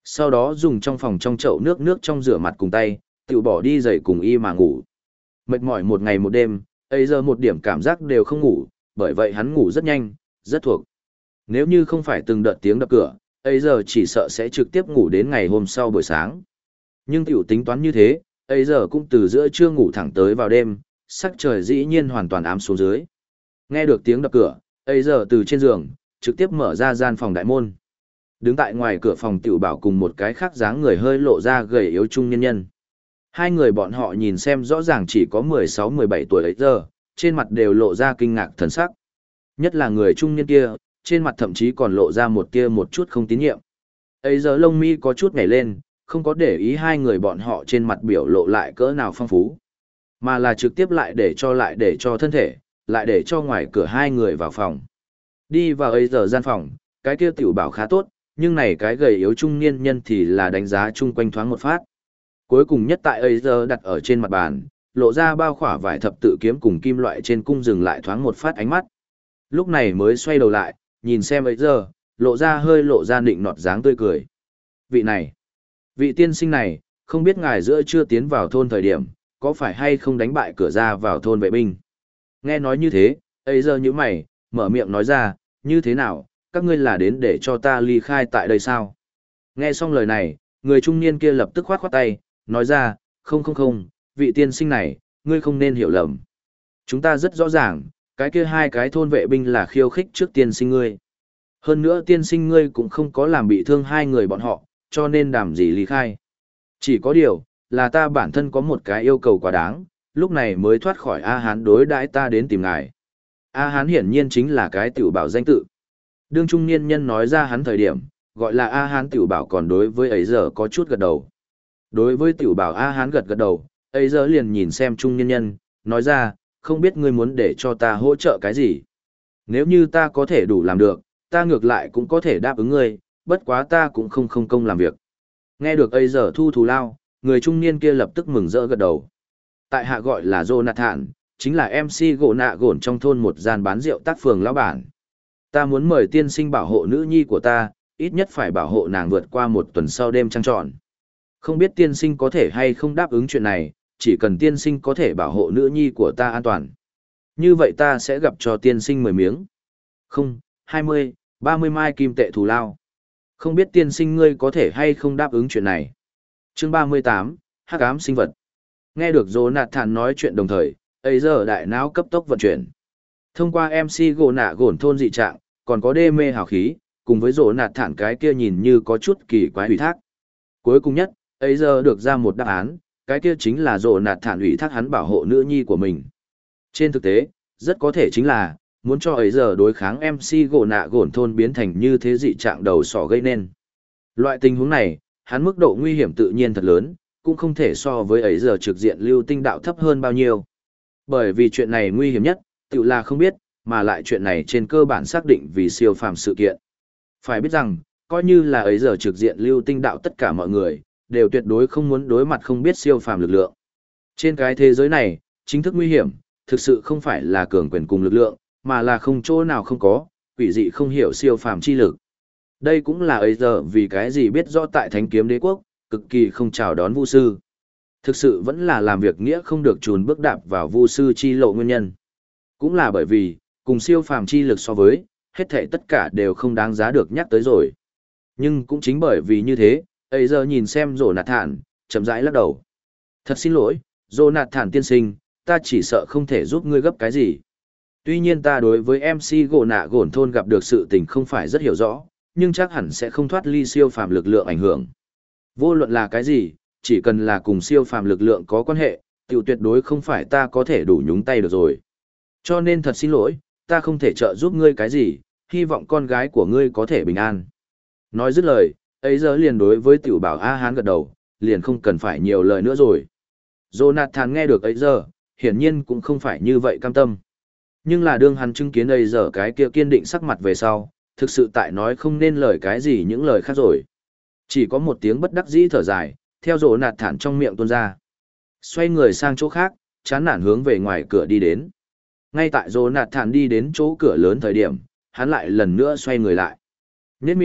Sau đó dùng trong phòng trong chậu nước trong rửa mặt cùng tay, tự bỏ đi giày cùng y mà ngủ. Mệt mỏi một ngày một đêm, ấy giờ một điểm cảm giác đều không ngủ, bởi vậy hắn ngủ rất nhanh, rất thuộc. Nếu như không phải từng đợt tiếng đập cửa, ấy giờ chỉ sợ sẽ trực tiếp ngủ đến ngày hôm sau buổi sáng. Nhưng tiểu tính toán như thế, ấy giờ cũng từ giữa trưa ngủ thẳng tới vào đêm, sắc trời dĩ nhiên hoàn toàn ám xuống dưới. Nghe được tiếng đập cửa, ấy giờ từ trên giường, trực tiếp mở ra gian phòng đại môn. Đứng tại ngoài cửa phòng tiểu bảo cùng một cái khác dáng người hơi lộ ra gầy yếu trung nhân nhân. Hai người bọn họ nhìn xem rõ ràng chỉ có 16-17 tuổi ấy giờ, trên mặt đều lộ ra kinh ngạc thần sắc. Nhất là người trung niên kia, trên mặt thậm chí còn lộ ra một tia một chút không tín nhiệm. Ấy giờ lông mi có chút nhảy lên, không có để ý hai người bọn họ trên mặt biểu lộ lại cỡ nào phong phú, mà là trực tiếp lại để cho thân thể, lại để cho ngoài cửa hai người vào phòng. Đi vào ấy giờ gian phòng, cái kia tiểu bảo khá tốt, nhưng này cái gầy yếu trung niên nhân thì là đánh giá chung quanh thoáng một phát. Cuối cùng nhất tại ấy giờ đặt ở trên mặt bàn, lộ ra bao khỏa vải thập tự kiếm cùng kim loại trên cung dừng lại thoáng một phát ánh mắt. Lúc này mới xoay đầu lại, nhìn xem ấy giờ, hơi lộ ra nịnh nọt dáng tươi cười. Vị tiên sinh này, không biết ngài giữa chưa tiến vào thôn thời điểm, có phải hay không đánh bại cửa ra vào thôn vệ binh? Nghe nói như thế, ấy giờ như mày, mở miệng nói ra, như thế nào, các ngươi là đến để cho ta ly khai tại đây sao? Nghe xong lời này, người trung niên kia lập tức khoát khoát tay, nói ra, không, vị tiên sinh này, ngươi không nên hiểu lầm. Chúng ta rất rõ ràng, cái kia hai cái thôn vệ binh là khiêu khích trước tiên sinh ngươi. Hơn nữa tiên sinh ngươi cũng không có làm bị thương hai người bọn họ, cho nên đảm gì ly khai. Chỉ có điều, là ta bản thân có một cái yêu cầu quá đáng, lúc này mới thoát khỏi A Hán đối đãi ta đến tìm ngài. A Hán hiển nhiên chính là cái tiểu bảo danh tự. Đương trung niên nhân nói ra hắn thời điểm, gọi là A Hán tiểu bảo còn đối với ấy giờ có chút gật đầu. Đối với tiểu bảo A Hán gật đầu, ấy giờ liền nhìn xem trung niên nhân, nói ra, không biết ngươi muốn để cho ta hỗ trợ cái gì. Nếu như ta có thể đủ làm được, ta ngược lại cũng có thể đáp ứng ngươi, bất quá ta cũng không công làm việc. Nghe được ấy giờ thu thù lao, người trung niên kia lập tức mừng rỡ gật đầu. Tại hạ gọi là Jonathan, chính là MC gỗ nạ gổn trong thôn một gian bán rượu tác phường lão bản. Ta muốn mời tiên sinh bảo hộ nữ nhi của ta, ít nhất phải bảo hộ nàng vượt qua một tuần sau đêm trăng tròn. Không biết tiên sinh có thể hay không đáp ứng chuyện này, chỉ cần tiên sinh có thể bảo hộ nữ nhi của ta an toàn. Như vậy ta sẽ gặp cho tiên sinh 10 miếng. Không, 20, 30 mai kim tệ thù lao. Không biết tiên sinh ngươi có thể hay không đáp ứng chuyện này. Chương 38, Hắc ám sinh vật. Nghe được Jonathan nói chuyện đồng thời, ấy giờ đại não cấp tốc vận chuyển. Thông qua MC gỗ nạ gổn thôn dị trạng, còn có đê mê hào khí, cùng với Jonathan cái kia nhìn như có chút kỳ quái ủy thác. Cuối cùng nhất, ấy giờ được ra một đáp án, cái kia chính là Jonathan ủy thác hắn bảo hộ nữ nhi của mình. Trên thực tế, rất có thể chính là, muốn cho ấy giờ đối kháng MC gỗ nạ gổn thôn biến thành như thế dị trạng đầu sỏ gây nên. Loại tình huống này, hắn mức độ nguy hiểm tự nhiên thật lớn, cũng không thể so với ấy giờ trực diện lưu tinh đạo thấp hơn bao nhiêu. Bởi vì chuyện này nguy hiểm nhất, tự là không biết, mà lại chuyện này trên cơ bản xác định vì siêu phàm sự kiện. Phải biết rằng, coi như là ấy giờ trực diện lưu tinh đạo tất cả mọi người, đều tuyệt đối không muốn đối mặt không biết siêu phàm lực lượng. Trên cái thế giới này, chính thức nguy hiểm, thực sự không phải là cường quyền cùng lực lượng, mà là không chỗ nào không có, quỷ dị không hiểu siêu phàm chi lực. Đây cũng là ấy giờ vì cái gì biết rõ tại Thánh Kiếm Đế Quốc, cực kỳ không chào đón vu sư. Thực sự vẫn là làm việc nghĩa không được chùn bước đạp vào vu sư chi lộ nguyên nhân. Cũng là bởi vì, cùng siêu phàm chi lực so với, hết thảy tất cả đều không đáng giá được nhắc tới rồi. Nhưng cũng chính bởi vì như thế, ấy giờ nhìn xem Jonathan, chậm rãi lắc đầu. Thật xin lỗi, Jonathan tiên sinh, ta chỉ sợ không thể giúp ngươi gấp cái gì. Tuy nhiên ta đối với MC gỗ nạ gổn thôn gặp được sự tình không phải rất hiểu rõ, nhưng chắc hẳn sẽ không thoát ly siêu phàm lực lượng ảnh hưởng. Vô luận là cái gì, chỉ cần là cùng siêu phàm lực lượng có quan hệ, tiểu tuyệt đối không phải ta có thể đủ nhúng tay được rồi. Cho nên thật xin lỗi, ta không thể trợ giúp ngươi cái gì, hy vọng con gái của ngươi có thể bình an. Nói dứt lời, ấy giờ liền đối với tiểu bảo A Hán gật đầu, liền không cần phải nhiều lời nữa rồi. Jonathan nghe được ấy giờ, hiển nhiên cũng không phải như vậy cam tâm. Nhưng là đương hắn chứng kiến ấy giờ cái kia kiên định sắc mặt về sau, thực sự tại nói không nên lời cái gì những lời khác rồi. Chỉ có một tiếng bất đắc dĩ thở dài, theo Jonathan trong miệng tuôn ra. Xoay người sang chỗ khác, chán nản hướng về ngoài cửa đi đến. Ngay tại Jonathan đi đến chỗ cửa lớn thời điểm, hắn lại lần nữa xoay người lại. Nhếch miệng,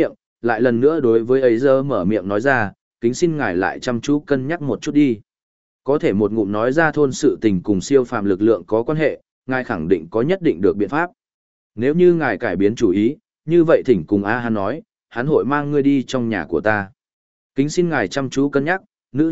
lại lần nữa đối với ấy giờ mở miệng nói ra, kính xin ngài lại chăm chú cân nhắc một chút đi. Có thể một ngụm nói ra thôn sự tình cùng siêu phàm lực lượng có quan hệ, ngài khẳng định có nhất định được biện pháp. Nếu như ngài cải biến chủ ý, như vậy thỉnh cùng A hắn nói, hắn hội mang ngươi đi trong nhà của ta. Kính xin ngài chăm chú cân nhắc, nữ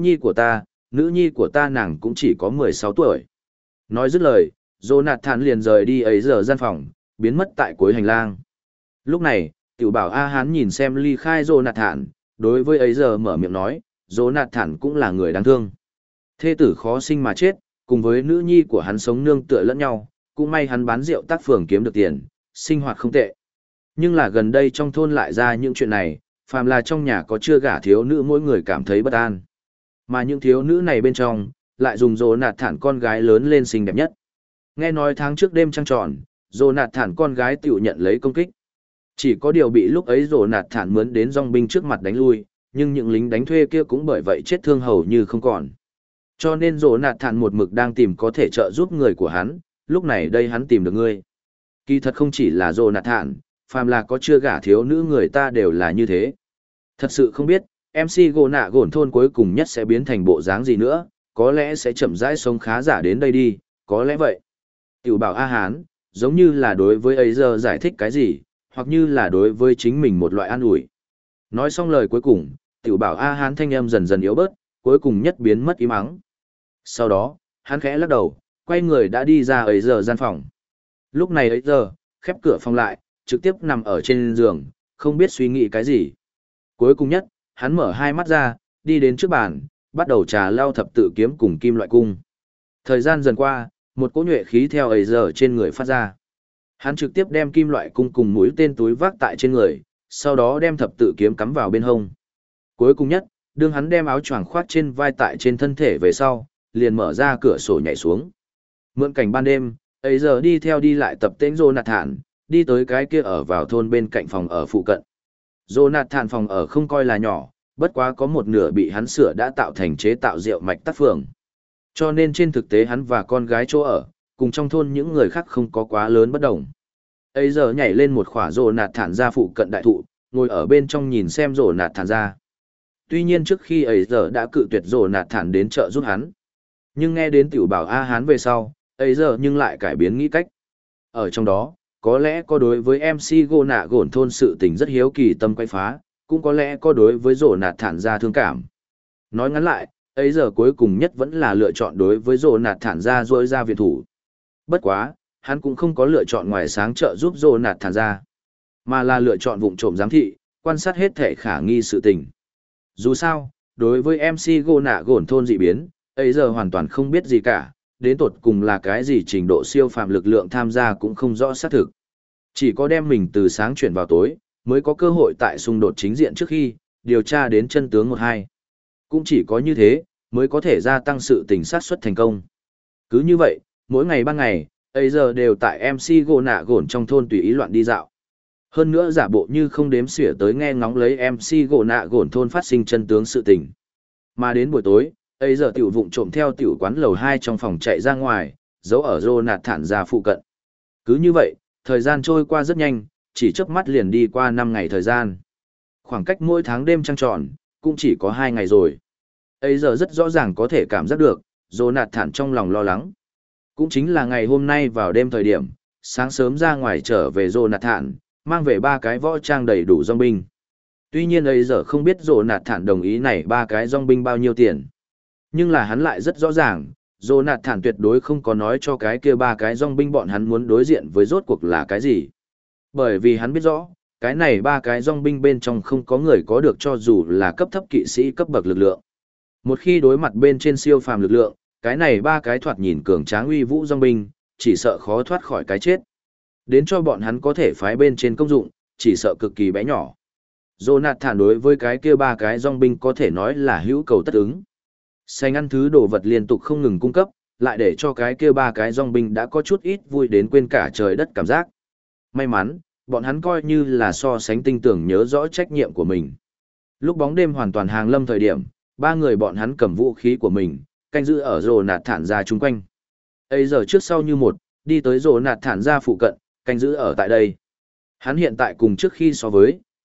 nhi của ta nàng cũng chỉ có 16 tuổi. Nói dứt lời, Jonathan liền rời đi ấy giờ gian phòng, biến mất tại cuối hành lang. Lúc này, tiểu bảo A Hán nhìn xem ly khai Jonathan, đối với ấy giờ mở miệng nói, Jonathan cũng là người đáng thương. Thê tử khó sinh mà chết, cùng với nữ nhi của hắn sống nương tựa lẫn nhau, cũng may hắn bán rượu tác phường kiếm được tiền, sinh hoạt không tệ. Nhưng là gần đây trong thôn lại ra những chuyện này, phàm là trong nhà có chưa gả thiếu nữ mỗi người cảm thấy bất an. Mà những thiếu nữ này bên trong, lại dùng Jonathan con gái lớn lên xinh đẹp nhất. Nghe nói tháng trước đêm trăng tròn, Jonathan con gái tiểu nhận lấy công kích. Chỉ có điều bị lúc ấy Jonathan mướn đến dòng binh trước mặt đánh lui, nhưng những lính đánh thuê kia cũng bởi vậy chết thương hầu như không còn. Cho nên Jonathan một mực đang tìm có thể trợ giúp người của hắn, lúc này đây hắn tìm được ngươi. Kỳ thật không chỉ là Jonathan, phàm là có chưa gả thiếu nữ người ta đều là như thế. Thật sự không biết, MC gỗ nạ gổn thôn cuối cùng nhất sẽ biến thành bộ dáng gì nữa, có lẽ sẽ chậm rãi sống khá giả đến đây đi, có lẽ vậy. Tiểu bảo A Hán, giống như là đối với ấy giờ giải thích cái gì, hoặc như là đối với chính mình một loại an ủi. Nói xong lời cuối cùng, tiểu bảo A Hán thanh âm dần dần yếu bớt, cuối cùng nhất biến mất im ắng. Sau đó, hắn khẽ lắc đầu, quay người đã đi ra ấy giờ gian phòng. Lúc này ấy giờ, khép cửa phòng lại, trực tiếp nằm ở trên giường, không biết suy nghĩ cái gì. Cuối cùng nhất, hắn mở hai mắt ra, đi đến trước bàn, bắt đầu trà lau thập tự kiếm cùng kim loại cung. Thời gian dần qua, một cỗ nhuệ khí theo ấy giờ trên người phát ra. Hắn trực tiếp đem kim loại cung cùng mũi tên túi vác tại trên người, sau đó đem thập tự kiếm cắm vào bên hông. Cuối cùng nhất, đương hắn đem áo choàng khoác trên vai tại trên thân thể về sau, liền mở ra cửa sổ nhảy xuống. Mượn cảnh ban đêm, ấy giờ đi theo đi lại tập tễnh Jonathan, đi tới cái kia ở vào thôn bên cạnh phòng ở phụ cận. Jonathan phòng ở không coi là nhỏ, bất quá có một nửa bị hắn sửa đã tạo thành chế tạo rượu mạch tác phường. Cho nên trên thực tế hắn và con gái chỗ ở, cùng trong thôn những người khác không có quá lớn bất đồng. Ấy giờ nhảy lên một khỏa Jonathan ra phụ cận đại thụ, ngồi ở bên trong nhìn xem Jonathan ra. Tuy nhiên trước khi ấy giờ đã cự tuyệt Jonathan đến trợ giúp hắn. Nhưng nghe đến tiểu bảo A Hán về sau, ấy giờ nhưng lại cải biến nghĩ cách. Ở trong đó, có lẽ có đối với MC gỗ nạ gổn thôn sự tình rất hiếu kỳ tâm quay phá, cũng có lẽ có đối với Jonathan ra thương cảm. Nói ngắn lại, ấy giờ cuối cùng nhất vẫn là lựa chọn đối với Jonathan ra rỗi ra viện thủ. Bất quá, hắn cũng không có lựa chọn ngoài sáng trợ giúp Jonathan ra, mà là lựa chọn vụng trộm giám thị, quan sát hết thể khả nghi sự tình. Dù sao, đối với MC gỗ nạ gổn thôn dị biến, ấy giờ hoàn toàn không biết gì cả, đến tột cùng là cái gì trình độ siêu phàm lực lượng tham gia cũng không rõ xác thực. Chỉ có đem mình từ sáng chuyển vào tối, mới có cơ hội tại xung đột chính diện trước khi, điều tra đến chân tướng một hai. Cũng chỉ có như thế, mới có thể gia tăng sự tình sát suất thành công. Cứ như vậy, mỗi ngày ban ngày, ấy giờ đều tại MC gỗ nạ gổn trong thôn tùy ý loạn đi dạo. Hơn nữa giả bộ như không đếm xỉa tới nghe ngóng lấy MC gỗ nạ gổn thôn phát sinh chân tướng sự tình. Mà đến buổi tối, ấy giờ tiểu vụng trộm theo tiểu quán lầu 2 trong phòng chạy ra ngoài, giấu ở Jonathan ra phụ cận. Cứ như vậy, thời gian trôi qua rất nhanh, chỉ chớp mắt liền đi qua 5 ngày thời gian. Khoảng cách mỗi tháng đêm trăng tròn, cũng chỉ có 2 ngày rồi. Ấy giờ rất rõ ràng có thể cảm giác được, Jonathan trong lòng lo lắng. Cũng chính là ngày hôm nay vào đêm thời điểm, sáng sớm ra ngoài trở về Jonathan, mang về 3 cái võ trang đầy đủ dòng binh. Tuy nhiên ấy giờ không biết Jonathan đồng ý này 3 cái dòng binh bao nhiêu tiền. Nhưng là hắn lại rất rõ ràng, Jonathan tuyệt đối không có nói cho cái kia 3 cái dòng binh bọn hắn muốn đối diện với rốt cuộc là cái gì. Bởi vì hắn biết rõ, cái này 3 cái dòng binh bên trong không có người có được cho dù là cấp thấp kỵ sĩ cấp bậc lực lượng. Một khi đối mặt bên trên siêu phàm lực lượng, cái này 3 cái thoạt nhìn cường tráng uy vũ dòng binh, chỉ sợ khó thoát khỏi cái chết. Đến cho bọn hắn có thể phái bên trên công dụng, chỉ sợ cực kỳ bé nhỏ. Jonathan đối với cái kia 3 cái dòng binh có thể nói là hữu cầu tất ứng. Xanh ăn thứ đồ vật liên tục không ngừng cung cấp, lại để cho cái kia 3 cái dòng binh đã có chút ít vui đến quên cả trời đất cảm giác. May mắn, bọn hắn coi như là so sánh tinh tưởng nhớ rõ trách nhiệm của mình. Lúc bóng đêm hoàn toàn hàng lâm thời điểm, 3 người bọn hắn cầm vũ khí của mình, canh giữ ở Jonathan ra chung quanh. Ấy giờ trước sau như một, đi tới Jonathan ra phụ cận, canh giữ ở tại đây. Hắn hiện tại cùng trước khi so với,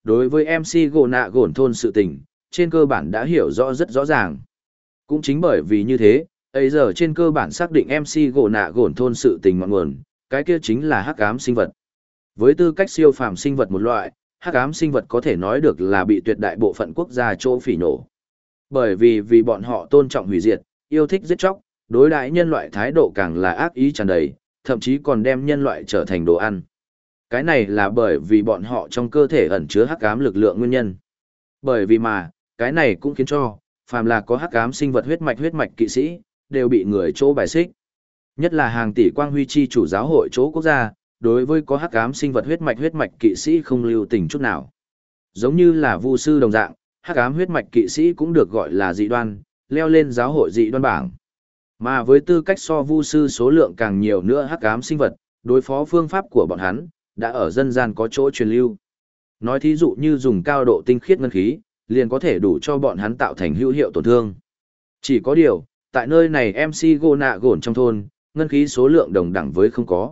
đối với MC gỗ nạ gổn thôn sự tình, trên cơ bản đã hiểu rõ rất rõ ràng. Cũng chính bởi vì như thế, ấy giờ trên cơ bản xác định MC gỗ nạ gổn thôn sự tình ngọn nguồn, cái kia chính là hắc ám sinh vật. Với tư cách siêu phàm sinh vật một loại, hắc ám sinh vật có thể nói được là bị tuyệt đại bộ phận quốc gia chỗ phỉ nổ. Bởi vì bọn họ tôn trọng hủy diệt, yêu thích giết chóc, đối đãi nhân loại thái độ càng là ác ý tràn đầy, thậm chí còn đem nhân loại trở thành đồ ăn. Cái này là bởi vì bọn họ trong cơ thể ẩn chứa hắc ám lực lượng nguyên nhân. Bởi vì mà, cái này cũng khiến cho, phàm là có hắc ám sinh vật huyết mạch kỵ sĩ, đều bị người chỗ bài xích. Nhất là hàng tỷ quang huy chi chủ giáo hội chỗ quốc gia, đối với có hắc ám sinh vật huyết mạch kỵ sĩ không lưu tình chút nào. Giống như là vu sư đồng dạng, hắc ám huyết mạch kỵ sĩ cũng được gọi là dị đoan, leo lên giáo hội dị đoan bảng. Mà với tư cách so vu sư số lượng càng nhiều nữa hắc ám sinh vật, đối phó phương pháp của bọn hắn, đã ở dân gian có chỗ truyền lưu. Nói thí dụ như dùng cao độ tinh khiết ngân khí, liền có thể đủ cho bọn hắn tạo thành hữu hiệu tổn thương. Chỉ có điều, tại nơi này MC gỗ nạ gổn trong thôn, ngân khí số lượng đồng đẳng với không có.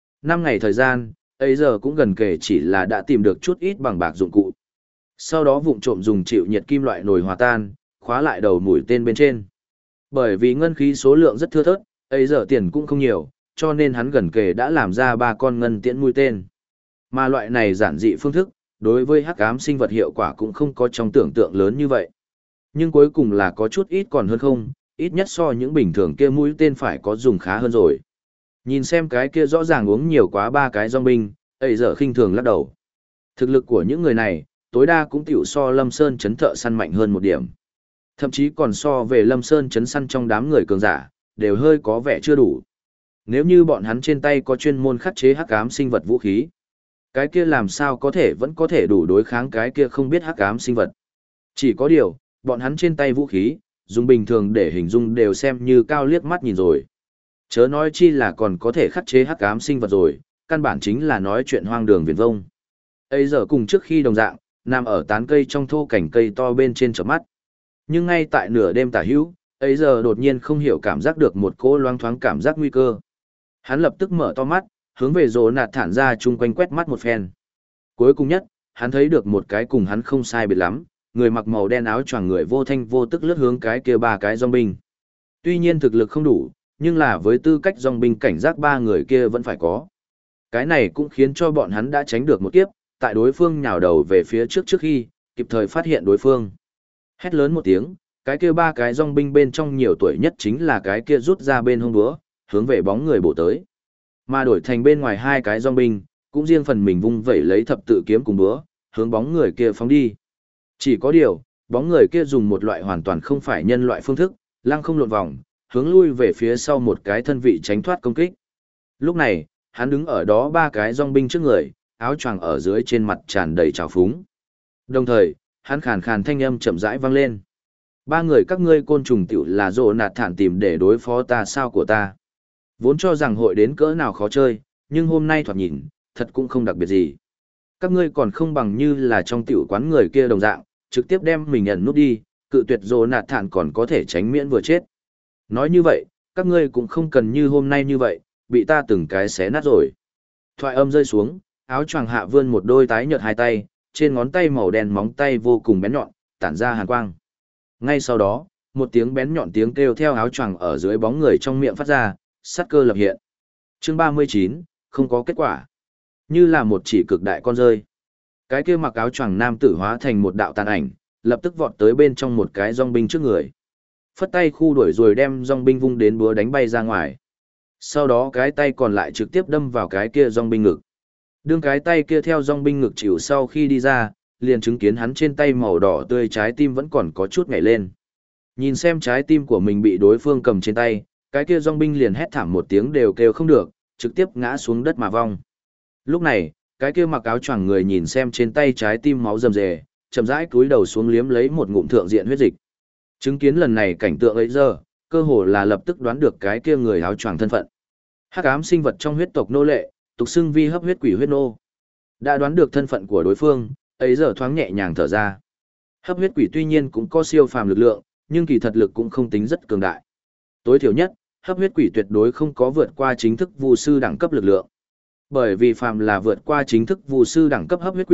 5 ngày thời gian, ấy giờ cũng gần kể chỉ là đã tìm được chút ít bằng bạc dụng cụ. Sau đó vụng trộm dùng chịu nhiệt kim loại nồi hòa tan, khóa lại đầu mũi tên bên trên. Bởi vì ngân khí số lượng rất thưa thớt, ấy giờ tiền cũng không nhiều, cho nên hắn gần kề đã làm ra 3 con ngân tiễn mũi tên. Mà loại này giản dị phương thức, đối với hắc ám sinh vật hiệu quả cũng không có trong tưởng tượng lớn như vậy. Nhưng cuối cùng là có chút ít còn hơn không, ít nhất so những bình thường kia mũi tên phải có dùng khá hơn rồi. Nhìn xem cái kia rõ ràng uống nhiều quá 3 cái dòng binh, ấy giờ khinh thường lắc đầu. Thực lực của những người này, tối đa cũng tiểu so Lâm Sơn chấn thợ săn mạnh hơn một điểm. Thậm chí còn so về Lâm Sơn chấn săn trong đám người cường giả, đều hơi có vẻ chưa đủ. Nếu như bọn hắn trên tay có chuyên môn khắc chế hắc ám sinh vật vũ khí, cái kia làm sao có thể vẫn có thể đủ đối kháng cái kia không biết hắc ám sinh vật. Chỉ có điều, bọn hắn trên tay vũ khí, dùng bình thường để hình dung đều xem như cao liếc mắt nhìn rồi. Chớ nói chi là còn có thể khắc chế hắc ám sinh vật rồi, căn bản chính là nói chuyện hoang đường viển vông. Ấy giờ cùng trước khi đồng dạng, nằm ở tán cây trong thô cảnh cây to bên trên chớp mắt. Nhưng ngay tại nửa đêm tả hữu, ấy giờ đột nhiên không hiểu cảm giác được một cỗ loáng thoáng cảm giác nguy cơ. Hắn lập tức mở to mắt, hướng về rồ nạt thản ra chung quanh quét mắt một phen. Cuối cùng nhất, hắn thấy được một cái cùng hắn không sai biệt lắm, người mặc màu đen áo choàng người vô thanh vô tức lướt hướng cái kia 3 cái dòng binh. Tuy nhiên thực lực không đủ, nhưng là với tư cách dòng binh cảnh giác 3 người kia vẫn phải có. Cái này cũng khiến cho bọn hắn đã tránh được một kiếp, tại đối phương nhào đầu về phía trước khi, kịp thời phát hiện đối phương. Hét lớn một tiếng, cái kia 3 cái dòng binh bên trong nhiều tuổi nhất chính là cái kia rút ra bên hông búa, hướng về bóng người bổ tới. Mà đổi thành bên ngoài 2 cái dòng binh, cũng riêng phần mình vung vẩy lấy thập tự kiếm cùng búa, hướng bóng người kia phóng đi. Chỉ có điều, bóng người kia dùng một loại hoàn toàn không phải nhân loại phương thức, lăng không lộn vòng, hướng lui về phía sau một cái thân vị tránh thoát công kích. Lúc này, hắn đứng ở đó 3 cái dòng binh trước người, áo choàng ở dưới trên mặt tràn đầy trào phúng. Đồng thời, hắn khàn khàn thanh âm chậm rãi vang lên. 3 người các ngươi côn trùng tiểu là rồ nạt thản tìm để đối phó ta sao của ta. Vốn cho rằng hội đến cỡ nào khó chơi, nhưng hôm nay thoạt nhìn, thật cũng không đặc biệt gì. Các ngươi còn không bằng như là trong tiểu quán người kia đồng dạng, trực tiếp đem mình ẩn nút đi, cự tuyệt rồ nạt thản còn có thể tránh miễn vừa chết. Nói như vậy, các ngươi cũng không cần như hôm nay như vậy, bị ta từng cái xé nát rồi. Thoại âm rơi xuống, áo choàng hạ vươn một đôi tái nhợt 2 tay, trên ngón tay màu đen móng tay vô cùng bén nhọn, tản ra hàn quang. Ngay sau đó, một tiếng bén nhọn tiếng kêu theo áo choàng ở dưới bóng người trong miệng phát ra, sát cơ lập hiện. Chương 39, không có kết quả. Như là một chỉ cực đại con rơi. Cái kia mặc áo choàng nam tử hóa thành một đạo tàn ảnh, lập tức vọt tới bên trong một cái dòng binh trước người. Phất tay khu đuổi rồi đem dòng binh vung đến búa đánh bay ra ngoài. Sau đó cái tay còn lại trực tiếp đâm vào cái kia dòng binh ngực. Đương cái tay kia theo dòng binh ngực chịu sau khi đi ra, liền chứng kiến hắn trên tay màu đỏ tươi trái tim vẫn còn có chút nhảy lên. Nhìn xem trái tim của mình bị đối phương cầm trên tay, cái kia dòng binh liền hét thảm một tiếng đều kêu không được, trực tiếp ngã xuống đất mà vong. Lúc này, cái kia mặc áo choàng người nhìn xem trên tay trái tim máu rầm rề, chậm rãi cúi đầu xuống liếm lấy một ngụm thượng diện huyết dịch. Chứng kiến lần này cảnh tượng ấy giờ, cơ hồ là lập tức đoán được cái kia người áo choàng thân phận. Hắc ám sinh vật trong huyết tộc nô lệ, tục xưng vi hấp huyết quỷ huyết nô. Đã đoán được thân phận của đối phương, ấy giờ thoáng nhẹ nhàng thở ra. Hấp huyết quỷ tuy nhiên cũng có siêu phàm lực lượng, nhưng kỳ thật lực cũng không tính rất cường đại. Tối thiểu nhất, hấp huyết quỷ tuyệt đối không có vượt qua chính thức vu sư đẳng cấp lực lượng. Bởi vì phàm là vượt qua chính thức vu sư đẳng cấp hấp huyết quỷ,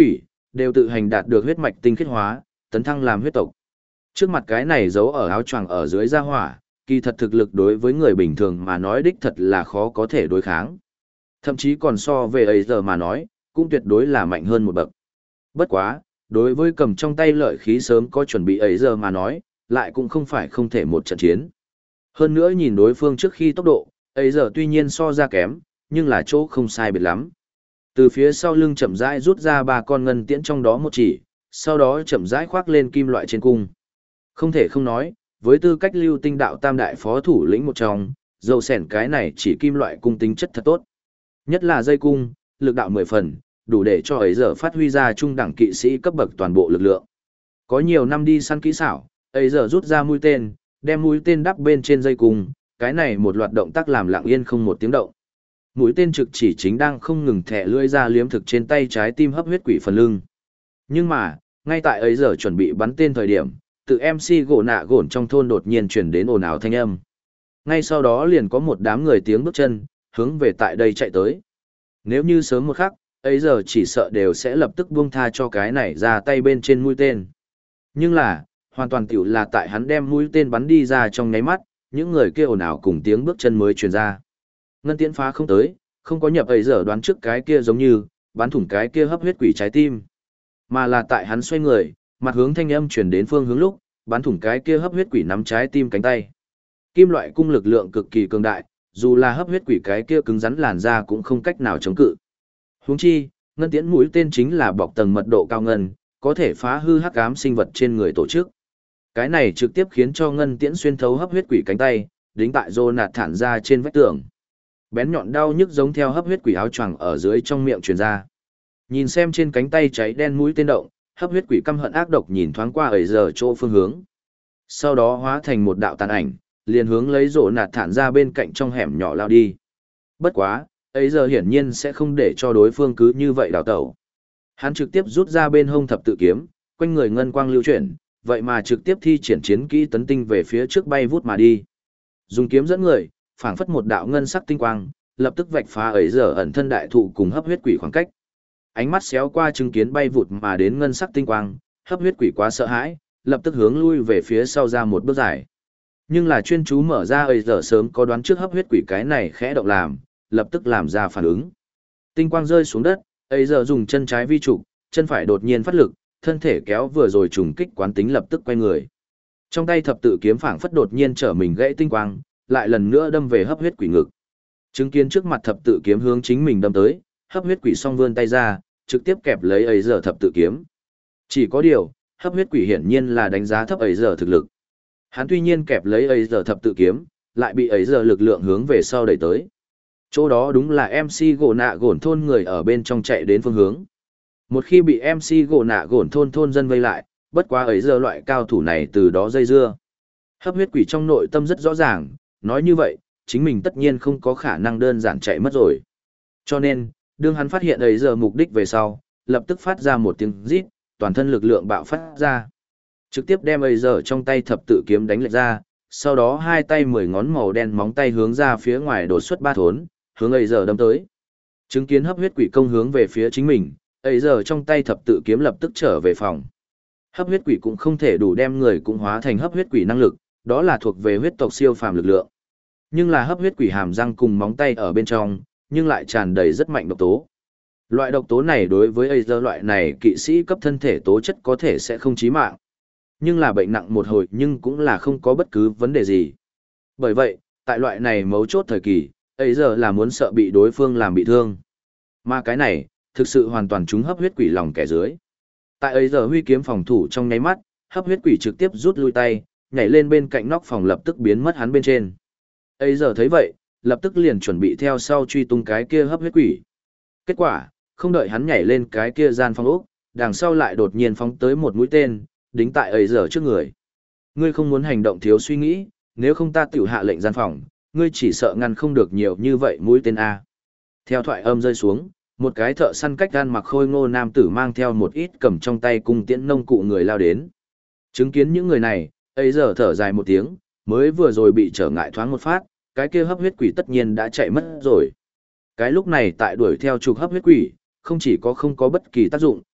đều tự hành đạt được huyết mạch tinh khiết hóa, tấn thăng làm huyết tộc. Trước mặt cái này giấu ở áo choàng ở dưới gia hỏa, kỳ thật thực lực đối với người bình thường mà nói đích thật là khó có thể đối kháng. Thậm chí còn so về ấy giờ mà nói, cũng tuyệt đối là mạnh hơn một bậc. Bất quá, đối với cầm trong tay lợi khí sớm có chuẩn bị ấy giờ mà nói, lại cũng không phải không thể một trận chiến. Hơn nữa nhìn đối phương trước khi tốc độ, ấy giờ tuy nhiên so ra kém, nhưng là chỗ không sai biệt lắm. Từ phía sau lưng chậm rãi rút ra 3 con ngân tiễn trong đó một chỉ, sau đó chậm rãi khoác lên kim loại trên cung. Không thể không nói, với tư cách lưu tinh đạo tam đại phó thủ lĩnh một trong, dầu sẻn cái này chỉ kim loại cung tính chất thật tốt. Nhất là dây cung, lực đạo 10 phần, đủ để cho ấy giờ phát huy ra trung đẳng kỵ sĩ cấp bậc toàn bộ lực lượng. Có nhiều năm đi săn kỹ xảo, ấy giờ rút ra mũi tên, đem mũi tên đắp bên trên dây cung, cái này một loạt động tác làm lặng yên không một tiếng động. Mũi tên trực chỉ chính đang không ngừng thẻ lưỡi ra liếm thực trên tay trái tim hấp huyết quỷ phần lưng. Nhưng mà, ngay tại ấy giờ chuẩn bị bắn tên thời điểm, từ MC gỗ nạ gổn trong thôn đột nhiên chuyển đến ồn ào thanh âm. Ngay sau đó liền có một đám người tiếng bước chân, hướng về tại đây chạy tới. Nếu như sớm một khắc, ấy giờ chỉ sợ đều sẽ lập tức buông tha cho cái này ra tay bên trên mũi tên. Nhưng là, hoàn toàn tiểu là tại hắn đem mũi tên bắn đi ra trong nháy mắt, những người kia ồn ào cùng tiếng bước chân mới truyền ra. Ngân tiễn phá không tới, không có nhập ấy giờ đoán trước cái kia giống như, bắn thủng cái kia hấp huyết quỷ trái tim. Mà là tại hắn xoay người, mặt hướng thanh âm truyền đến phương hướng lúc, bắn thủng cái kia hấp huyết quỷ nắm trái tim cánh tay. Kim loại cung lực lượng cực kỳ cường đại, dù là hấp huyết quỷ cái kia cứng rắn làn da cũng không cách nào chống cự. Huống chi, ngân tiễn mũi tên chính là bọc tầng mật độ cao ngân, có thể phá hư hắc ám sinh vật trên người tổ chức. Cái này trực tiếp khiến cho ngân tiễn xuyên thấu hấp huyết quỷ cánh tay, đính tại Jonathan ra trên vách tường. Bén nhọn đau nhức giống theo hấp huyết quỷ áo choàng ở dưới trong miệng truyền ra. Nhìn xem trên cánh tay cháy đen mũi tên động, hấp huyết quỷ căm hận ác độc nhìn thoáng qua ấy giờ chỗ phương hướng. Sau đó hóa thành một đạo tàn ảnh, liền hướng lấy Jonathan ra bên cạnh trong hẻm nhỏ lao đi. Bất quá, ấy giờ hiển nhiên sẽ không để cho đối phương cứ như vậy đào tẩu. Hắn trực tiếp rút ra bên hông thập tự kiếm, quanh người ngân quang lưu chuyển, vậy mà trực tiếp thi triển chiến kỹ tấn tinh về phía trước bay vút mà đi. Dùng kiếm dẫn người, phảng phất một đạo ngân sắc tinh quang, lập tức vạch phá ấy giờ ẩn thân đại thụ cùng hấp huyết quỷ khoảng cách. Ánh mắt xéo qua chứng kiến bay vụt mà đến ngân sắc tinh quang, hấp huyết quỷ quá sợ hãi, lập tức hướng lui về phía sau ra một bước dài. Nhưng là chuyên chú mở ra ấy giờ sớm có đoán trước hấp huyết quỷ cái này khẽ động làm, lập tức làm ra phản ứng. Tinh quang rơi xuống đất, ấy giờ dùng chân trái vi trục, chân phải đột nhiên phát lực, thân thể kéo vừa rồi trùng kích quán tính lập tức quay người. Trong tay thập tự kiếm phảng phất đột nhiên trở mình gãy tinh quang, lại lần nữa đâm về hấp huyết quỷ ngực. Chứng kiến trước mặt thập tự kiếm hướng chính mình đâm tới, hấp huyết quỷ song vươn tay ra, trực tiếp kẹp lấy ấy giờ thập tự kiếm. Chỉ có điều, hấp huyết quỷ hiển nhiên là đánh giá thấp ấy giờ thực lực. Hắn tuy nhiên kẹp lấy ấy giờ thập tự kiếm, lại bị ấy giờ lực lượng hướng về sau đẩy tới. Chỗ đó đúng là MC gỗ nạ gổn thôn người ở bên trong chạy đến phương hướng. Một khi bị MC gỗ nạ gổn thôn dân vây lại, bất quá ấy giờ loại cao thủ này từ đó dây dưa. Hấp huyết quỷ trong nội tâm rất rõ ràng, nói như vậy, chính mình tất nhiên không có khả năng đơn giản chạy mất rồi. Cho nên, đương hắn phát hiện ấy giờ mục đích về sau, lập tức phát ra một tiếng rít, toàn thân lực lượng bạo phát ra. Trực tiếp đem ấy giờ trong tay thập tự kiếm đánh lệch ra, sau đó hai tay 10 ngón màu đen móng tay hướng ra phía ngoài đột xuất ba thốn, hướng ấy giờ đâm tới. Chứng kiến hấp huyết quỷ công hướng về phía chính mình, ấy giờ trong tay thập tự kiếm lập tức trở về phòng. Hấp huyết quỷ cũng không thể đủ đem người cũng hóa thành hấp huyết quỷ năng lực, đó là thuộc về huyết tộc siêu phàm lực lượng. Nhưng là hấp huyết quỷ hàm răng cùng móng tay ở bên trong, nhưng lại tràn đầy rất mạnh độc tố. Loại độc tố này đối với Azer loại này kỵ sĩ cấp thân thể tố chất có thể sẽ không chí mạng. Nhưng là bệnh nặng một hồi nhưng cũng là không có bất cứ vấn đề gì. Bởi vậy, tại loại này mấu chốt thời kỳ, Azer là muốn sợ bị đối phương làm bị thương. Mà cái này, thực sự hoàn toàn trúng hấp huyết quỷ lòng kẻ dưới. Tại Azer huy kiếm phòng thủ trong nháy mắt, hấp huyết quỷ trực tiếp rút lui tay, nhảy lên bên cạnh nóc phòng lập tức biến mất hắn bên trên. Azer thấy vậy, lập tức liền chuẩn bị theo sau truy tung cái kia hấp huyết quỷ. Kết quả, không đợi hắn nhảy lên cái kia gian phòng ốc, đằng sau lại đột nhiên phóng tới một mũi tên, đính tại Azer trước người. Ngươi không muốn hành động thiếu suy nghĩ, nếu không ta tiểu hạ lệnh gian phòng, ngươi chỉ sợ ngăn không được nhiều như vậy mũi tên A. Theo thoại âm rơi xuống, một cái thợ săn cách gan mặc khôi ngô nam tử mang theo một ít cầm trong tay cung tiễn nông cụ người lao đến. Chứng kiến những người này, Azer thở dài một tiếng, mới vừa rồi bị trở ngại thoáng một phát, cái kia hấp huyết quỷ tất nhiên đã chạy mất rồi. Cái lúc này tại đuổi theo trục hấp huyết quỷ, không chỉ có không có bất kỳ tác dụng,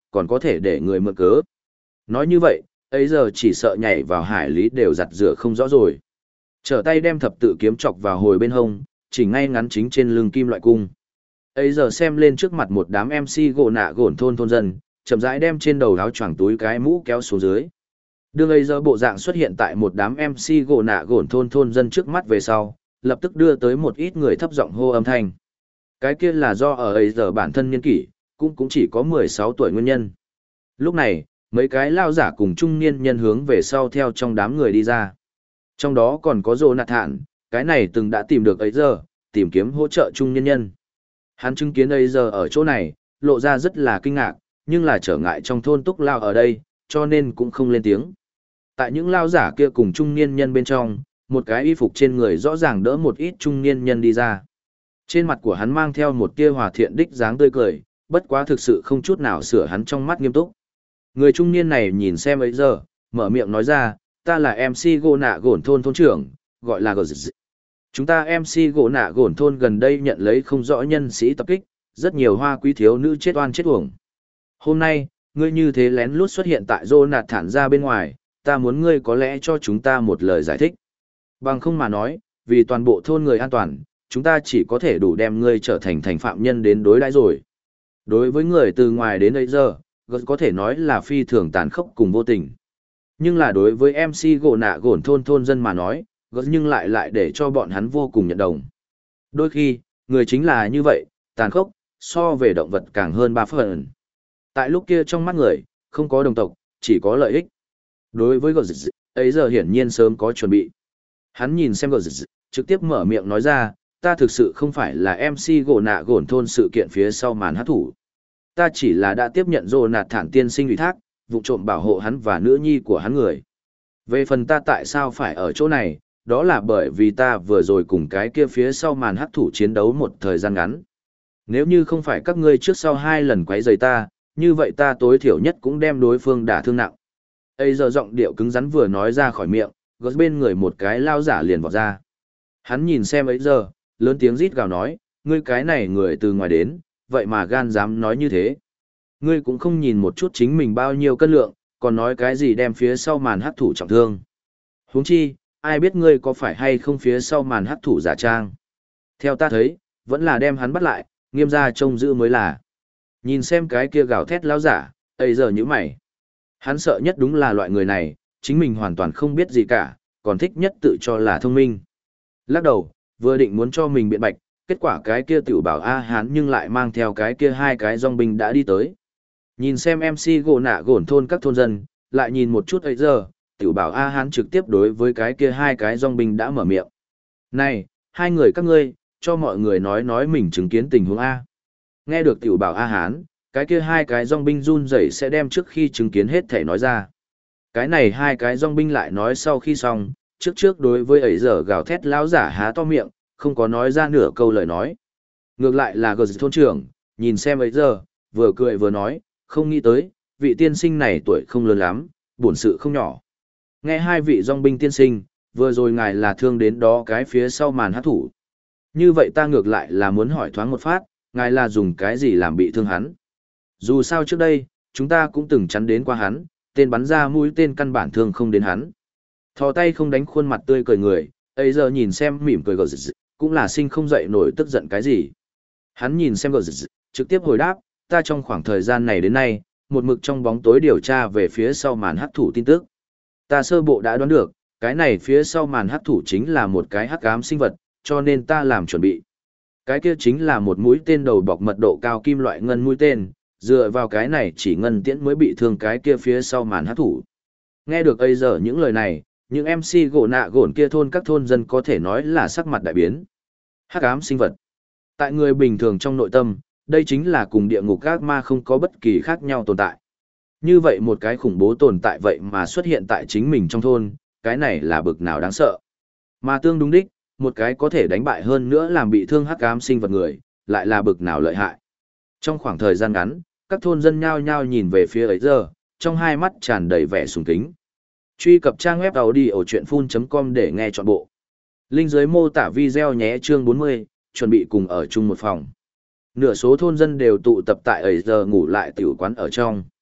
còn có thể để người mượn cớ. Nói như vậy, ấy giờ chỉ sợ nhảy vào hải lý đều giặt rửa không rõ rồi. Trở tay đem thập tự kiếm chọc vào hồi bên hông, chỉ ngay ngắn chính trên lưng kim loại cung. Ấy giờ xem lên trước mặt một đám MC gỗ nạ gổn thôn dân, chậm rãi đem trên đầu áo choàng túi cái mũ kéo xuống dưới. Đương ấy giờ bộ dạng xuất hiện tại một đám MC gỗ nạ gổn thôn dân trước mắt về sau, lập tức đưa tới một ít người thấp giọng hô âm thanh. Cái kia là do ở ấy giờ bản thân niên kỷ, cũng chỉ có 16 tuổi nguyên nhân. Lúc này, mấy cái lao giả cùng trung niên nhân hướng về sau theo trong đám người đi ra. Trong đó còn có Jonathan, cái này từng đã tìm được ấy giờ, tìm kiếm hỗ trợ trung niên nhân. Hắn chứng kiến ấy giờ ở chỗ này, lộ ra rất là kinh ngạc, nhưng là trở ngại trong thôn túc lao ở đây, cho nên cũng không lên tiếng. Tại những lao giả kia cùng trung niên nhân bên trong, một cái y phục trên người rõ ràng đỡ một ít trung niên nhân đi ra. Trên mặt của hắn mang theo một tia hòa thiện đích dáng tươi cười, bất quá thực sự không chút nào sửa hắn trong mắt nghiêm túc. Người trung niên này nhìn xem ấy giờ, mở miệng nói ra, ta là MC gỗ nạ gổn thôn thôn trưởng, gọi là Gz. Chúng ta MC gỗ nạ gổn thôn gần đây nhận lấy không rõ nhân sĩ tập kích, rất nhiều hoa quý thiếu nữ chết oan chết uổng. Hôm nay, ngươi như thế lén lút xuất hiện tại Jonathan ra bên ngoài, ta muốn ngươi có lẽ cho chúng ta một lời giải thích. Bằng không mà nói, vì toàn bộ thôn người an toàn, chúng ta chỉ có thể đủ đem ngươi trở thành phạm nhân đến đối đãi rồi. Đối với người từ ngoài đến đây giờ, có thể nói là phi thường tàn khốc cùng vô tình. Nhưng là đối với MC gỗ nạ gổn thôn dân mà nói, nhưng lại để cho bọn hắn vô cùng nhận đồng. Đôi khi, người chính là như vậy, tàn khốc, so về động vật càng hơn 3 phần. Tại lúc kia trong mắt người, không có đồng tộc, chỉ có lợi ích. Đối với Gz, ấy giờ hiển nhiên sớm có chuẩn bị. Hắn nhìn xem Gz, trực tiếp mở miệng nói ra, ta thực sự không phải là MC gỗ nạ gổn thôn sự kiện phía sau màn hát thủ. Ta chỉ là đã tiếp nhận Jonathan tiên sinh ủy thác, vụ trộm bảo hộ hắn và nữ nhi của hắn người. Về phần ta tại sao phải ở chỗ này, đó là bởi vì ta vừa rồi cùng cái kia phía sau màn hắc thủ chiến đấu một thời gian ngắn. Nếu như không phải các ngươi trước sau 2 lần quấy rầy ta, như vậy ta tối thiểu nhất cũng đem đối phương đả thương nặng. Ây giờ giọng điệu cứng rắn vừa nói ra khỏi miệng, gớt bên người một cái lao giả liền vọt ra. Hắn nhìn xem ấy giờ, lớn tiếng rít gào nói, ngươi cái này người từ ngoài đến, vậy mà gan dám nói như thế. Ngươi cũng không nhìn một chút chính mình bao nhiêu cân lượng, còn nói cái gì đem phía sau màn hắc thủ trọng thương. Huống chi, ai biết ngươi có phải hay không phía sau màn hắc thủ giả trang. Theo ta thấy, vẫn là đem hắn bắt lại, nghiêm ra trông giữ mới là. Nhìn xem cái kia gào thét lão giả, ấy giờ như mày. Hắn sợ nhất đúng là loại người này, chính mình hoàn toàn không biết gì cả, còn thích nhất tự cho là thông minh. Lắc đầu, vừa định muốn cho mình biện bạch, kết quả cái kia tiểu bảo A Hán nhưng lại mang theo cái kia 2 cái dòng binh đã đi tới. Nhìn xem MC gỗ nạ gổn thôn các thôn dân, lại nhìn một chút ấy giờ, tiểu bảo A Hán trực tiếp đối với cái kia 2 cái dòng binh đã mở miệng. Này, 2 người các ngươi, cho mọi người nói mình chứng kiến tình huống A. Nghe được tiểu bảo A Hán, cái kia 2 cái dòng binh run rẩy sẽ đem trước khi chứng kiến hết thể nói ra. Cái này 2 cái dòng binh lại nói sau khi xong, trước đối với ấy giờ gào thét lão giả há to miệng, không có nói ra nửa câu lời nói. Ngược lại là gờ thôn trưởng, nhìn xem ấy giờ, vừa cười vừa nói, không nghĩ tới, vị tiên sinh này tuổi không lớn lắm, bổn sự không nhỏ. Nghe 2 vị dòng binh tiên sinh, vừa rồi ngài là thương đến đó cái phía sau màn hát thủ. Như vậy ta ngược lại là muốn hỏi thoáng một phát, ngài là dùng cái gì làm bị thương hắn? Dù sao trước đây, chúng ta cũng từng chắn đến qua hắn, tên bắn ra mũi tên căn bản thương không đến hắn. Thò tay không đánh khuôn mặt tươi cười người, ấy giờ nhìn xem mỉm cười gờ cũng là sinh không dậy nổi tức giận cái gì. Hắn nhìn xem gờ trực tiếp hồi đáp, ta trong khoảng thời gian này đến nay, một mực trong bóng tối điều tra về phía sau màn hắc thủ tin tức. Ta sơ bộ đã đoán được, cái này phía sau màn hắc thủ chính là một cái hắc ám sinh vật, cho nên ta làm chuẩn bị. Cái kia chính là một mũi tên đầu bọc mật độ cao kim loại ngân mũi tên, dựa vào cái này chỉ ngân tiễn mới bị thương cái kia phía sau màn hắc thủ. Nghe được bây giờ những lời này, những MC gỗ nạ gổn kia thôn các thôn dân có thể nói là sắc mặt đại biến. Hắc ám sinh vật. Tại người bình thường trong nội tâm, đây chính là cùng địa ngục ác ma không có bất kỳ khác nhau tồn tại. Như vậy một cái khủng bố tồn tại vậy mà xuất hiện tại chính mình trong thôn, cái này là bực nào đáng sợ. Mà tương đúng đích, một cái có thể đánh bại hơn nữa làm bị thương hắc ám sinh vật người, lại là bực nào lợi hại. Trong khoảng thời gian ngắn, các thôn dân nhao nhao nhìn về phía ấy giờ, trong hai mắt tràn đầy vẻ sùng kính. Truy cập trang web audiochuyenphun.com để nghe trọn bộ. Link dưới mô tả video nhé chương 40, chuẩn bị cùng ở chung một phòng. Nửa số thôn dân đều tụ tập tại ấy giờ ngủ lại tiểu quán ở trong.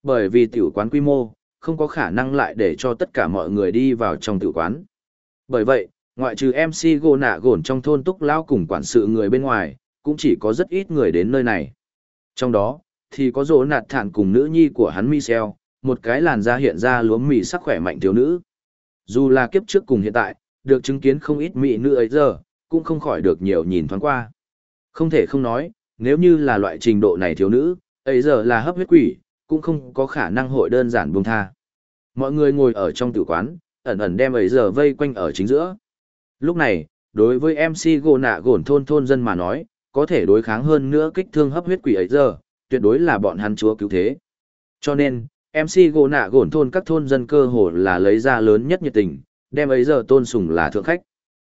Bởi vì tiểu quán quy mô, không có khả năng lại để cho tất cả mọi người đi vào trong tiểu quán. Bởi vậy, ngoại trừ MC gỗ nạ gổn trong thôn túc lao cùng quản sự người bên ngoài, cũng chỉ có rất ít người đến nơi này. Trong đó, thì có rỗ nạt thản cùng nữ nhi của hắn Michel, một cái làn da hiện ra lúa mì sắc khỏe mạnh thiếu nữ. Dù là kiếp trước cùng hiện tại, được chứng kiến không ít mỹ nữ ấy giờ, cũng không khỏi được nhiều nhìn thoáng qua. Không thể không nói, nếu như là loại trình độ này thiếu nữ, ấy giờ là hấp huyết quỷ, cũng không có khả năng hội đơn giản buông tha. Mọi người ngồi ở trong tử quán, ẩn ẩn đem ấy giờ vây quanh ở chính giữa. Lúc này, đối với MC gỗ nạ gổn thôn dân mà nói, có thể đối kháng hơn nữa kích thương hấp huyết quỷ ấy giờ, tuyệt đối là bọn hắn chúa cứu thế. Cho nên, MC gỗ nạ gổn thôn các thôn dân cơ hồ là lấy ra lớn nhất nhiệt tình, đem ấy giờ tôn sùng là thượng khách.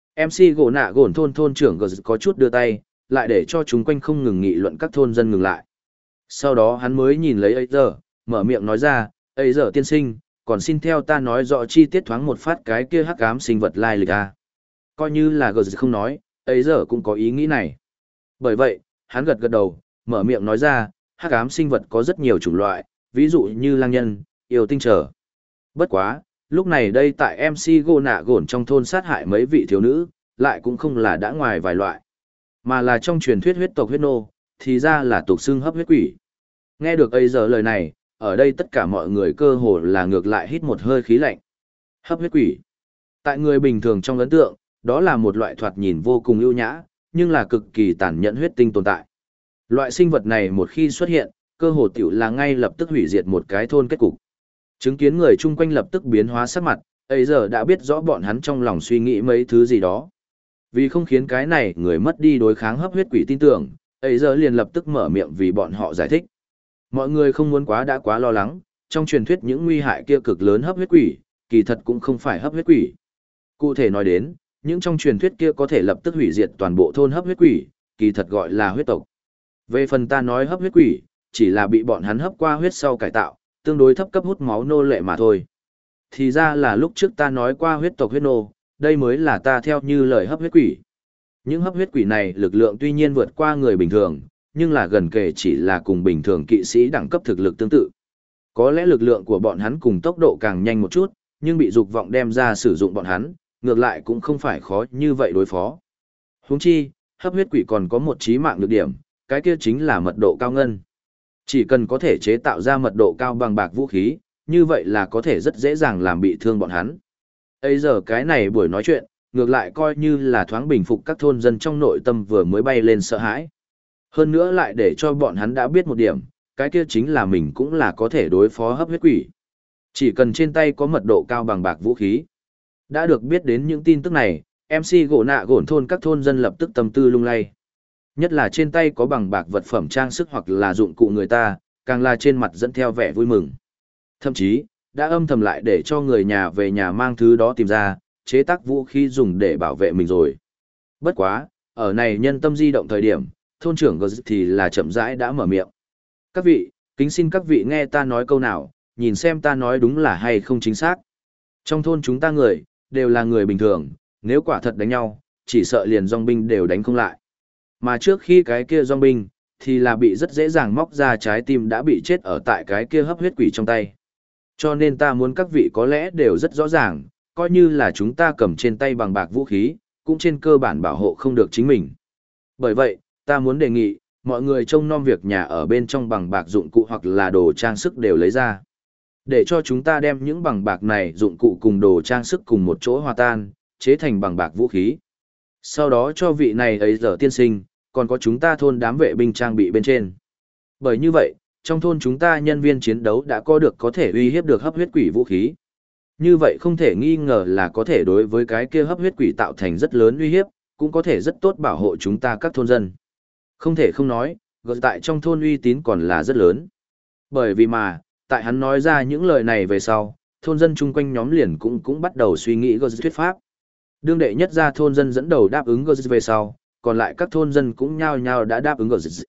MC gỗ nạ gổn thôn trưởng có chút đưa tay, lại để cho chúng quanh không ngừng nghị luận các thôn dân ngừng lại. Sau đó hắn mới nhìn lấy ấy giờ, mở miệng nói ra, ấy giờ tiên sinh, còn xin theo ta nói rõ chi tiết thoáng một phát cái kia hắc ám sinh vật lai lịch a. Coi như là không nói, ấy giờ cũng có ý nghĩ này. Bởi vậy, hắn gật đầu, mở miệng nói ra, hắc ám sinh vật có rất nhiều chủng loại, ví dụ như lang nhân, yêu tinh trở. Bất quá, lúc này đây tại MC gỗ nạ gổn trong thôn sát hại mấy vị thiếu nữ, lại cũng không là đã ngoài vài loại, mà là trong truyền thuyết huyết tộc huyết nô, thì ra là tục xưng hấp huyết quỷ. Nghe được ấy giờ lời này, ở đây tất cả mọi người cơ hồ là ngược lại hít một hơi khí lạnh. Hấp huyết quỷ. Tại người bình thường trong ấn tượng, đó là một loại thoạt nhìn vô cùng ưu nhã, nhưng là cực kỳ tàn nhẫn huyết tinh tồn tại. Loại sinh vật này một khi xuất hiện, cơ hồ tiểu là ngay lập tức hủy diệt một cái thôn kết cục. Chứng kiến người chung quanh lập tức biến hóa sắc mặt, ấy giờ đã biết rõ bọn hắn trong lòng suy nghĩ mấy thứ gì đó. Vì không khiến cái này người mất đi đối kháng hấp huyết quỷ tin tưởng, ấy giờ liền lập tức mở miệng vì bọn họ giải thích. Mọi người không muốn quá lo lắng, trong truyền thuyết những nguy hại kia cực lớn hấp huyết quỷ, kỳ thật cũng không phải hấp huyết quỷ. Cụ thể nói đến, những trong truyền thuyết kia có thể lập tức hủy diệt toàn bộ thôn hấp huyết quỷ, kỳ thật gọi là huyết tộc. Về phần ta nói hấp huyết quỷ, chỉ là bị bọn hắn hấp qua huyết sau cải tạo, tương đối thấp cấp hút máu nô lệ mà thôi. Thì ra là lúc trước ta nói qua huyết tộc huyết nô, đây mới là ta theo như lời hấp huyết quỷ. Những hấp huyết quỷ này lực lượng tuy nhiên vượt qua người bình thường, nhưng là gần kề chỉ là cùng bình thường kỵ sĩ đẳng cấp thực lực tương tự. Có lẽ lực lượng của bọn hắn cùng tốc độ càng nhanh một chút, nhưng bị dục vọng đem ra sử dụng bọn hắn, ngược lại cũng không phải khó như vậy đối phó. Huống chi, hấp huyết quỷ còn có một chí mạng nhược điểm, cái kia chính là mật độ cao ngân. Chỉ cần có thể chế tạo ra mật độ cao bằng bạc vũ khí, như vậy là có thể rất dễ dàng làm bị thương bọn hắn. Bây giờ cái này buổi nói chuyện, ngược lại coi như là thoáng bình phục các thôn dân trong nội tâm vừa mới bay lên sợ hãi. Hơn nữa lại để cho bọn hắn đã biết một điểm, cái kia chính là mình cũng là có thể đối phó hấp huyết quỷ. Chỉ cần trên tay có mật độ cao bằng bạc vũ khí. Đã được biết đến những tin tức này, MC gỗ nạ gổn thôn các thôn dân lập tức tâm tư lung lay. Nhất là trên tay có bằng bạc vật phẩm trang sức hoặc là dụng cụ người ta, càng là trên mặt dẫn theo vẻ vui mừng. Thậm chí, đã âm thầm lại để cho người nhà về nhà mang thứ đó tìm ra, chế tác vũ khí dùng để bảo vệ mình rồi. Bất quá, ở này nhân tâm di động thời điểm, thôn trưởng thì là chậm rãi đã mở miệng. Các vị, kính xin các vị nghe ta nói câu nào, nhìn xem ta nói đúng là hay không chính xác. Trong thôn chúng ta người, đều là người bình thường, nếu quả thật đánh nhau, chỉ sợ liền dòng binh đều đánh không lại. Mà trước khi cái kia dòng binh, thì là bị rất dễ dàng móc ra trái tim đã bị chết ở tại cái kia hấp huyết quỷ trong tay. Cho nên ta muốn các vị có lẽ đều rất rõ ràng, coi như là chúng ta cầm trên tay bằng bạc vũ khí, cũng trên cơ bản bảo hộ không được chính mình. Bởi vậy, ta muốn đề nghị, mọi người trông nom việc nhà ở bên trong bằng bạc dụng cụ hoặc là đồ trang sức đều lấy ra. Để cho chúng ta đem những bằng bạc này dụng cụ cùng đồ trang sức cùng một chỗ hòa tan, chế thành bằng bạc vũ khí. Sau đó cho vị này ấy giờ tiên sinh, còn có chúng ta thôn đám vệ binh trang bị bên trên. Bởi như vậy, trong thôn chúng ta nhân viên chiến đấu đã có thể uy hiếp được hấp huyết quỷ vũ khí. Như vậy không thể nghi ngờ là có thể đối với cái kia hấp huyết quỷ tạo thành rất lớn uy hiếp, cũng có thể rất tốt bảo hộ chúng ta các thôn dân. Không thể không nói, tại trong thôn uy tín còn là rất lớn. Bởi vì mà, tại hắn nói ra những lời này về sau, thôn dân chung quanh nhóm liền cũng bắt đầu suy nghĩ thuyết pháp. Đương đệ nhất ra thôn dân dẫn đầu đáp ứng về sau, còn lại các thôn dân cũng nhao nhao đã đáp ứng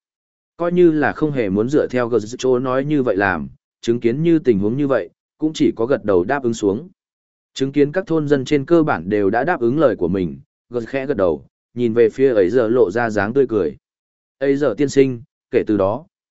coi như là không hề muốn dựa theo chỗ nói như vậy làm, chứng kiến như tình huống như vậy, cũng chỉ có gật đầu đáp ứng xuống. Chứng kiến các thôn dân trên cơ bản đều đã đáp ứng lời của mình, khẽ gật đầu, nhìn về phía ấy giờ lộ ra dáng tươi cười. Ấy giờ tiên sinh, kể từ đó,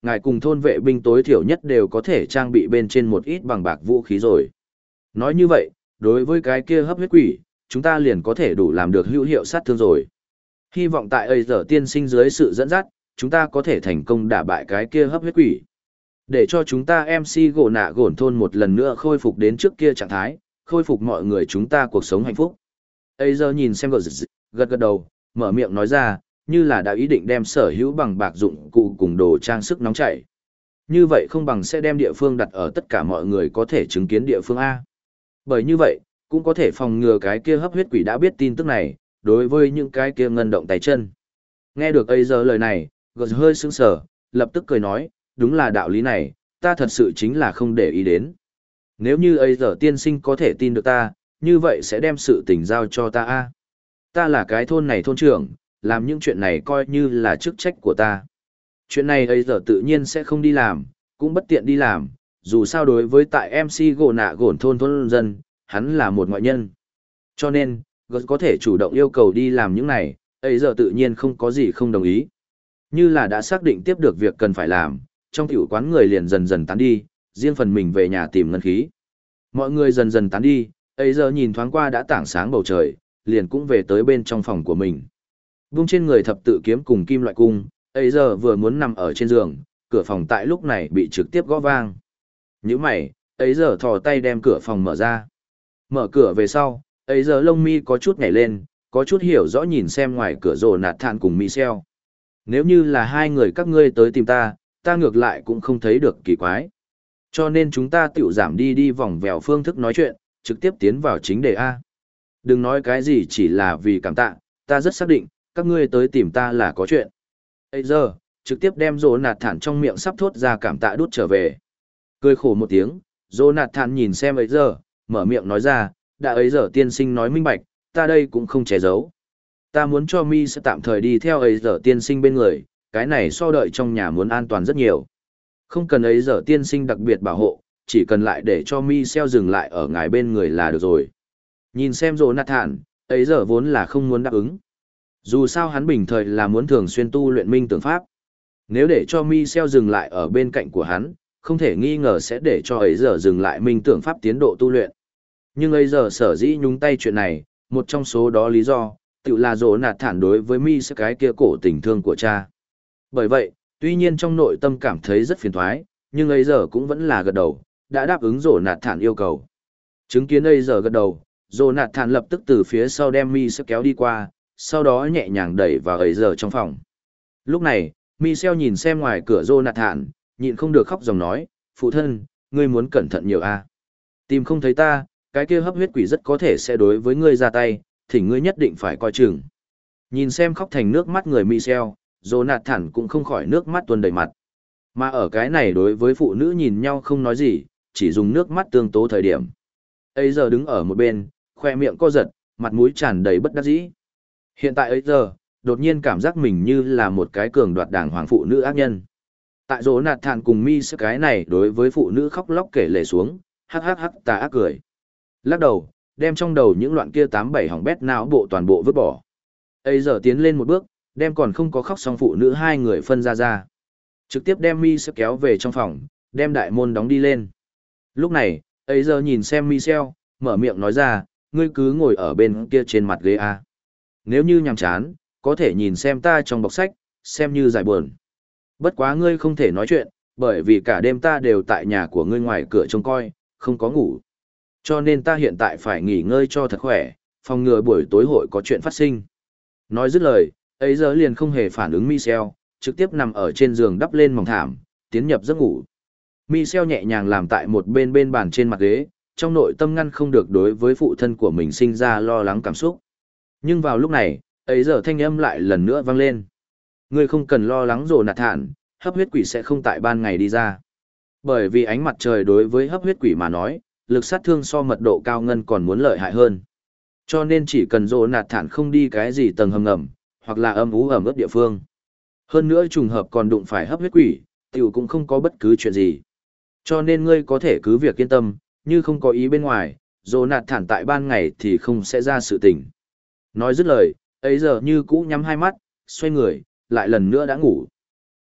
ngài cùng thôn vệ binh tối thiểu nhất đều có thể trang bị bên trên một ít bằng bạc vũ khí rồi. Nói như vậy, đối với cái kia hấp huyết quỷ, chúng ta liền có thể đủ làm được hữu hiệu sát thương rồi. Hy vọng tại ấy giờ tiên sinh dưới sự dẫn dắt, chúng ta có thể thành công đả bại cái kia hấp huyết quỷ. Để cho chúng ta MC gỗ nạ gổn thôn một lần nữa khôi phục đến trước kia trạng thái, khôi phục mọi người chúng ta cuộc sống hạnh phúc. Ấy giờ nhìn xem gật gật đầu, mở miệng nói ra, như là đã ý định đem sở hữu bằng bạc dụng cụ cùng đồ trang sức nóng chảy. Như vậy không bằng sẽ đem địa phương đặt ở tất cả mọi người có thể chứng kiến địa phương A. Bởi như vậy, cũng có thể phòng ngừa cái kia hấp huyết quỷ đã biết tin tức này, đối với những cái kia ngân động tay chân. Nghe được ấy giờ lời này, gật hơi sững sờ, lập tức cười nói, đúng là đạo lý này, ta thật sự chính là không để ý đến. Nếu như ấy giờ tiên sinh có thể tin được ta, như vậy sẽ đem sự tình giao cho ta A. Ta là cái thôn này thôn trưởng, làm những chuyện này coi như là chức trách của ta. Chuyện này ấy giờ tự nhiên sẽ không đi làm, cũng bất tiện đi làm, dù sao đối với tại MC gỗ nạ gổn thôn thôn dân, hắn là một ngoại nhân. Cho nên, Gus có thể chủ động yêu cầu đi làm những này, ấy giờ tự nhiên không có gì không đồng ý. Như là đã xác định tiếp được việc cần phải làm, trong tiểu quán người liền dần dần tán đi, riêng phần mình về nhà tìm ngân khí. Mọi người dần dần tán đi, ấy giờ nhìn thoáng qua đã tảng sáng bầu trời, liền cũng về tới bên trong phòng của mình. Vung trên người thập tự kiếm cùng kim loại cung, ấy giờ vừa muốn nằm ở trên giường, cửa phòng tại lúc này bị trực tiếp gõ vang. Nhíu mày, ấy giờ thò tay đem cửa phòng mở ra. Mở cửa về sau, ấy giờ lông mi có chút nhảy lên, có chút hiểu rõ nhìn xem ngoài cửa rồ nạt thản cùng Michel. Nếu như là hai người các ngươi tới tìm ta, ta ngược lại cũng không thấy được kỳ quái. Cho nên chúng ta tiểu giảm đi vòng vèo phương thức nói chuyện, trực tiếp tiến vào chính đề A. Đừng nói cái gì chỉ là vì cảm tạ, ta rất xác định, các ngươi tới tìm ta là có chuyện. Bây giờ, trực tiếp đem rồ nạt thản trong miệng sắp thốt ra cảm tạ đút trở về. Cười khổ một tiếng, rồ nạt thản nhìn xem ấy giờ, mở miệng nói ra, đã ấy giờ tiên sinh nói minh bạch, ta đây cũng không che giấu. Ta muốn cho mi sẽ tạm thời đi theo ấy giờ tiên sinh bên người, cái này so đợi trong nhà muốn an toàn rất nhiều. Không cần ấy giờ tiên sinh đặc biệt bảo hộ, chỉ cần lại để cho mi xeo dừng lại ở ngài bên người là được rồi. Nhìn xem rồ nạt thản, ấy giờ vốn là không muốn đáp ứng. Dù sao hắn bình thời là muốn thường xuyên tu luyện minh tưởng pháp. Nếu để cho mi xeo dừng lại ở bên cạnh của hắn, không thể nghi ngờ sẽ để cho ấy giờ dừng lại minh tưởng pháp tiến độ tu luyện. Nhưng ấy giờ sở dĩ nhúng tay chuyện này, một trong số đó lý do, tự là rồ nạt thản đối với mi sẽ cái kia cổ tình thương của cha. Bởi vậy, tuy nhiên trong nội tâm cảm thấy rất phiền thoái, nhưng ấy giờ cũng vẫn là gật đầu, đã đáp ứng rồ nạt thản yêu cầu. Chứng kiến ấy giờ gật đầu, rồ nạt thản lập tức từ phía sau đem mi sẽ kéo đi qua, sau đó nhẹ nhàng đẩy vào ấy giờ trong phòng. Lúc này, Michel nhìn xem ngoài cửa Jonathan, nhịn không được khóc dòng nói, phụ thân, ngươi muốn cẩn thận nhiều a. Tìm không thấy ta, cái kia hấp huyết quỷ rất có thể sẽ đối với ngươi ra tay, thỉnh ngươi nhất định phải coi chừng. Nhìn xem khóc thành nước mắt người Michel, Jonathan cũng không khỏi nước mắt tuôn đầy mặt. Mà ở cái này đối với phụ nữ nhìn nhau không nói gì, chỉ dùng nước mắt tương tố thời điểm. Ấy giờ đứng ở một bên, khoe miệng co giật, mặt mũi tràn đầy bất đắc dĩ. Hiện tại ấy giờ, đột nhiên cảm giác mình như là một cái cường đoạt đảng hoàng phụ nữ ác nhân. Tại rỗ nạt thản cùng mi sức cái này đối với phụ nữ khóc lóc kể lể xuống, hắc hắc hắc tà ác cười. Lắc đầu, đem trong đầu những loạn kia 87 hỏng bét não bộ toàn bộ vứt bỏ. Ấy giờ tiến lên một bước, đem còn không có khóc xong phụ nữ hai người phân ra. Trực tiếp đem mi sức kéo về trong phòng, đem đại môn đóng đi lên. Lúc này, ấy giờ nhìn xem Michel, mở miệng nói ra, ngươi cứ ngồi ở bên kia trên mặt ghế A. Nếu như nhàm chán, có thể nhìn xem ta trong bọc sách, xem như giải buồn. Bất quá ngươi không thể nói chuyện, bởi vì cả đêm ta đều tại nhà của ngươi ngoài cửa trông coi, không có ngủ. Cho nên ta hiện tại phải nghỉ ngơi cho thật khỏe, phòng ngừa buổi tối hội có chuyện phát sinh. Nói dứt lời, ấy giờ liền không hề phản ứng Michel, trực tiếp nằm ở trên giường đắp lên mỏng thảm, tiến nhập giấc ngủ. Michel nhẹ nhàng làm tại một bên bàn trên mặt ghế, trong nội tâm ngăn không được đối với phụ thân của mình sinh ra lo lắng cảm xúc. Nhưng vào lúc này, ấy giờ thanh âm lại lần nữa vang lên. Ngươi không cần lo lắng rồi nạt thản, hấp huyết quỷ sẽ không tại ban ngày đi ra. Bởi vì ánh mặt trời đối với hấp huyết quỷ mà nói, lực sát thương so mật độ cao ngân còn muốn lợi hại hơn. Cho nên chỉ cần rồi nạt thản không đi cái gì tầng hầm ngầm, hoặc là âm ú ẩm ướt địa phương. Hơn nữa trùng hợp còn đụng phải hấp huyết quỷ, tiểu cũng không có bất cứ chuyện gì. Cho nên ngươi có thể cứ việc yên tâm, như không có ý bên ngoài, rồi nạt thản tại ban ngày thì không sẽ ra sự tình. Nói dứt lời, ấy giờ như cũ nhắm hai mắt, xoay người, lại lần nữa đã ngủ.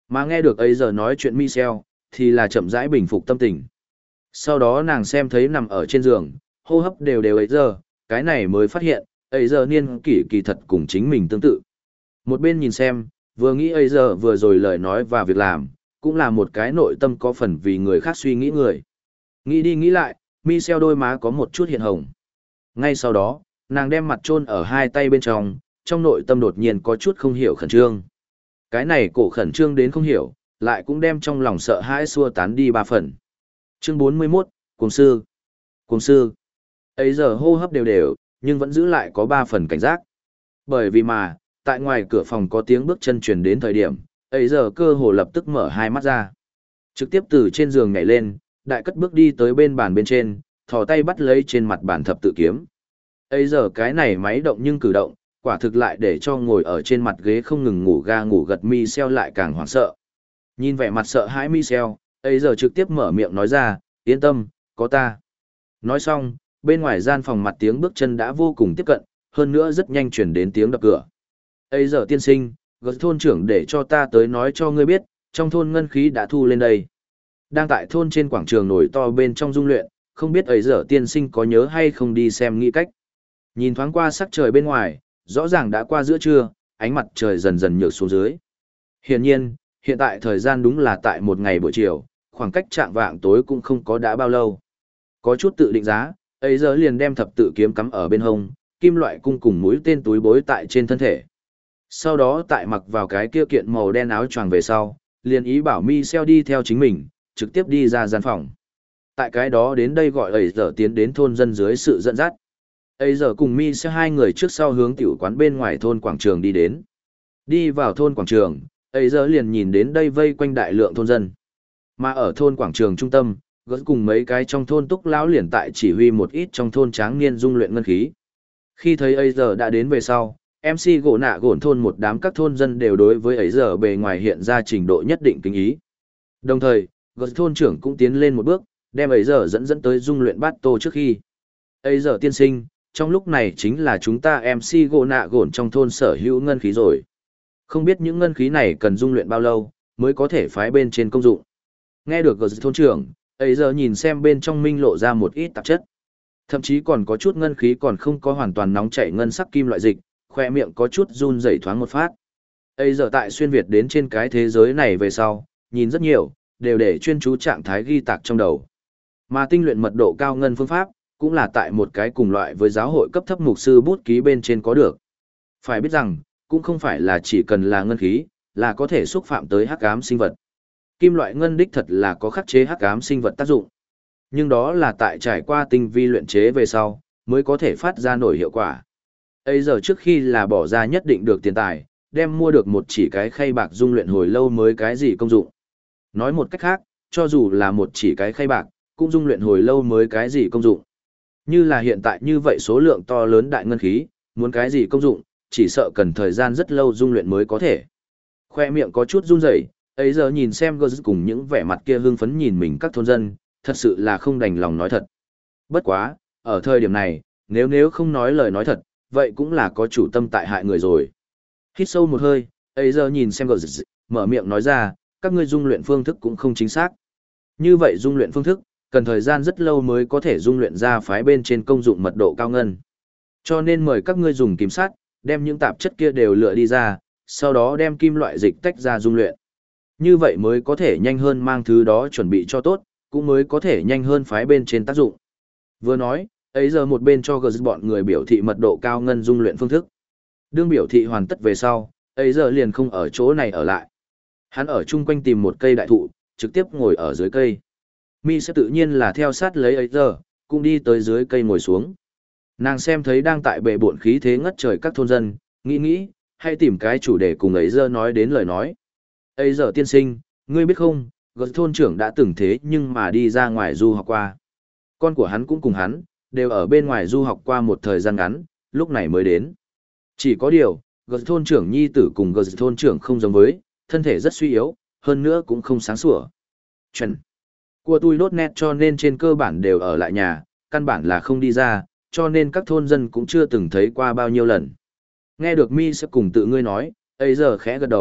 Mà nghe được ấy giờ nói chuyện Michel, thì là chậm rãi bình phục tâm tình. Sau đó nàng xem thấy nằm ở trên giường, hô hấp đều đều ấy giờ, cái này mới phát hiện, ấy giờ niên kỷ kỳ thật cùng chính mình tương tự. Một bên nhìn xem, vừa nghĩ ấy giờ vừa rồi lời nói và việc làm, cũng là một cái nội tâm có phần vì người khác suy nghĩ người. Nghĩ đi nghĩ lại, Michel đôi má có một chút hiện hồng. Ngay sau đó, nàng đem mặt chôn ở hai tay bên trong nội tâm đột nhiên có chút không hiểu khẩn trương. Cái này cổ khẩn trương đến không hiểu, lại cũng đem trong lòng sợ hãi xua tán đi ba phần. Chương 41, Cuồng sư. Cuồng sư. Ấy giờ hô hấp đều đều, nhưng vẫn giữ lại có ba phần cảnh giác. Bởi vì mà, tại ngoài cửa phòng có tiếng bước chân truyền đến thời điểm, ấy giờ cơ hồ lập tức mở hai mắt ra. Trực tiếp từ trên giường nhảy lên, đại cất bước đi tới bên bàn bên trên, thò tay bắt lấy trên mặt bàn thập tự kiếm. Ấy giờ cái này máy động nhưng cử động, quả thực lại để cho ngồi ở trên mặt ghế không ngừng ngủ ga ngủ gật Michel lại càng hoảng sợ. Nhìn vẻ mặt sợ hãi Michel, ấy giờ trực tiếp mở miệng nói ra, yên tâm, có ta. Nói xong, bên ngoài gian phòng mặt tiếng bước chân đã vô cùng tiếp cận, hơn nữa rất nhanh chuyển đến tiếng đập cửa. Ấy giờ tiên sinh, gật thôn trưởng để cho ta tới nói cho ngươi biết, trong thôn ngân khí đã thu lên đây. Đang tại thôn trên quảng trường nổi to bên trong dung luyện, không biết ấy giờ tiên sinh có nhớ hay không đi xem nghĩ cách. Nhìn thoáng qua sắc trời bên ngoài, rõ ràng đã qua giữa trưa, ánh mặt trời dần dần nhược xuống dưới. Hiển nhiên, hiện tại thời gian đúng là tại một ngày buổi chiều, khoảng cách chạng vạng tối cũng không có đã bao lâu. Có chút tự định giá, ấy giờ liền đem thập tự kiếm cắm ở bên hông, kim loại cung cùng mũi tên túi bối tại trên thân thể. Sau đó tại mặc vào cái kia kiện màu đen áo choàng về sau, liền ý bảo Michel đi theo chính mình, trực tiếp đi ra gian phòng. Tại cái đó đến đây gọi ấy giờ tiến đến thôn dân dưới sự dẫn dắt. Ấy giờ cùng Michel hai người trước sau hướng tiểu quán bên ngoài thôn quảng trường đi đến. Đi vào thôn quảng trường, ấy giờ liền nhìn đến đây vây quanh đại lượng thôn dân. Mà ở thôn quảng trường trung tâm, gớt cùng mấy cái trong thôn túc lão liền tại chỉ huy một ít trong thôn tráng niên dung luyện ngân khí. Khi thấy ấy giờ đã đến về sau, MC gỗ nạ gổn thôn một đám các thôn dân đều đối với ấy giờ bề ngoài hiện ra trình độ nhất định kính ý. Đồng thời, gớt thôn trưởng cũng tiến lên một bước, đem ấy giờ dẫn tới dung luyện bát tô trước khi. Ấy giờ tiên sinh, trong lúc này chính là chúng ta MC gỗ nạ gổn trong thôn sở hữu ngân khí rồi. Không biết những ngân khí này cần dung luyện bao lâu, mới có thể phái bên trên công dụng. Nghe được gớt thôn trưởng, ấy giờ nhìn xem bên trong minh lộ ra một ít tạp chất. Thậm chí còn có chút ngân khí còn không có hoàn toàn nóng chảy ngân sắc kim loại dịch, khoe miệng có chút run rẩy thoáng một phát. Ấy giờ tại xuyên Việt đến trên cái thế giới này về sau, nhìn rất nhiều, đều để chuyên chú trạng thái ghi tạc trong đầu. Mà tinh luyện mật độ cao ngân phương pháp, cũng là tại một cái cùng loại với giáo hội cấp thấp mục sư bút ký bên trên có được. Phải biết rằng, cũng không phải là chỉ cần là ngân khí, là có thể xúc phạm tới hắc ám sinh vật. Kim loại ngân đích thật là có khắc chế hắc ám sinh vật tác dụng. Nhưng đó là tại trải qua tinh vi luyện chế về sau, mới có thể phát ra nổi hiệu quả. Ấy giờ trước khi là bỏ ra nhất định được tiền tài, đem mua được một chỉ cái khay bạc dung luyện hồi lâu mới cái gì công dụng. Nói một cách khác, cho dù là một chỉ cái khay bạc, cũng dung luyện hồi lâu mới cái gì công dụng. Như là hiện tại như vậy số lượng to lớn đại ngân khí, muốn cái gì công dụng, chỉ sợ cần thời gian rất lâu dung luyện mới có thể. Khoe miệng có chút run rẩy, ấy giờ nhìn xem gơ cùng những vẻ mặt kia hưng phấn nhìn mình các thôn dân, thật sự là không đành lòng nói thật. Bất quá, ở thời điểm này, nếu không nói lời nói thật, vậy cũng là có chủ tâm tại hại người rồi. Hít sâu một hơi, ấy giờ nhìn xem gơ mở miệng nói ra, các ngươi dung luyện phương thức cũng không chính xác. Như vậy dung luyện phương thức, cần thời gian rất lâu mới có thể dung luyện ra phái bên trên công dụng mật độ cao ngân. Cho nên mời các ngươi dùng kim sắt, đem những tạp chất kia đều lựa đi ra, sau đó đem kim loại dịch tách ra dung luyện. Như vậy mới có thể nhanh hơn mang thứ đó chuẩn bị cho tốt, cũng mới có thể nhanh hơn phái bên trên tác dụng. Vừa nói, ấy giờ một bên cho gờ bọn người biểu thị mật độ cao ngân dung luyện phương thức. Đương biểu thị hoàn tất về sau, ấy giờ liền không ở chỗ này ở lại. Hắn ở chung quanh tìm một cây đại thụ, trực tiếp ngồi ở dưới cây. Mi sẽ tự nhiên là theo sát lấy ấy giờ, cũng đi tới dưới cây ngồi xuống. Nàng xem thấy đang tại bệ bộn khí thế ngất trời các thôn dân, nghĩ, hay tìm cái chủ đề cùng ấy giờ nói đến lời nói. Ấy giờ tiên sinh, ngươi biết không, gật thôn trưởng đã từng thế nhưng mà đi ra ngoài du học qua. Con của hắn cũng cùng hắn, đều ở bên ngoài du học qua một thời gian ngắn, lúc này mới đến. Chỉ có điều, gật thôn trưởng nhi tử cùng gật thôn trưởng không giống với, thân thể rất suy yếu, hơn nữa cũng không sáng sủa. Chuẩn. Của tôi đốt nét cho nên trên cơ bản đều ở lại nhà, căn bản là không đi ra, cho nên các thôn dân cũng chưa từng thấy qua bao nhiêu lần. Nghe được Mi sẽ cùng tự ngươi nói, ấy giờ khẽ gật đầu,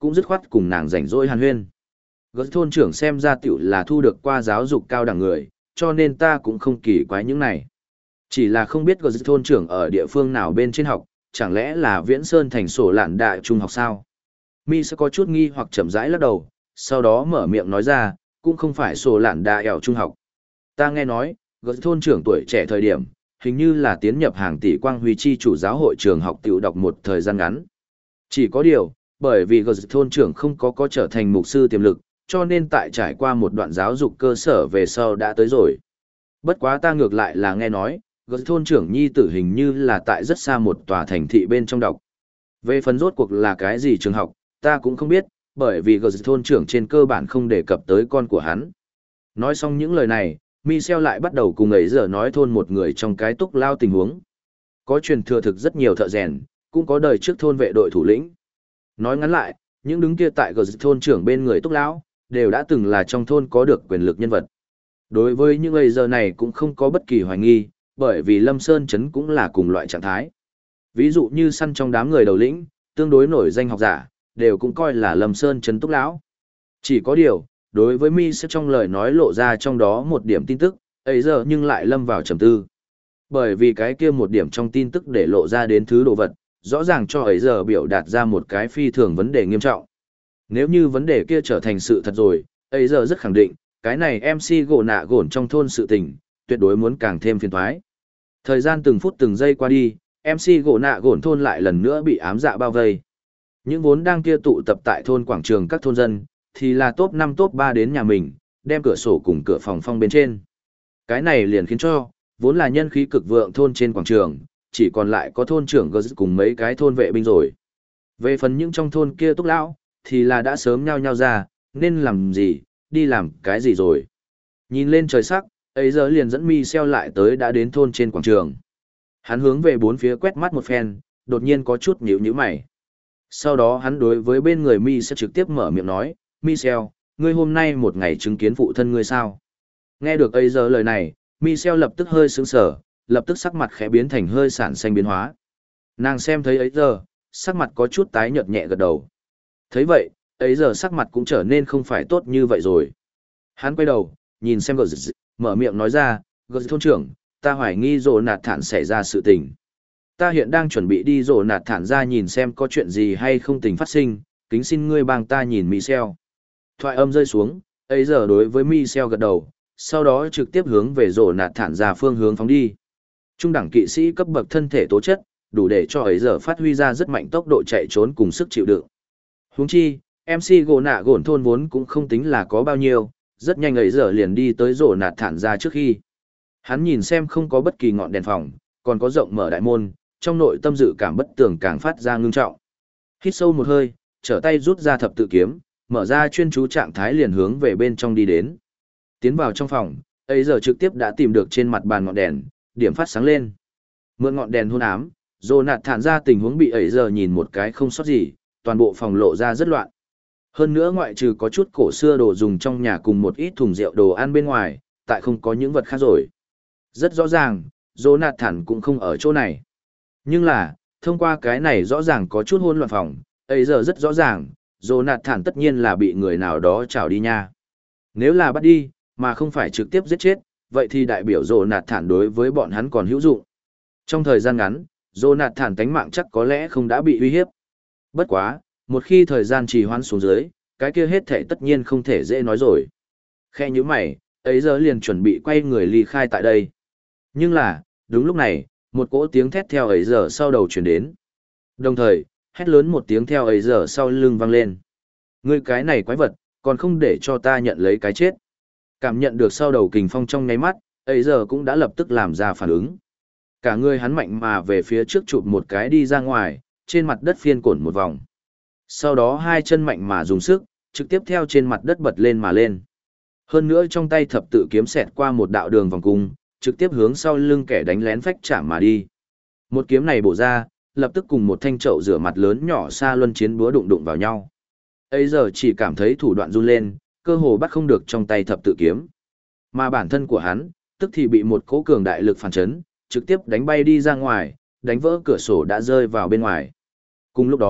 cũng dứt khoát cùng nàng rảnh rỗi hàn huyên. Gớt thôn trưởng xem ra tiểu là thu được qua giáo dục cao đẳng người, cho nên ta cũng không kỳ quái những này. Chỉ là không biết Gớt thôn trưởng ở địa phương nào bên trên học, chẳng lẽ là Viễn Sơn thành sổ lạn đại trung học sao? Mi sẽ có chút nghi hoặc chậm rãi lắc đầu, sau đó mở miệng nói ra, cũng không phải sổ lạn đại ẻo trung học. Ta nghe nói, Gớt thôn trưởng tuổi trẻ thời điểm, hình như là tiến nhập hàng tỷ quang huy chi chủ giáo hội trường học tiểu đọc một thời gian ngắn. Chỉ có điều, bởi vì Gớt thôn trưởng không có trở thành mục sư tiềm lực, cho nên tại trải qua một đoạn giáo dục cơ sở về sau đã tới rồi. Bất quá ta ngược lại là nghe nói, Gớt thôn trưởng nhi tử hình như là tại rất xa một tòa thành thị bên trong đọc. Về phần rốt cuộc là cái gì trường học, ta cũng không biết, bởi vì Gớt thôn trưởng trên cơ bản không đề cập tới con của hắn. Nói xong những lời này, Michel lại bắt đầu cùng ấy giờ nói thôn một người trong cái túc lao tình huống. Có truyền thừa thực rất nhiều thợ rèn, cũng có đời trước thôn vệ đội thủ lĩnh. Nói ngắn lại, những đứng kia tại Gớt thôn trưởng bên người túc lão đều đã từng là trong thôn có được quyền lực nhân vật. Đối với những ấy giờ này cũng không có bất kỳ hoài nghi, bởi vì Lâm Sơn Trấn cũng là cùng loại trạng thái. Ví dụ như săn trong đám người đầu lĩnh, tương đối nổi danh học giả, đều cũng coi là Lâm Sơn Trấn túc lão. Chỉ có điều, đối với mi sẽ trong lời nói lộ ra trong đó một điểm tin tức, ấy giờ nhưng lại lâm vào trầm tư. Bởi vì cái kia một điểm trong tin tức để lộ ra đến thứ đồ vật, rõ ràng cho ấy giờ biểu đạt ra một cái phi thường vấn đề nghiêm trọng. Nếu như vấn đề kia trở thành sự thật rồi, ấy giờ rất khẳng định, cái này MC gỗ nạ gổn trong thôn sự tình, tuyệt đối muốn càng thêm phiền toái. Thời gian từng phút từng giây qua đi, MC gỗ nạ gổn thôn lại lần nữa bị ám dạ bao vây. Những vốn đang kia tụ tập tại thôn quảng trường các thôn dân, thì là top 5 top 3 đến nhà mình, đem cửa sổ cùng cửa phòng phong bên trên. Cái này liền khiến cho, vốn là nhân khí cực vượng thôn trên quảng trường, chỉ còn lại có thôn trưởng Gớt cùng mấy cái thôn vệ binh rồi. Về phần những trong thôn kia túc lão, thì là đã sớm nhao nhao ra, nên làm gì, đi làm cái gì rồi. Nhìn lên trời sắc, ấy giờ liền dẫn Michel lại tới đã đến thôn trên quảng trường. Hắn hướng về bốn phía quét mắt một phen, đột nhiên có chút nhíu nhíu mày. Sau đó hắn đối với bên người Michel trực tiếp mở miệng nói, Michel, ngươi hôm nay một ngày chứng kiến phụ thân ngươi sao? Nghe được ấy giờ lời này, Michel lập tức hơi sững sờ, lập tức sắc mặt khẽ biến thành hơi sản xanh biến hóa. Nàng xem thấy ấy giờ, sắc mặt có chút tái nhợt nhẹ gật đầu. Thấy vậy, ấy giờ sắc mặt cũng trở nên không phải tốt như vậy rồi. Hắn quay đầu, nhìn xem Gớt, mở miệng nói ra, Gớt thôn trưởng, ta hoài nghi rồ nạt thản xảy ra sự tình. Ta hiện đang chuẩn bị đi rồ nạt thản ra nhìn xem có chuyện gì hay không tình phát sinh, kính xin ngươi bằng ta nhìn Michel. Thoại âm rơi xuống, ấy giờ đối với Michel gật đầu, sau đó trực tiếp hướng về rồ nạt thản ra phương hướng phóng đi. Trung đẳng kỵ sĩ cấp bậc thân thể tố chất, đủ để cho ấy giờ phát huy ra rất mạnh tốc độ chạy trốn cùng sức chịu đựng. Huống chi, MC gỗ nạ gổn thôn vốn cũng không tính là có bao nhiêu, rất nhanh ấy giờ liền đi tới rồ nạt thản ra trước khi. Hắn nhìn xem không có bất kỳ ngọn đèn phòng, còn có rộng mở đại môn, trong nội tâm dự cảm bất tường càng phát ra ngưng trọng. Hít sâu một hơi, trở tay rút ra thập tự kiếm, mở ra chuyên chú trạng thái liền hướng về bên trong đi đến. Tiến vào trong phòng, ấy giờ trực tiếp đã tìm được trên mặt bàn ngọn đèn, điểm phát sáng lên. Mượn ngọn đèn hôn ám, rồ nạt thản ra tình huống bị ấy giờ nhìn một cái không sót gì, toàn bộ phòng lộ ra rất loạn. Hơn nữa ngoại trừ có chút cổ xưa đồ dùng trong nhà cùng một ít thùng rượu đồ ăn bên ngoài, tại không có những vật khác rồi. Rất rõ ràng, Jonathan cũng không ở chỗ này. Nhưng là, thông qua cái này rõ ràng có chút hỗn loạn phòng, ấy giờ rất rõ ràng, Jonathan tất nhiên là bị người nào đó trảo đi nha. Nếu là bắt đi, mà không phải trực tiếp giết chết, vậy thì đại biểu Jonathan đối với bọn hắn còn hữu dụng. Trong thời gian ngắn, Jonathan tánh mạng chắc có lẽ không đã bị uy hiếp. Bất quá, một khi thời gian trì hoãn xuống dưới, cái kia hết thể tất nhiên không thể dễ nói rồi. Khe như mày, ấy giờ liền chuẩn bị quay người ly khai tại đây. Nhưng là, đúng lúc này, một cỗ tiếng thét theo ấy giờ sau đầu chuyển đến. Đồng thời, hét lớn một tiếng theo ấy giờ sau lưng vang lên. Ngươi cái này quái vật, còn không để cho ta nhận lấy cái chết. Cảm nhận được sau đầu kình phong trong nháy mắt, ấy giờ cũng đã lập tức làm ra phản ứng. Cả người hắn mạnh mà về phía trước chụp một cái đi ra ngoài, trên mặt đất phiên cổn một vòng. Sau đó hai chân mạnh mà dùng sức, trực tiếp theo trên mặt đất bật lên mà lên. Hơn nữa trong tay thập tự kiếm xẹt qua một đạo đường vòng cung, trực tiếp hướng sau lưng kẻ đánh lén phách chạm mà đi. Một kiếm này bổ ra, lập tức cùng một thanh chậu rửa mặt lớn nhỏ xa luân chiến búa đụng đụng vào nhau. Ấy giờ chỉ cảm thấy thủ đoạn run lên, cơ hồ bắt không được trong tay thập tự kiếm. Mà bản thân của hắn, tức thì bị một cỗ cường đại lực phản chấn, trực tiếp đánh bay đi ra ngoài, đánh vỡ cửa sổ đã rơi vào bên ngoài. Cùng lúc đó,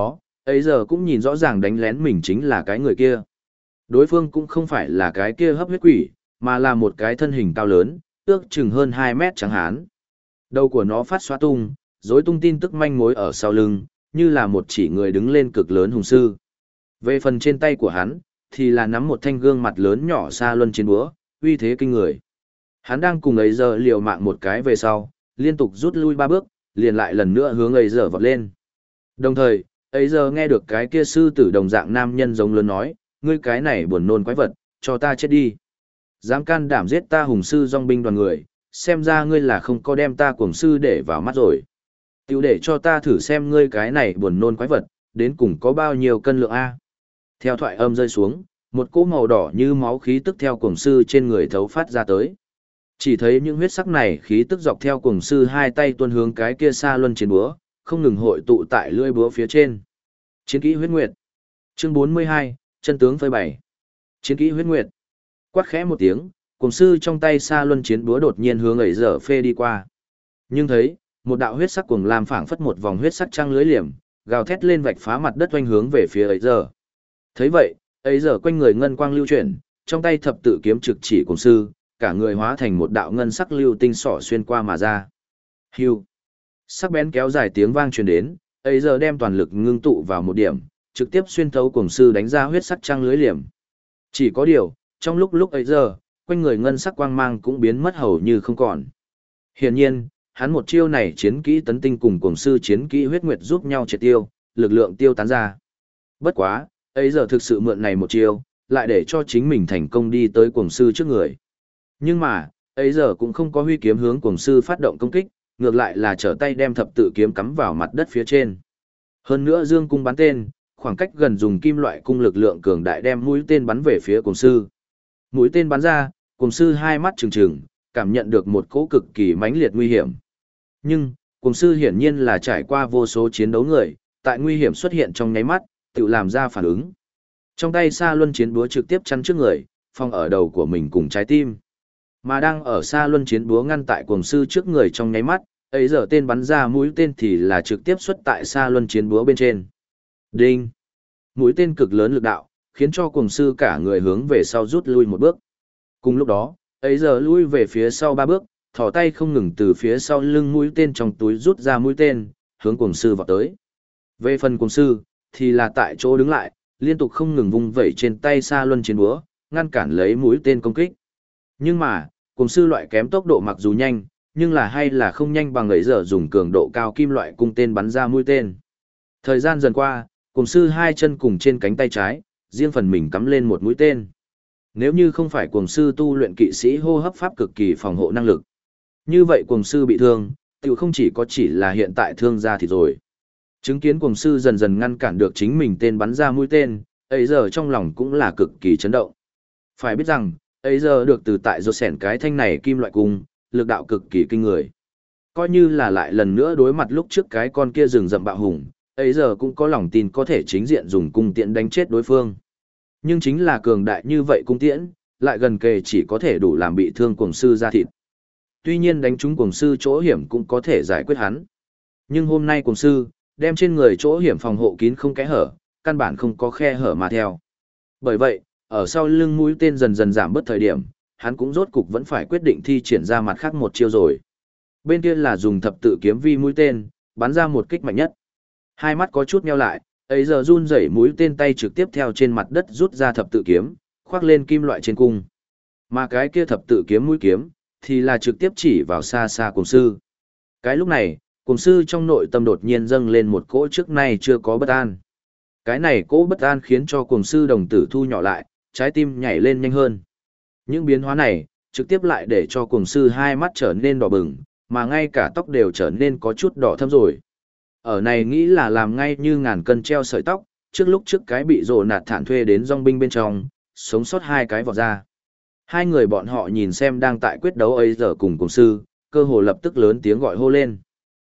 ấy giờ cũng nhìn rõ ràng đánh lén mình chính là cái người kia. Đối phương cũng không phải là cái kia hấp huyết quỷ, mà là một cái thân hình cao lớn, ước chừng hơn 2 mét trắng hán. Đầu của nó phát xóa tung, rối tung tin tức manh mối ở sau lưng, như là một chỉ người đứng lên cực lớn hùng sư. Về phần trên tay của hắn, thì là nắm một thanh gương mặt lớn nhỏ xa luân chiến búa, uy thế kinh người. Hắn đang cùng ấy giờ liều mạng một cái về sau, liên tục rút lui 3 bước, liền lại lần nữa hướng ấy giờ vọt lên. Đồng thời, ấy giờ nghe được cái kia sư tử đồng dạng nam nhân giống lớn nói, ngươi cái này buồn nôn quái vật, cho ta chết đi. Dám can đảm giết ta hùng sư dòng binh đoàn người, xem ra ngươi là không có đem ta cuồng sư để vào mắt rồi. Tiểu để cho ta thử xem ngươi cái này buồn nôn quái vật, đến cùng có bao nhiêu cân lượng A. Theo thoại âm rơi xuống, một cỗ màu đỏ như máu khí tức theo cuồng sư trên người thấu phát ra tới. Chỉ thấy những huyết sắc này khí tức dọc theo cuồng sư hai tay tuôn hướng cái kia xa luân chiến búa, không ngừng hội tụ tại lưỡi búa phía trên. Chiến kỹ huyết nguyệt. Chương 42, chân tướng phơi bày. Chiến kỹ huyết nguyệt. Quát khẽ một tiếng, cuồng sư trong tay xa luân chiến búa đột nhiên hướng ấy giờ phê đi qua. Nhưng thấy, một đạo huyết sắc cuồng lam phảng phất một vòng huyết sắc trăng lưới liềm, gào thét lên vạch phá mặt đất oanh hướng về phía ấy giờ. Thấy vậy, ấy giờ quanh người ngân quang lưu chuyển, trong tay thập tự kiếm trực chỉ cuồng sư, cả người hóa thành một đạo ngân sắc lưu tinh xỏ xuyên qua mà ra. Hưu. Sắc bén kéo dài tiếng vang truyền đến, ấy giờ đem toàn lực ngưng tụ vào một điểm, trực tiếp xuyên thấu cuồng sư đánh ra huyết sắc trăng lưới liềm. Chỉ có điều, trong lúc ấy giờ, quanh người ngân sắc quang mang cũng biến mất hầu như không còn. Hiển nhiên, hắn một chiêu này chiến kỹ tấn tinh cùng cuồng sư chiến kỹ huyết nguyệt giúp nhau triệt tiêu, lực lượng tiêu tán ra. Bất quá, ấy giờ thực sự mượn này một chiêu, lại để cho chính mình thành công đi tới cuồng sư trước người. Nhưng mà, ấy giờ cũng không có huy kiếm hướng cuồng sư phát động công kích, ngược lại là trở tay đem thập tự kiếm cắm vào mặt đất phía trên. Hơn nữa dương cung bắn tên, khoảng cách gần dùng kim loại cung lực lượng cường đại đem mũi tên bắn về phía cuồng sư. Mũi tên bắn ra, cuồng sư hai mắt trừng trừng, cảm nhận được một cỗ cực kỳ mãnh liệt nguy hiểm. Nhưng, cuồng sư hiển nhiên là trải qua vô số chiến đấu người, tại nguy hiểm xuất hiện trong nháy mắt, tự làm ra phản ứng. Trong tay xa luân chiến búa trực tiếp chắn trước người, phong ở đầu của mình cùng trái tim. Mà đang ở xa luân chiến búa ngăn tại cuồng sư trước người trong nháy mắt, ấy giờ tên bắn ra mũi tên thì là trực tiếp xuất tại xa luân chiến búa bên trên. Đinh! Mũi tên cực lớn lực đạo, khiến cho cuồng sư cả người hướng về sau rút lui một bước. Cùng lúc đó, ấy giờ lui về phía sau 3 bước, thò tay không ngừng từ phía sau lưng mũi tên trong túi rút ra mũi tên, hướng cuồng sư vọt tới. Về phần cuồng sư, thì là tại chỗ đứng lại, liên tục không ngừng vung vẩy trên tay xa luân chiến búa, ngăn cản lấy mũi tên công kích. Nhưng mà, cuồng sư loại kém tốc độ mặc dù nhanh, nhưng là hay là không nhanh bằng ấy giờ dùng cường độ cao kim loại cung tên bắn ra mũi tên. Thời gian dần qua, cuồng sư hai chân cùng trên cánh tay trái, riêng phần mình cắm lên một mũi tên. Nếu như không phải cuồng sư tu luyện kỵ sĩ hô hấp pháp cực kỳ phòng hộ năng lực, như vậy cuồng sư bị thương, tiểu không chỉ là hiện tại thương ra thì rồi. Chứng kiến cuồng sư dần dần ngăn cản được chính mình tên bắn ra mũi tên, ấy giờ trong lòng cũng là cực kỳ chấn động. Phải biết rằng, ấy giờ được từ tại rột sẻn cái thanh này kim loại cung, lực đạo cực kỳ kinh người. Coi như là lại lần nữa đối mặt lúc trước cái con kia rừng rậm bạo hùng, ấy giờ cũng có lòng tin có thể chính diện dùng cung tiễn đánh chết đối phương. Nhưng chính là cường đại như vậy cung tiễn, lại gần kề chỉ có thể đủ làm bị thương cuồng sư ra thịt. Tuy nhiên đánh trúng cuồng sư chỗ hiểm cũng có thể giải quyết hắn. Nhưng hôm nay cuồng sư, đem trên người chỗ hiểm phòng hộ kín không kẽ hở, căn bản không có khe hở mà theo. Bởi vậy, ở sau lưng mũi tên dần dần giảm bớt thời điểm, hắn cũng rốt cục vẫn phải quyết định thi triển ra mặt khác một chiêu rồi. Bên kia là dùng thập tự kiếm vi mũi tên, bắn ra một kích mạnh nhất. Hai mắt có chút nheo lại, ấy giờ run rẩy mũi tên tay trực tiếp theo trên mặt đất rút ra thập tự kiếm, khoác lên kim loại trên cung. Mà cái kia thập tự kiếm mũi kiếm, thì là trực tiếp chỉ vào xa xa cuồng sư. Cái lúc này, cuồng sư trong nội tâm đột nhiên dâng lên một cỗ trước nay chưa có bất an. Cái này cỗ bất an khiến cho cuồng sư đồng tử thu nhỏ lại, trái tim nhảy lên nhanh hơn. Những biến hóa này, trực tiếp lại để cho cuồng sư hai mắt trở nên đỏ bừng, mà ngay cả tóc đều trở nên có chút đỏ thẫm rồi. Ở này nghĩ là làm ngay như ngàn cân treo sợi tóc, trước cái bị rồ nạt thản thuê đến dòng binh bên trong, sống sót hai cái vọt ra. Hai người bọn họ nhìn xem đang tại quyết đấu ấy giờ cùng cuồng sư, cơ hồ lập tức lớn tiếng gọi hô lên.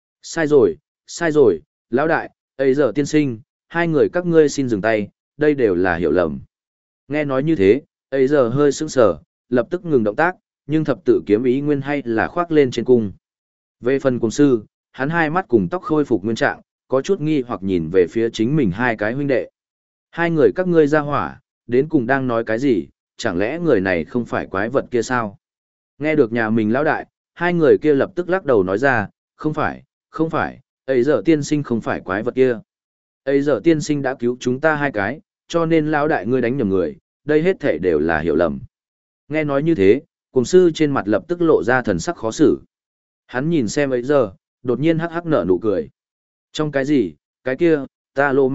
Sai rồi, lão đại, ấy giờ tiên sinh, hai người các ngươi xin dừng tay, đây đều là hiểu lầm. Nghe nói như thế, ấy giờ hơi sững sờ, lập tức ngừng động tác, nhưng thập tự kiếm ý nguyên hay là khoác lên trên cung. Về phần cuồng sư, hắn hai mắt cùng tóc khôi phục nguyên trạng, có chút nghi hoặc nhìn về phía chính mình hai cái huynh đệ. Hai người các ngươi ra hỏa, đến cùng đang nói cái gì, chẳng lẽ người này không phải quái vật kia sao? Nghe được nhà mình lão đại, hai người kia lập tức lắc đầu nói ra, không phải, ấy giờ tiên sinh không phải quái vật kia. Ấy giờ tiên sinh đã cứu chúng ta hai cái, cho nên lão đại ngươi đánh nhầm người, đây hết thể đều là hiểu lầm. Nghe nói như thế, cùng sư trên mặt lập tức lộ ra thần sắc khó xử. Hắn nhìn xem ấy giờ, đột nhiên hắc hắc nở nụ cười. Trong cái gì, cái kia, ta lô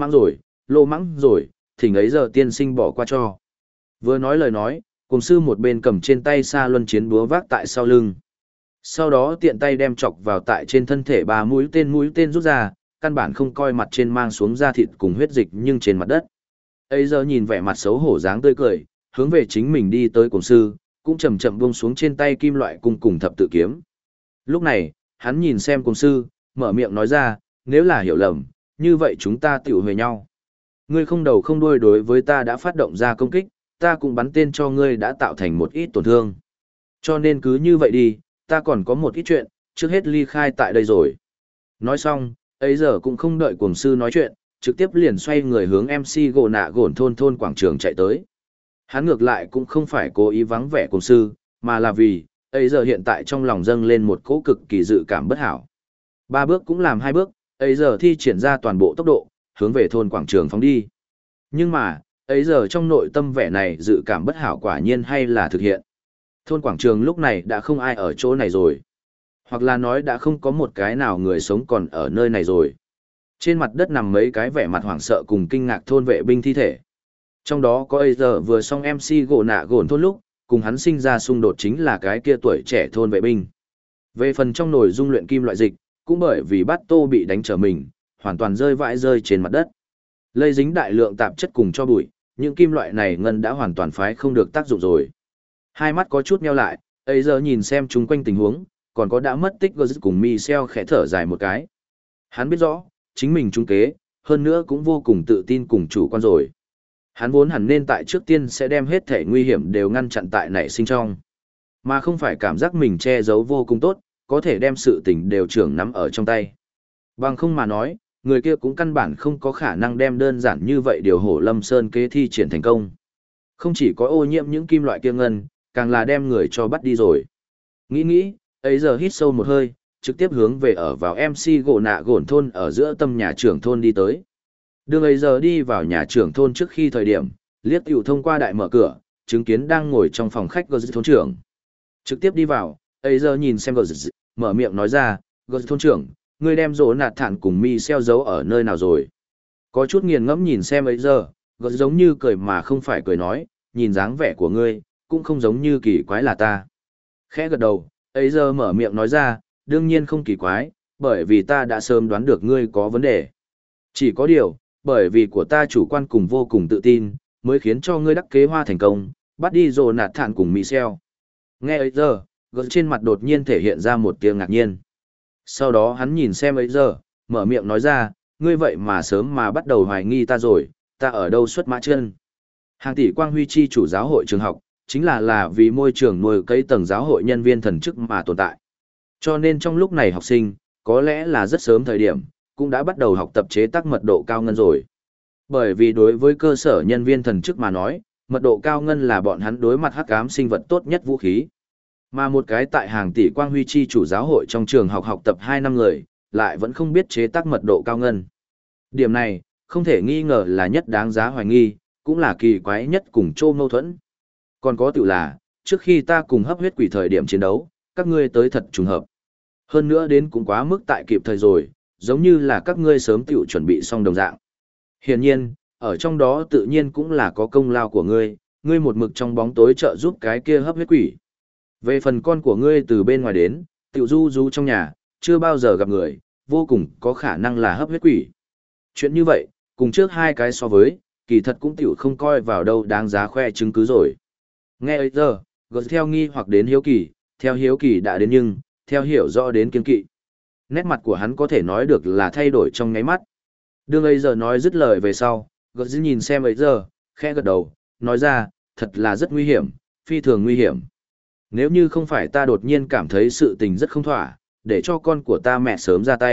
mắng rồi, thỉnh ấy giờ tiên sinh bỏ qua cho. Vừa nói lời nói, cùng sư một bên cầm trên tay xa luân chiến búa vác tại sau lưng. Sau đó tiện tay đem chọc vào tại trên thân thể ba mũi tên rút ra, căn bản không coi mặt trên mang xuống da thịt cùng huyết dịch nhưng trên mặt đất. Ấy giờ nhìn vẻ mặt xấu hổ dáng tươi cười, hướng về chính mình đi tới cùng sư, cũng chậm chậm buông xuống trên tay kim loại cung cùng thập tự kiếm. Lúc này, hắn nhìn xem cùng sư, mở miệng nói ra, nếu là hiểu lầm, như vậy chúng ta tiểu huề nhau. Ngươi không đầu không đuôi đối với ta đã phát động ra công kích, ta cũng bắn tên cho ngươi đã tạo thành một ít tổn thương. Cho nên cứ như vậy đi, ta còn có một ít chuyện, trước hết ly khai tại đây rồi. Nói xong, ấy giờ cũng không đợi cuồng sư nói chuyện, trực tiếp liền xoay người hướng MC gỗ nạ gổn thôn quảng trường chạy tới. Hắn ngược lại cũng không phải cố ý vắng vẻ cuồng sư, mà là vì, ấy giờ hiện tại trong lòng dâng lên một cỗ cực kỳ dự cảm bất hảo. 3 bước cũng làm 2 bước, ấy giờ thi triển ra toàn bộ tốc độ, hướng về thôn quảng trường phóng đi. Nhưng mà, ấy giờ trong nội tâm vẻ này dự cảm bất hảo quả nhiên hay là thực hiện. Thôn quảng trường lúc này đã không ai ở chỗ này rồi. Hoặc là nói đã không có một cái nào người sống còn ở nơi này rồi. Trên mặt đất nằm mấy cái vẻ mặt hoảng sợ cùng kinh ngạc thôn vệ binh thi thể. Trong đó có ấy giờ vừa xong MC gỗ nạ gổn thôn lúc, cùng hắn sinh ra xung đột chính là cái kia tuổi trẻ thôn vệ binh. Về phần trong nồi dung luyện kim loại dịch, cũng bởi vì bát tô bị đánh trở mình, hoàn toàn rơi trên mặt đất. Lây dính đại lượng tạp chất cùng cho bụi, những kim loại này ngân đã hoàn toàn phái không được tác dụng rồi. Hai mắt có chút nheo lại, ấy giờ nhìn xem chung quanh tình huống, còn có đã mất tích Gozit cùng Michel khẽ thở dài một cái. Hắn biết rõ, chính mình trúng kế, hơn nữa cũng vô cùng tự tin cùng chủ quan rồi. Hắn vốn hẳn nên tại trước tiên sẽ đem hết thể nguy hiểm đều ngăn chặn tại nảy sinh trong. Mà không phải cảm giác mình che giấu vô cùng tốt, có thể đem sự tình đều trưởng nắm ở trong tay. Bằng không mà nói, người kia cũng căn bản không có khả năng đem đơn giản như vậy điều hổ lâm sơn kế thi triển thành công. Không chỉ có ô nhiễm những kim loại kia ngân, càng là đem người cho bắt đi rồi. Nghĩ, ấy giờ hít sâu một hơi, trực tiếp hướng về ở vào MC gỗ nạ gổn thôn ở giữa tâm nhà trưởng thôn đi tới. Đường ấy giờ đi vào nhà trưởng thôn trước khi thời điểm, liếc tiểu thông qua đại mở cửa, chứng kiến đang ngồi trong phòng khách Gozit thôn trưởng. Trực tiếp đi vào, ấy giờ nhìn xem Gozit, mở miệng nói ra, Gozit thôn trưởng, ngươi đem rỗ nạt thản cùng Michel giấu ở nơi nào rồi? Có chút nghiền ngẫm nhìn xem ấy giờ, Gozit giống như cười mà không phải cười nói, nhìn dáng vẻ của ngươi, cũng không giống như kỳ quái là ta. Khẽ gật đầu, ấy giờ mở miệng nói ra, đương nhiên không kỳ quái, bởi vì ta đã sớm đoán được ngươi có vấn đề. Chỉ có điều, bởi vì của ta chủ quan cùng vô cùng tự tin, mới khiến cho ngươi đắc kế hoa thành công, bắt đi rồ nạt thản cùng Michel. Nghe ấy giờ, Gozit trên mặt đột nhiên thể hiện ra một tiếng ngạc nhiên. Sau đó hắn nhìn xem ấy giờ, mở miệng nói ra, ngươi vậy mà sớm mà bắt đầu hoài nghi ta rồi, ta ở đâu xuất mã chân. Hàng tỷ quang huy chi chủ giáo hội trường học, chính là vì môi trường nuôi cấy tầng giáo hội nhân viên thần chức mà tồn tại. Cho nên trong lúc này học sinh, có lẽ là rất sớm thời điểm, cũng đã bắt đầu học tập chế tác mật độ cao ngân rồi. Bởi vì đối với cơ sở nhân viên thần chức mà nói, mật độ cao ngân là bọn hắn đối mặt hắc ám sinh vật tốt nhất vũ khí. Mà một cái tại hàng tỷ quang huy chi chủ giáo hội trong trường học tập 2 năm người, lại vẫn không biết chế tác mật độ cao ngân. Điểm này, không thể nghi ngờ là nhất đáng giá hoài nghi, cũng là kỳ quái nhất cùng chô mâu thuẫn. Còn có tự là, trước khi ta cùng hấp huyết quỷ thời điểm chiến đấu, các ngươi tới thật trùng hợp. Hơn nữa đến cũng quá mức tại kịp thời rồi, giống như là các ngươi sớm tiểu chuẩn bị xong đồng dạng. Hiển nhiên, ở trong đó tự nhiên cũng là có công lao của ngươi, ngươi một mực trong bóng tối trợ giúp cái kia hấp huyết quỷ. Về phần con của ngươi từ bên ngoài đến, tiểu du trong nhà, chưa bao giờ gặp người, vô cùng có khả năng là hấp huyết quỷ. Chuyện như vậy, cùng trước 2 cái so với, kỳ thật cũng tiểu không coi vào đâu đáng giá khoe chứng cứ rồi. Nghe ấy giờ, Gozit theo nghi hoặc đến hiếu kỳ, theo hiếu kỳ đã đến nhưng, theo hiểu rõ đến kiên kỵ. Nét mặt của hắn có thể nói được là thay đổi trong nháy mắt. Đương ấy giờ nói dứt lời về sau, Gozit nhìn xem ấy giờ, khẽ gật đầu, nói ra, thật là rất nguy hiểm, phi thường nguy hiểm. Nếu như không phải ta đột nhiên cảm thấy sự tình rất không thỏa, để cho con của ta mẹ sớm ra tay,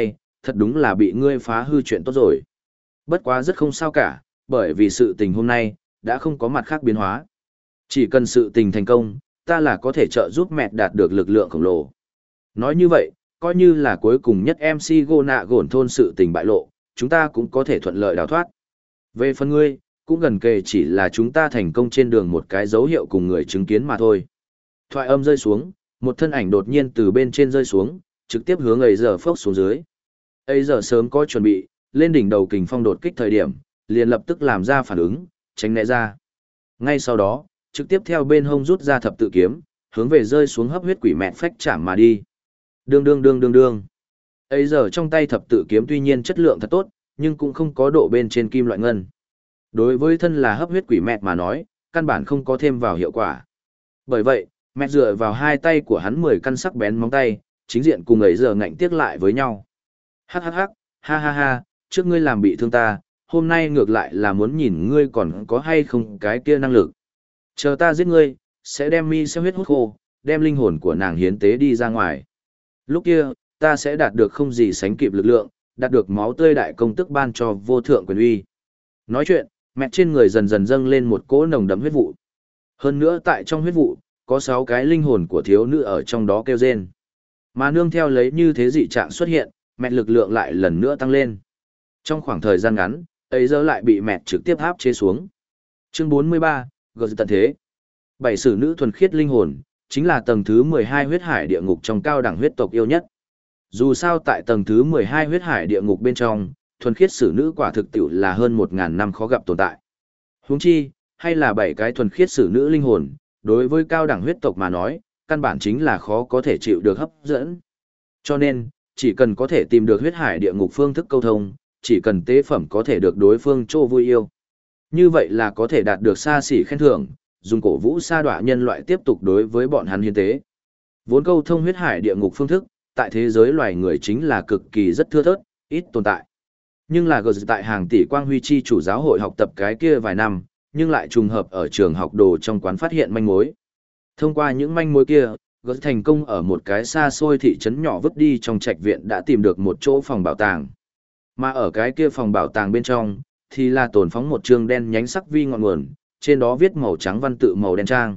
thật đúng là bị ngươi phá hư chuyện tốt rồi. Bất quá rất không sao cả, bởi vì sự tình hôm nay, đã không có mặt khác biến hóa. Chỉ cần sự tình thành công, ta là có thể trợ giúp mẹ đạt được lực lượng khổng lồ. Nói như vậy, coi như là cuối cùng nhất MC Gô Nạ Gổn thôn sự tình bại lộ, chúng ta cũng có thể thuận lợi đào thoát. Về phần ngươi, cũng gần kề chỉ là chúng ta thành công trên đường một cái dấu hiệu cùng người chứng kiến mà thôi. Thoại âm rơi xuống, một thân ảnh đột nhiên từ bên trên rơi xuống, trực tiếp hướng ấy giờ phốc xuống dưới. Ấy giờ sớm có chuẩn bị, lên đỉnh đầu kình phong đột kích thời điểm, liền lập tức làm ra phản ứng, tránh né ra. Ngay sau đó, trực tiếp theo bên hông rút ra thập tự kiếm, hướng về rơi xuống hấp huyết quỷ mẹ phách chạm mà đi. Đương đương đương đương đương. Ấy giờ trong tay thập tự kiếm tuy nhiên chất lượng thật tốt, nhưng cũng không có độ bên trên kim loại ngân. Đối với thân là hấp huyết quỷ mẹ mà nói, căn bản không có thêm vào hiệu quả. Bởi vậy, mẹ dựa vào hai tay của hắn 10 căn sắc bén móng tay, chính diện cùng ấy giờ ngạnh tiếc lại với nhau. Hắc hắc hắc, ha ha ha, trước ngươi làm bị thương ta, hôm nay ngược lại là muốn nhìn ngươi còn có hay không cái kia năng lực. Chờ ta giết ngươi, sẽ đem mi xeo huyết hút khô, đem linh hồn của nàng hiến tế đi ra ngoài. Lúc kia, ta sẽ đạt được không gì sánh kịp lực lượng, đạt được máu tươi đại công tức ban cho vô thượng quyền uy. Nói chuyện, mẹ trên người dần dần dâng lên một cỗ nồng đậm huyết vụ. Hơn nữa tại trong huyết vụ, có 6 cái linh hồn của thiếu nữ ở trong đó kêu rên. Mà nương theo lấy như thế dị trạng xuất hiện, mẹ lực lượng lại lần nữa tăng lên. Trong khoảng thời gian ngắn, ấy giờ lại bị mẹ trực tiếp áp chế xuống. Chương 43, gờ tận thế. 7 sử nữ thuần khiết linh hồn, chính là tầng thứ 12 huyết hải địa ngục trong cao đẳng huyết tộc yêu nhất. Dù sao tại tầng thứ 12 huyết hải địa ngục bên trong, thuần khiết sử nữ quả thực tiệu là hơn 1000 năm khó gặp tồn tại. Huống chi, hay là 7 cái thuần khiết sử nữ linh hồn, đối với cao đẳng huyết tộc mà nói, căn bản chính là khó có thể chịu được hấp dẫn. Cho nên, chỉ cần có thể tìm được huyết hải địa ngục phương thức câu thông, chỉ cần tế phẩm có thể được đối phương trô vui yêu. Như vậy là có thể đạt được xa xỉ khen thưởng, dùng cổ vũ sa đọa nhân loại tiếp tục đối với bọn hắn hiến tế. Vốn câu thông huyết hải địa ngục phương thức, tại thế giới loài người chính là cực kỳ rất thưa thớt, ít tồn tại. Nhưng là gờ tại hàng tỷ quang huy chi chủ giáo hội học tập cái kia vài năm, nhưng lại trùng hợp ở trường học đồ trong quán phát hiện manh mối. Thông qua những manh mối kia, gờ thành công ở một cái xa xôi thị trấn nhỏ vứt đi trong trạch viện đã tìm được một chỗ phòng bảo tàng. Mà ở cái kia phòng bảo tàng bên trong, thì là tồn phóng một chương đen nhánh sắc vi ngọn nguồn, trên đó viết màu trắng văn tự màu đen trang.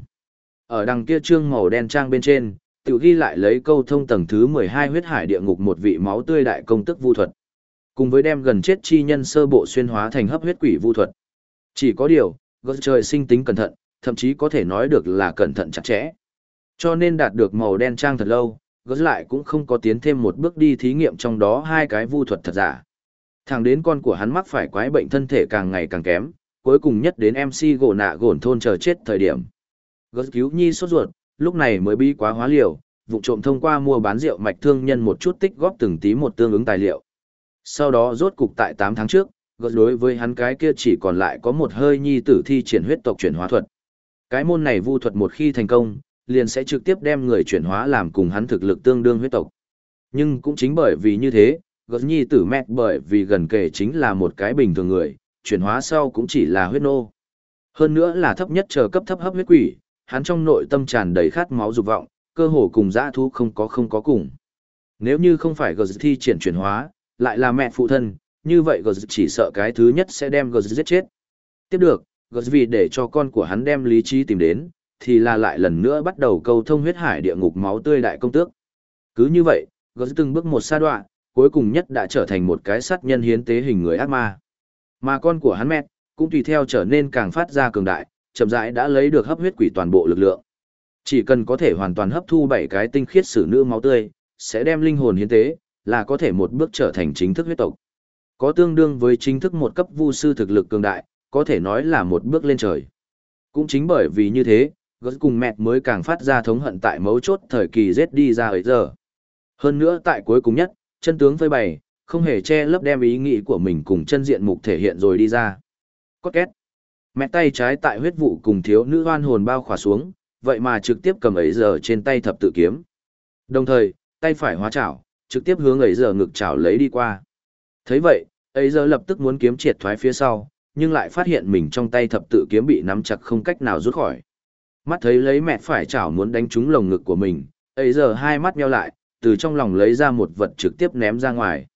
Ở đằng kia chương màu đen trang bên trên, tự ghi lại lấy câu thông tầng thứ 12 huyết hải địa ngục một vị máu tươi đại công tức vu thuật. Cùng với đem gần chết chi nhân sơ bộ xuyên hóa thành hấp huyết quỷ vu thuật. Chỉ có điều, gớt trời sinh tính cẩn thận, thậm chí có thể nói được là cẩn thận chặt chẽ. Cho nên đạt được màu đen trang thật lâu, gớt lại cũng không có tiến thêm một bước đi thí nghiệm trong đó hai cái vu thuật thật giả. Thẳng đến con của hắn mắc phải quái bệnh thân thể càng ngày càng kém, cuối cùng nhất đến MC gỗ nạ gổn thôn chờ chết thời điểm. Gớt cứu nhi sốt ruột, lúc này mới bi quá hóa liều, vụ trộm thông qua mua bán rượu mạch thương nhân một chút tích góp từng tí một tương ứng tài liệu. Sau đó rốt cục tại 8 tháng trước, gớt đối với hắn cái kia chỉ còn lại có một hơi nhi tử thi triển huyết tộc chuyển hóa thuật. Cái môn này vu thuật một khi thành công, liền sẽ trực tiếp đem người chuyển hóa làm cùng hắn thực lực tương đương huyết tộc. Nhưng cũng chính bởi vì như thế, gớt nhi tử mẹ bởi vì gần kề chính là một cái bình thường người, chuyển hóa sau cũng chỉ là huyết nô. Hơn nữa là thấp nhất chờ cấp thấp hấp huyết quỷ, hắn trong nội tâm tràn đầy khát máu dục vọng, cơ hồ cùng dã thú không có cùng. Nếu như không phải gớt thi triển chuyển hóa, lại là mẹ phụ thân, như vậy gớt chỉ sợ cái thứ nhất sẽ đem gớt giết chết. Tiếp được, gớt vì để cho con của hắn đem lý trí tìm đến, thì là lại lần nữa bắt đầu câu thông huyết hải địa ngục máu tươi đại công tước. Cứ như vậy, gớt từng bước một sa đoạn, cuối cùng nhất đã trở thành một cái sát nhân hiến tế hình người ác ma. Mà con của hắn mẹ, cũng tùy theo trở nên càng phát ra cường đại, chậm rãi đã lấy được hấp huyết quỷ toàn bộ lực lượng. Chỉ cần có thể hoàn toàn hấp thu 7 cái tinh khiết sử nữ máu tươi, sẽ đem linh hồn hiến tế, là có thể một bước trở thành chính thức huyết tộc. Có tương đương với chính thức một cấp vu sư thực lực cường đại, có thể nói là một bước lên trời. Cũng chính bởi vì như thế, gớt cùng mẹ mới càng phát ra thống hận tại mấu chốt thời kỳ giết đi ra ấy giờ. Hơn nữa tại cuối cùng nhất, chân tướng phơi bày, không hề che lấp đem ý nghĩ của mình cùng chân diện mục thể hiện rồi đi ra. Cốt két. Mẹ tay trái tại huyết vụ cùng thiếu nữ hoan hồn bao khỏa xuống, vậy mà trực tiếp cầm ấy giờ trên tay thập tự kiếm. Đồng thời, tay phải hóa chảo, trực tiếp hướng ấy giờ ngực chảo lấy đi qua. Thấy vậy, ấy giờ lập tức muốn kiếm triệt thoái phía sau, nhưng lại phát hiện mình trong tay thập tự kiếm bị nắm chặt không cách nào rút khỏi. Mắt thấy lấy mẹ phải chảo muốn đánh trúng lồng ngực của mình, ấy giờ hai mắt nheo lại, từ trong lòng lấy ra một vật trực tiếp ném ra ngoài.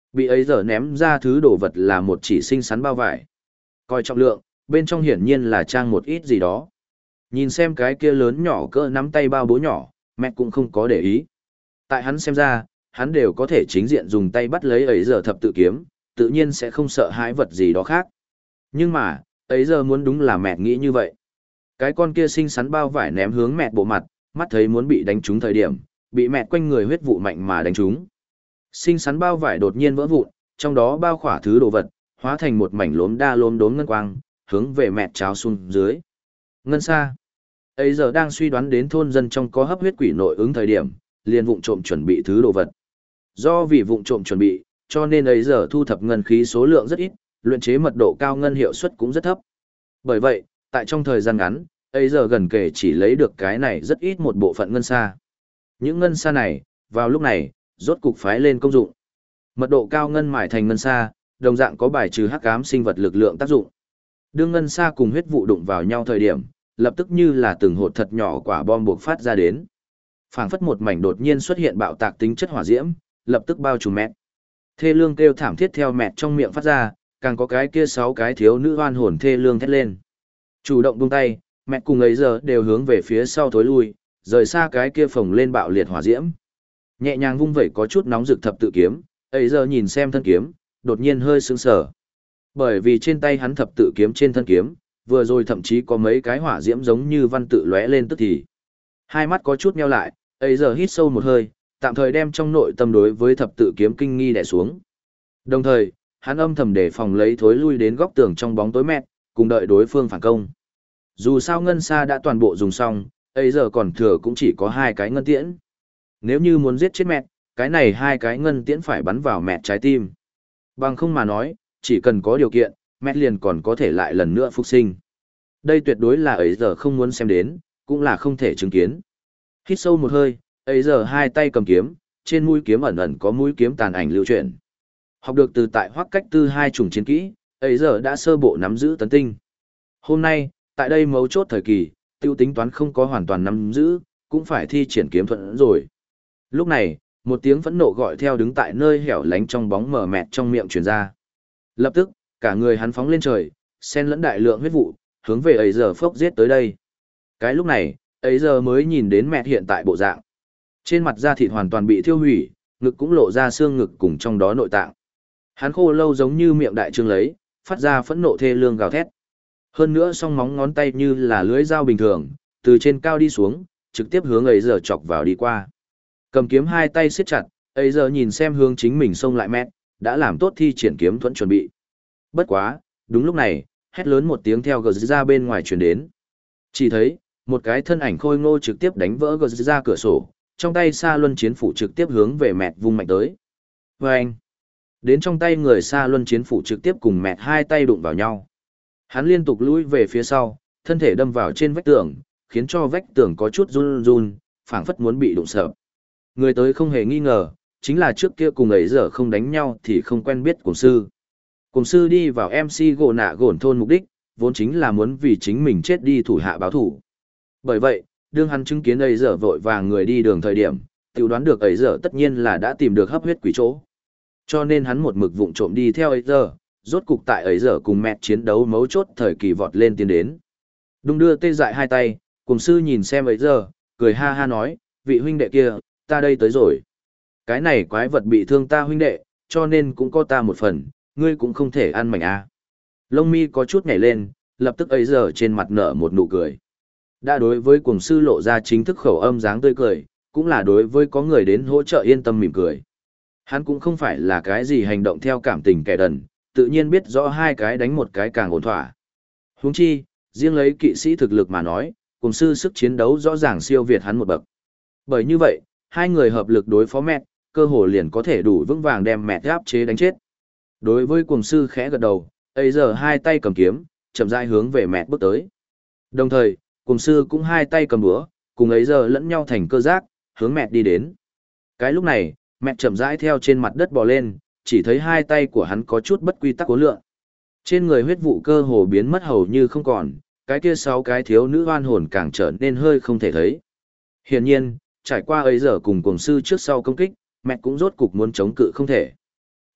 Bị ấy giờ ném ra thứ đồ vật là một chỉ xinh xắn bao vải. Coi trọng lượng, bên trong hiển nhiên là trang một ít gì đó. Nhìn xem cái kia lớn nhỏ cỡ nắm tay bao bố nhỏ, mẹ cũng không có để ý. Tại hắn xem ra, hắn đều có thể chính diện dùng tay bắt lấy ấy giờ thập tự kiếm, tự nhiên sẽ không sợ hãi vật gì đó khác. Nhưng mà, ấy giờ muốn đúng là mẹ nghĩ như vậy. Cái con kia xinh xắn bao vải ném hướng mẹ bộ mặt, mắt thấy muốn bị đánh trúng thời điểm, bị mẹ quanh người huyết vụ mạnh mà đánh trúng. Xinh xắn bao vải đột nhiên vỡ vụn, trong đó bao khỏa thứ đồ vật, hóa thành một mảnh lốm đa lốm đốm ngân quang, hướng về mẹ cháo xuống dưới. Ngân xa. Ấy giờ đang suy đoán đến thôn dân trong có hấp huyết quỷ nội ứng thời điểm, liền vụng trộm chuẩn bị thứ đồ vật. Do vì vụng trộm chuẩn bị, cho nên ấy giờ thu thập ngân khí số lượng rất ít, luyện chế mật độ cao ngân hiệu suất cũng rất thấp. Bởi vậy, tại trong thời gian ngắn, ấy giờ gần kể chỉ lấy được cái này rất ít một bộ phận ngân xa. Những ngân xa này, vào lúc này, rốt cục phái lên công dụng. Mật độ cao ngân mài thành ngân xa, đồng dạng có bài trừ hắc ám sinh vật lực lượng tác dụng. Đương ngân xa cùng huyết vụ đụng vào nhau thời điểm, lập tức như là từng hột thật nhỏ quả bom buộc phát ra đến. Phảng phất một mảnh đột nhiên xuất hiện bạo tạc tính chất hỏa diễm, lập tức bao trùm mẹ. Thê lương kêu thảm thiết theo mẹ trong miệng phát ra, càng có cái kia 6 cái thiếu nữ oan hồn thê lương thét lên. Chủ động buông tay, mẹ cùng ấy giờ đều hướng về phía sau thối lui, rời xa cái kia phồng lên bạo liệt hỏa diễm. Nhẹ nhàng vung vẩy có chút nóng rực thập tự kiếm, ấy giờ nhìn xem thân kiếm, đột nhiên hơi sững sờ. Bởi vì trên tay hắn thập tự kiếm trên thân kiếm, vừa rồi thậm chí có mấy cái hỏa diễm giống như văn tự lóe lên tức thì. Hai mắt có chút nheo lại, ấy giờ hít sâu một hơi, tạm thời đem trong nội tâm đối với thập tự kiếm kinh nghi đè xuống. Đồng thời, hắn âm thầm đề phòng lấy thối lui đến góc tường trong bóng tối mẹt, cùng đợi đối phương phản công. Dù sao ngân xa đã toàn bộ dùng xong, ấy giờ còn thừa cũng chỉ có 2 cái ngân tiễn. Nếu như muốn giết chết mẹt, cái này 2 cái ngân tiễn phải bắn vào mẹt trái tim. Bằng không mà nói, chỉ cần có điều kiện, mẹt liền còn có thể lại lần nữa phục sinh. Đây tuyệt đối là ấy giờ không muốn xem đến, cũng là không thể chứng kiến. Hít sâu một hơi, ấy giờ 2 tay cầm kiếm, trên mũi kiếm ẩn ẩn có mũi kiếm tàn ảnh lưu chuyển. Học được từ tại Hoắc Cách Tư 2 chủng chiến kỹ, ấy giờ đã sơ bộ nắm giữ tấn tinh. Hôm nay, tại đây mấu chốt thời kỳ, tiêu tính toán không có hoàn toàn nắm giữ, cũng phải thi triển kiếm thuận rồi. Lúc này, một tiếng phẫn nộ gọi theo đứng tại nơi hẻo lánh trong bóng mờ mẹt trong miệng truyền ra. Lập tức, cả người hắn phóng lên trời, xen lẫn đại lượng huyết vụ, hướng về ấy giờ phốc giết tới đây. Cái lúc này, ấy giờ mới nhìn đến mẹt hiện tại bộ dạng. Trên mặt da thịt hoàn toàn bị thiêu hủy, ngực cũng lộ ra xương ngực cùng trong đó nội tạng. Hắn khô lâu giống như miệng đại trương lấy, phát ra phẫn nộ thê lương gào thét. Hơn nữa song móng ngón tay như là lưỡi dao bình thường, từ trên cao đi xuống, trực tiếp hướng ấy giờ chọc vào đi qua. Cầm kiếm 2 tay siết chặt, ấy giờ nhìn xem hướng chính mình xông lại mẹt, đã làm tốt thi triển kiếm thuẫn chuẩn bị. Bất quá, đúng lúc này, hét lớn một tiếng theo gờ ra bên ngoài truyền đến. Chỉ thấy, một cái thân ảnh khôi ngô trực tiếp đánh vỡ gờ ra cửa sổ, trong tay Sa Luân chiến phủ trực tiếp hướng về mẹt vung mạnh tới. Vâng! Đến trong tay người Sa Luân chiến phủ trực tiếp cùng mẹt 2 tay đụng vào nhau. Hắn liên tục lùi về phía sau, thân thể đâm vào trên vách tường, khiến cho vách tường có chút run run, phảng phất muốn bị đụng sập. Người tới không hề nghi ngờ, chính là trước kia cùng ấy giờ không đánh nhau thì không quen biết cùng sư. Cùng sư đi vào MC gỗ nạ gổn thôn mục đích, vốn chính là muốn vì chính mình chết đi thủ hạ báo thủ. Bởi vậy, đương hắn chứng kiến ấy giờ vội vàng người đi đường thời điểm, tự đoán được ấy giờ tất nhiên là đã tìm được hấp huyết quỷ chỗ. Cho nên hắn một mực vụng trộm đi theo ấy giờ, rốt cục tại ấy giờ cùng mẹ chiến đấu mấu chốt thời kỳ vọt lên tiến đến. Đung đưa tê dại 2 tay, cùng sư nhìn xem ấy giờ, cười ha ha nói, vị huynh đệ kia, ta đây tới rồi. Cái này quái vật bị thương ta huynh đệ, cho nên cũng có ta một phần, ngươi cũng không thể ăn mảnh a. Lông mi có chút nhảy lên, lập tức ấy giờ trên mặt nở một nụ cười. Đã đối với cùng sư lộ ra chính thức khẩu âm dáng tươi cười, cũng là đối với có người đến hỗ trợ yên tâm mỉm cười. Hắn cũng không phải là cái gì hành động theo cảm tình kẻ đần, tự nhiên biết rõ 2 cái đánh một cái càng ổn thỏa. Huống chi, riêng lấy kỵ sĩ thực lực mà nói, cùng sư sức chiến đấu rõ ràng siêu việt hắn một bậc. Bởi như vậy, 2 người hợp lực đối phó mẹt, cơ hồ liền có thể đủ vững vàng đem mẹt áp chế đánh chết. Đối với cùng sư khẽ gật đầu, ấy giờ 2 tay cầm kiếm, chậm rãi hướng về mẹt bước tới. Đồng thời, cùng sư cũng 2 tay cầm búa, cùng ấy giờ lẫn nhau thành cơ giác, hướng mẹt đi đến. Cái lúc này, mẹt chậm rãi theo trên mặt đất bò lên, chỉ thấy 2 tay của hắn có chút bất quy tắc cố lượng. Trên người huyết vụ cơ hồ biến mất hầu như không còn, cái kia 6 cái thiếu nữ oan hồn càng trở nên hơi không thể thấy. Hiển nhiên, trải qua ấy giờ cùng sư trước sau công kích, mẹ cũng rốt cục muốn chống cự không thể.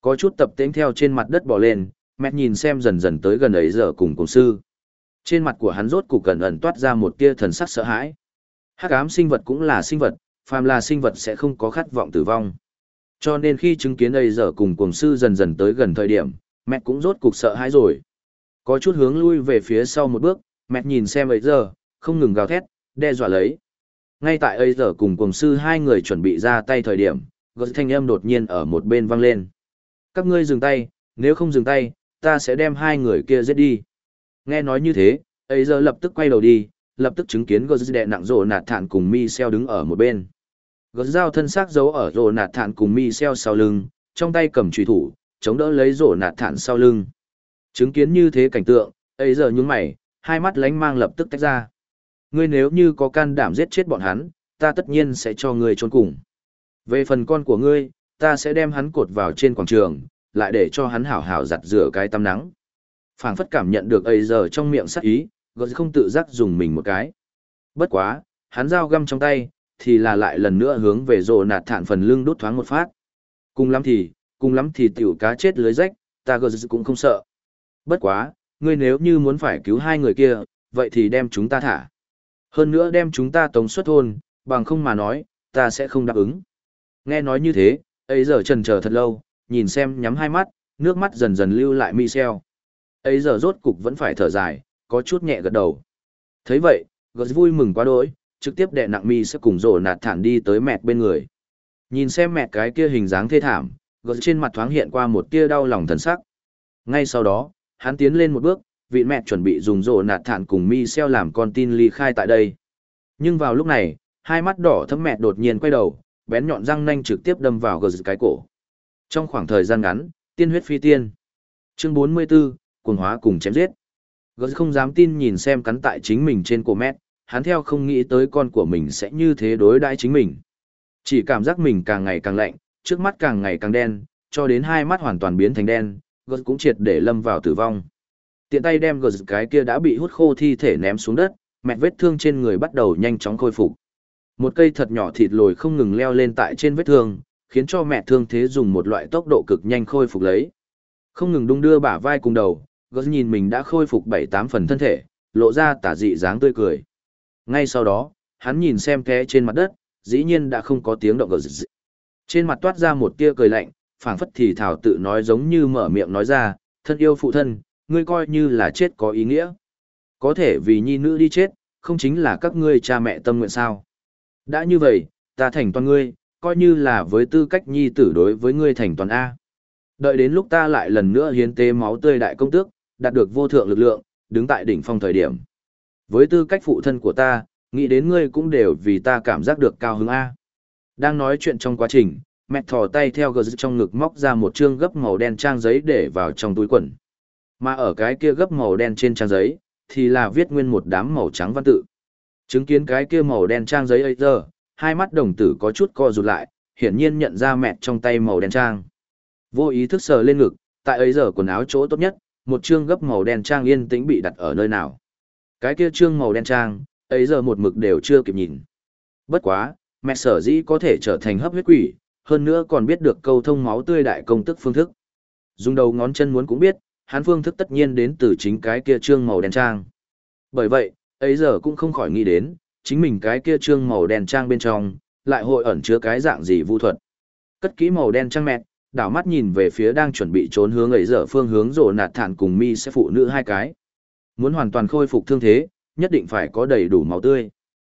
Có chút tập tễnh theo trên mặt đất bò lên, mẹ nhìn xem dần dần tới gần ấy giờ cùng cùng sư. Trên mặt của hắn rốt cục cẩn ẩn toát ra một tia thần sắc sợ hãi. Hắc ám sinh vật cũng là sinh vật, phàm là sinh vật sẽ không có khát vọng tử vong. Cho nên khi chứng kiến ấy giờ cùng cùng sư dần dần tới gần thời điểm, mẹ cũng rốt cục sợ hãi rồi. Có chút hướng lui về phía sau một bước, mẹ nhìn xem ấy giờ, không ngừng gào thét, đe dọa lấy. Ngay tại ấy giờ cùng cùng sư hai người chuẩn bị ra tay thời điểm, gật thanh âm đột nhiên ở một bên vang lên. Các ngươi dừng tay, nếu không dừng tay, ta sẽ đem hai người kia giết đi. Nghe nói như thế, ấy giờ lập tức quay đầu đi, lập tức chứng kiến gật đè nặng rồ nạt thản cùng Michel đứng ở một bên. Gật dao thân xác giấu ở rồ nạt thản cùng Michel sau lưng, trong tay cầm chùy thủ, chống đỡ lấy rồ nạt thản sau lưng. Chứng kiến như thế cảnh tượng, ấy giờ nhướng mày, hai mắt lánh mang lập tức tách ra. Ngươi nếu như có can đảm giết chết bọn hắn, ta tất nhiên sẽ cho ngươi trốn cùng. Về phần con của ngươi, ta sẽ đem hắn cột vào trên quảng trường, lại để cho hắn hảo hảo giặt rửa cái tắm nắng. Phảng phất cảm nhận được ấy giờ trong miệng sát ý, gật không tự giác dùng mình một cái. Bất quá, hắn dao găm trong tay, thì là lại lần nữa hướng về rồ nạt thản phần lưng đút thoáng một phát. Cùng lắm thì tiểu cá chết lưới rách, ta gật cũng không sợ. Bất quá, ngươi nếu như muốn phải cứu hai người kia, vậy thì đem chúng ta thả. Hơn nữa đem chúng ta tống xuất thôn, bằng không mà nói, ta sẽ không đáp ứng. Nghe nói như thế, ấy giờ chần chờ thật lâu, nhìn xem nhắm hai mắt, nước mắt dần dần lưu lại Michel. Ấy giờ rốt cục vẫn phải thở dài, có chút nhẹ gật đầu. Thấy vậy, gật vui mừng quá đỗi, trực tiếp đè nặng mi sẽ cùng rồ nạt thản đi tới mẹ bên người. Nhìn xem mẹ cái kia hình dáng thê thảm, gật trên mặt thoáng hiện qua một tia đau lòng thần sắc. Ngay sau đó, hắn tiến lên một bước, vị mẹ chuẩn bị dùng rồ nạt thản cùng Michel làm con tin ly khai tại đây. Nhưng vào lúc này, hai mắt đỏ thẫm mẹ đột nhiên quay đầu, bén nhọn răng nanh trực tiếp đâm vào gật cái cổ. Trong khoảng thời gian ngắn, tiên huyết phi tiên. Chương 44, cuồng hóa cùng chém giết. Gật không dám tin nhìn xem cắn tại chính mình trên cổ mẹ, hắn theo không nghĩ tới con của mình sẽ như thế đối đãi chính mình. Chỉ cảm giác mình càng ngày càng lạnh, trước mắt càng ngày càng đen, cho đến hai mắt hoàn toàn biến thành đen, gật cũng triệt để lâm vào tử vong. Tiện tay đem gật cái kia đã bị hút khô thi thể ném xuống đất, mẹ vết thương trên người bắt đầu nhanh chóng khôi phục. Một cây thật nhỏ thịt lồi không ngừng leo lên tại trên vết thương, khiến cho mẹ thương thế dùng một loại tốc độ cực nhanh khôi phục lấy. Không ngừng đung đưa bả vai cùng đầu, gật nhìn mình đã khôi phục 7-8 phần thân thể, lộ ra tả dị dáng tươi cười. Ngay sau đó, hắn nhìn xem té trên mặt đất, dĩ nhiên đã không có tiếng động gật. Trên mặt toát ra một tia cười lạnh, phảng phất thì thảo tự nói giống như mở miệng nói ra, thân yêu phụ thân, ngươi coi như là chết có ý nghĩa. Có thể vì nhi nữ đi chết, không chính là các ngươi cha mẹ tâm nguyện sao. Đã như vậy, ta thành toàn ngươi, coi như là với tư cách nhi tử đối với ngươi thành toàn A. Đợi đến lúc ta lại lần nữa hiến tế máu tươi đại công tước, đạt được vô thượng lực lượng, đứng tại đỉnh phong thời điểm. Với tư cách phụ thân của ta, nghĩ đến ngươi cũng đều vì ta cảm giác được cao hứng A. Đang nói chuyện trong quá trình, mẹ thò tay theo gờ trong ngực móc ra một chương gấp màu đen trang giấy để vào trong túi quần. Mà ở cái kia gấp màu đen trên trang giấy, thì là viết nguyên một đám màu trắng văn tự. Chứng kiến cái kia màu đen trang giấy ấy giờ, hai mắt đồng tử có chút co rụt lại, hiển nhiên nhận ra mẹ trong tay màu đen trang. Vô ý thức sờ lên ngực, tại ấy giờ quần áo chỗ tốt nhất, một chương gấp màu đen trang yên tĩnh bị đặt ở nơi nào. Cái kia chương màu đen trang, ấy giờ một mực đều chưa kịp nhìn. Bất quá, mẹ sở dĩ có thể trở thành hấp huyết quỷ, hơn nữa còn biết được câu thông máu tươi đại công tức phương thức. Dùng đầu ngón chân muốn cũng biết, hắn phương thức tất nhiên đến từ chính cái kia chương màu đen trang. Bởi vậy, ấy giờ cũng không khỏi nghĩ đến, chính mình cái kia chương màu đen trang bên trong, lại hội ẩn chứa cái dạng gì vu thuật. Cất kỹ màu đen trang mẹ, đảo mắt nhìn về phía đang chuẩn bị trốn hướng ấy giờ phương hướng rồ nạt thản cùng mi sẽ phụ nữ hai cái. Muốn hoàn toàn khôi phục thương thế, nhất định phải có đầy đủ máu tươi.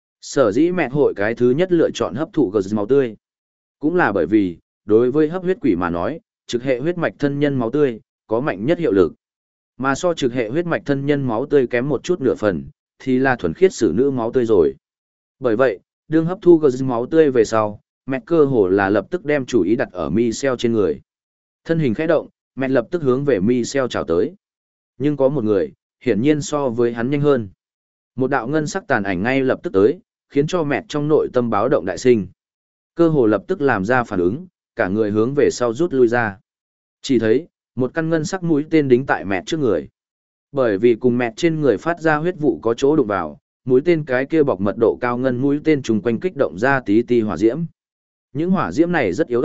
Sở dĩ mẹ hội cái thứ nhất lựa chọn hấp thụ gờ máu tươi. Cũng là bởi vì, đối với hấp huyết quỷ mà nói, trực hệ huyết mạch thân nhân máu tươi, có mạnh nhất hiệu lực. Mà so trực hệ huyết mạch thân nhân máu tươi kém một chút nửa phần, thì là thuần khiết sử nữ máu tươi rồi. Bởi vậy, đương hấp thu gờ máu tươi về sau, mẹ cơ hồ là lập tức đem chủ ý đặt ở Michel trên người. Thân hình khẽ động, mẹ lập tức hướng về Michel chào tới. Nhưng có một người, hiển nhiên so với hắn nhanh hơn. Một đạo ngân sắc tàn ảnh ngay lập tức tới, khiến cho mẹ trong nội tâm báo động đại sinh. Cơ hồ lập tức làm ra phản ứng, cả người hướng về sau rút lui ra. Chỉ thấy, một căn ngân sắc mũi tên đính tại mẹ trước người. Bởi vì cùng mẹ trên người phát ra huyết vụ có chỗ đụng vào, mũi tên cái kia bọc mật độ cao ngân mũi tên trùng quanh kích động ra tí ti hỏa diễm. Những hỏa diễm này rất yếu ớt,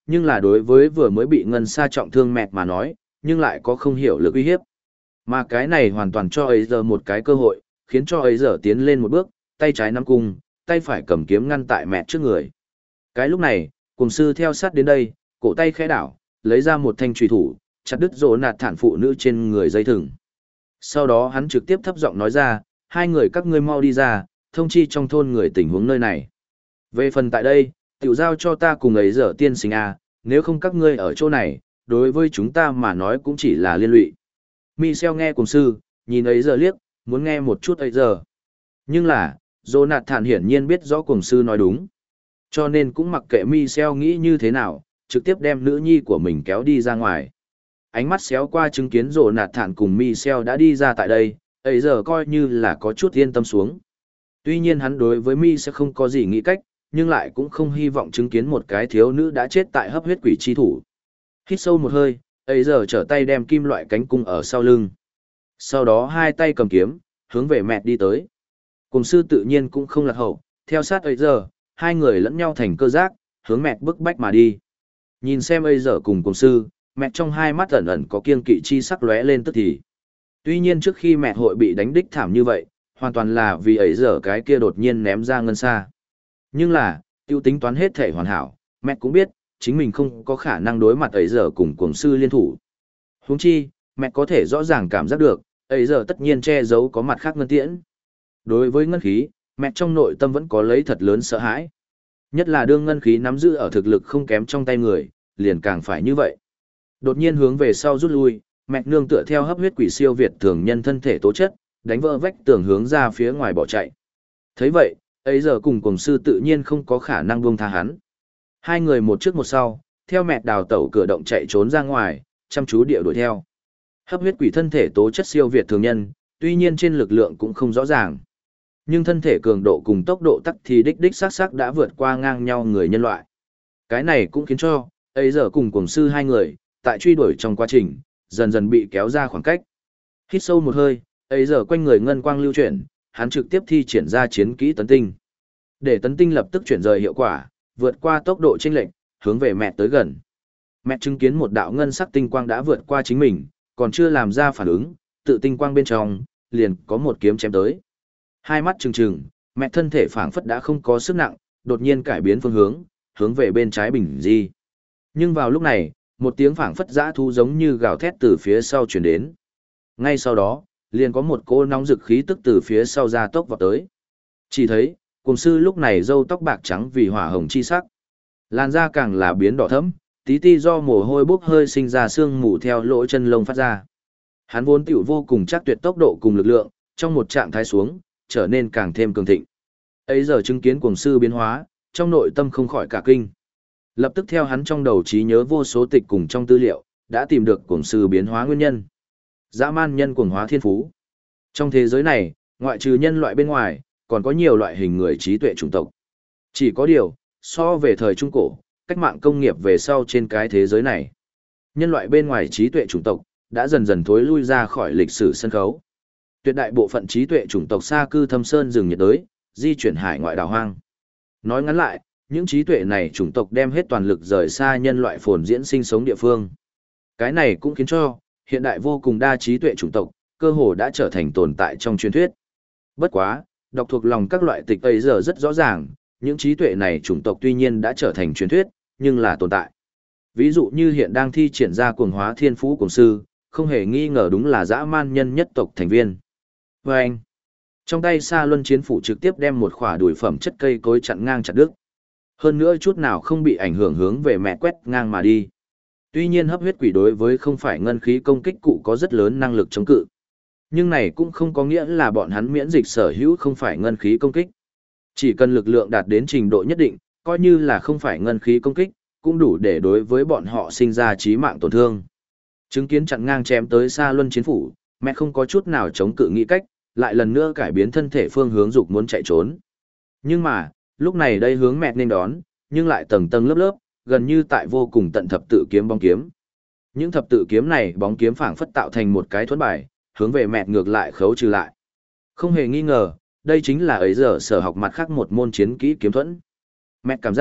nhưng là đối với vừa mới bị ngân sa trọng thương mẹ mà nói, nhưng lại có không hiểu lực uy hiếp. Mà cái này hoàn toàn cho ấy giờ một cái cơ hội, khiến cho ấy giờ tiến lên một bước, tay trái nắm cung, tay phải cầm kiếm ngăn tại mẹ trước người. Cái lúc này, cùng sư theo sát đến đây, cổ tay khẽ đảo, lấy ra một thanh trùy thủ, chặt đứt rồ nạt thản phụ nữ trên người dây thừng. Sau đó hắn trực tiếp thấp giọng nói ra, hai người các ngươi mau đi ra, thông chi trong thôn người tình huống nơi này. Về phần tại đây, tiểu giao cho ta cùng ấy giờ tiên sinh à, nếu không các ngươi ở chỗ này, đối với chúng ta mà nói cũng chỉ là liên lụy. Michel nghe cùng sư, nhìn ấy giờ liếc, muốn nghe một chút ấy giờ. Nhưng là, Jonathan hiển nhiên biết rõ cùng sư nói đúng. Cho nên cũng mặc kệ Michel nghĩ như thế nào, trực tiếp đem nữ nhi của mình kéo đi ra ngoài. Ánh mắt xéo qua chứng kiến Jonathan cùng Michel đã đi ra tại đây, ấy giờ coi như là có chút yên tâm xuống. Tuy nhiên hắn đối với Michel không có gì nghĩ cách, nhưng lại cũng không hy vọng chứng kiến một cái thiếu nữ đã chết tại hấp huyết quỷ chi thủ. Hít sâu một hơi, ấy giờ trở tay đem kim loại cánh cung ở sau lưng. Sau đó hai tay cầm kiếm, hướng về mẹ đi tới. Cùng sư tự nhiên cũng không lạc hậu, theo sát ấy giờ, hai người lẫn nhau thành cơ giác, hướng mẹ bức bách mà đi. Nhìn xem ấy giờ cùng sư, mẹ trong hai mắt ẩn ẩn có kiêng kỵ chi sắc lóe lên tức thì. Tuy nhiên trước khi mẹ hội bị đánh đích thảm như vậy, hoàn toàn là vì ấy giờ cái kia đột nhiên ném ra ngân xa. Nhưng là, tiêu tính toán hết thể hoàn hảo, mẹ cũng biết, chính mình không có khả năng đối mặt ấy giờ cùng sư liên thủ. Huống chi, mẹ có thể rõ ràng cảm giác được, ấy giờ tất nhiên che giấu có mặt khác ngân tiễn. Đối với ngân khí, mẹ trong nội tâm vẫn có lấy thật lớn sợ hãi. Nhất là đương ngân khí nắm giữ ở thực lực không kém trong tay người, liền càng phải như vậy. Đột nhiên hướng về sau rút lui, mẹ nương tựa theo hấp huyết quỷ siêu việt thường nhân thân thể tố chất, đánh vỡ vách tường hướng ra phía ngoài bỏ chạy. Thấy vậy, ấy giờ cùng sư tự nhiên không có khả năng buông tha hắn. Hai người một trước một sau, theo mẹ đào tẩu cửa động chạy trốn ra ngoài, chăm chú địa đuổi theo. Hấp huyết quỷ thân thể tố chất siêu việt thường nhân, tuy nhiên trên lực lượng cũng không rõ ràng. Nhưng thân thể cường độ cùng tốc độ tắc thì đích xác đã vượt qua ngang nhau người nhân loại. Cái này cũng khiến cho, ấy giờ cùng sư hai người, tại truy đuổi trong quá trình, dần dần bị kéo ra khoảng cách. Hít sâu một hơi, ấy giờ quanh người ngân quang lưu chuyển, hắn trực tiếp thi triển ra chiến kỹ tấn tinh. Để tấn tinh lập tức chuyển rời hiệu quả, vượt qua tốc độ chênh lệch, hướng về mẹ tới gần. Mẹ chứng kiến một đạo ngân sắc tinh quang đã vượt qua chính mình, còn chưa làm ra phản ứng, tự tinh quang bên trong, liền có một kiếm chém tới. Hai mắt trừng trừng, mẹ thân thể phảng phất đã không có sức nặng, đột nhiên cải biến phương hướng, hướng về bên trái bình di. Nhưng vào lúc này, một tiếng phảng phất dã thú giống như gào thét từ phía sau truyền đến. Ngay sau đó, liền có một cô nóng rực khí tức từ phía sau ra tốc vào tới. Chỉ thấy, cùng sư lúc này râu tóc bạc trắng vì hỏa hồng chi sắc. Làn da càng là biến đỏ thẫm, tí ti do mồ hôi bốc hơi sinh ra sương mù theo lỗ chân lông phát ra. Hắn vốn tiểu vô cùng chắc tuyệt tốc độ cùng lực lượng, trong một trạng thái xuống, trở nên càng thêm cường thịnh. Ấy giờ chứng kiến cuồng sư biến hóa, trong nội tâm không khỏi cả kinh. Lập tức theo hắn trong đầu trí nhớ vô số tịch cùng trong tư liệu, đã tìm được cuồng sư biến hóa nguyên nhân. Dã man nhân cuồng hóa thiên phú. Trong thế giới này, ngoại trừ nhân loại bên ngoài, còn có nhiều loại hình người trí tuệ chủng tộc. Chỉ có điều, so về thời Trung Cổ, cách mạng công nghiệp về sau trên cái thế giới này. Nhân loại bên ngoài trí tuệ chủng tộc, đã dần dần thối lui ra khỏi lịch sử sân khấu. Tuyệt đại bộ phận trí tuệ chủng tộc xa cư thâm sơn rừng nhiệt đới, di chuyển hải ngoại đảo hoang. Nói ngắn lại, những trí tuệ này chủng tộc đem hết toàn lực rời xa nhân loại phồn diễn sinh sống địa phương. Cái này cũng khiến cho, hiện đại vô cùng đa trí tuệ chủng tộc, cơ hồ đã trở thành tồn tại trong truyền thuyết. Bất quá, đọc thuộc lòng các loại tịch ấy giờ rất rõ ràng, những trí tuệ này chủng tộc tuy nhiên đã trở thành truyền thuyết, nhưng là tồn tại. Ví dụ như hiện đang thi triển ra cuồng hóa thiên phú cuồng sư, không hề nghi ngờ đúng là dã man nhân nhất tộc thành viên. Và anh, trong tay Sa Luân chiến phủ trực tiếp đem một khỏa đùi phẩm chất cây cối chặn ngang chặt đứt. Hơn nữa chút nào không bị ảnh hưởng hướng về mẹ quét ngang mà đi. Tuy nhiên hấp huyết quỷ đối với không phải ngân khí công kích cụ có rất lớn năng lực chống cự. Nhưng này cũng không có nghĩa là bọn hắn miễn dịch sở hữu không phải ngân khí công kích. Chỉ cần lực lượng đạt đến trình độ nhất định, coi như là không phải ngân khí công kích, cũng đủ để đối với bọn họ sinh ra chí mạng tổn thương. Chứng kiến chặn ngang chém tới Sa Luân chiến phủ, mẹ không có chút nào chống cự nghĩ cách, lại lần nữa cải biến thân thể phương hướng dục muốn chạy trốn. Nhưng mà, lúc này đây hướng mẹ nên đón, nhưng lại tầng tầng lớp lớp, gần như tại vô cùng tận thập tự kiếm bóng kiếm. Những thập tự kiếm này bóng kiếm phảng phất tạo thành một cái thuẫn bài, hướng về mẹ ngược lại khấu trừ lại. Không hề nghi ngờ, đây chính là ấy giờ sở học mặt khác một môn chiến kỹ kiếm thuẫn. Mẹ cảm giác,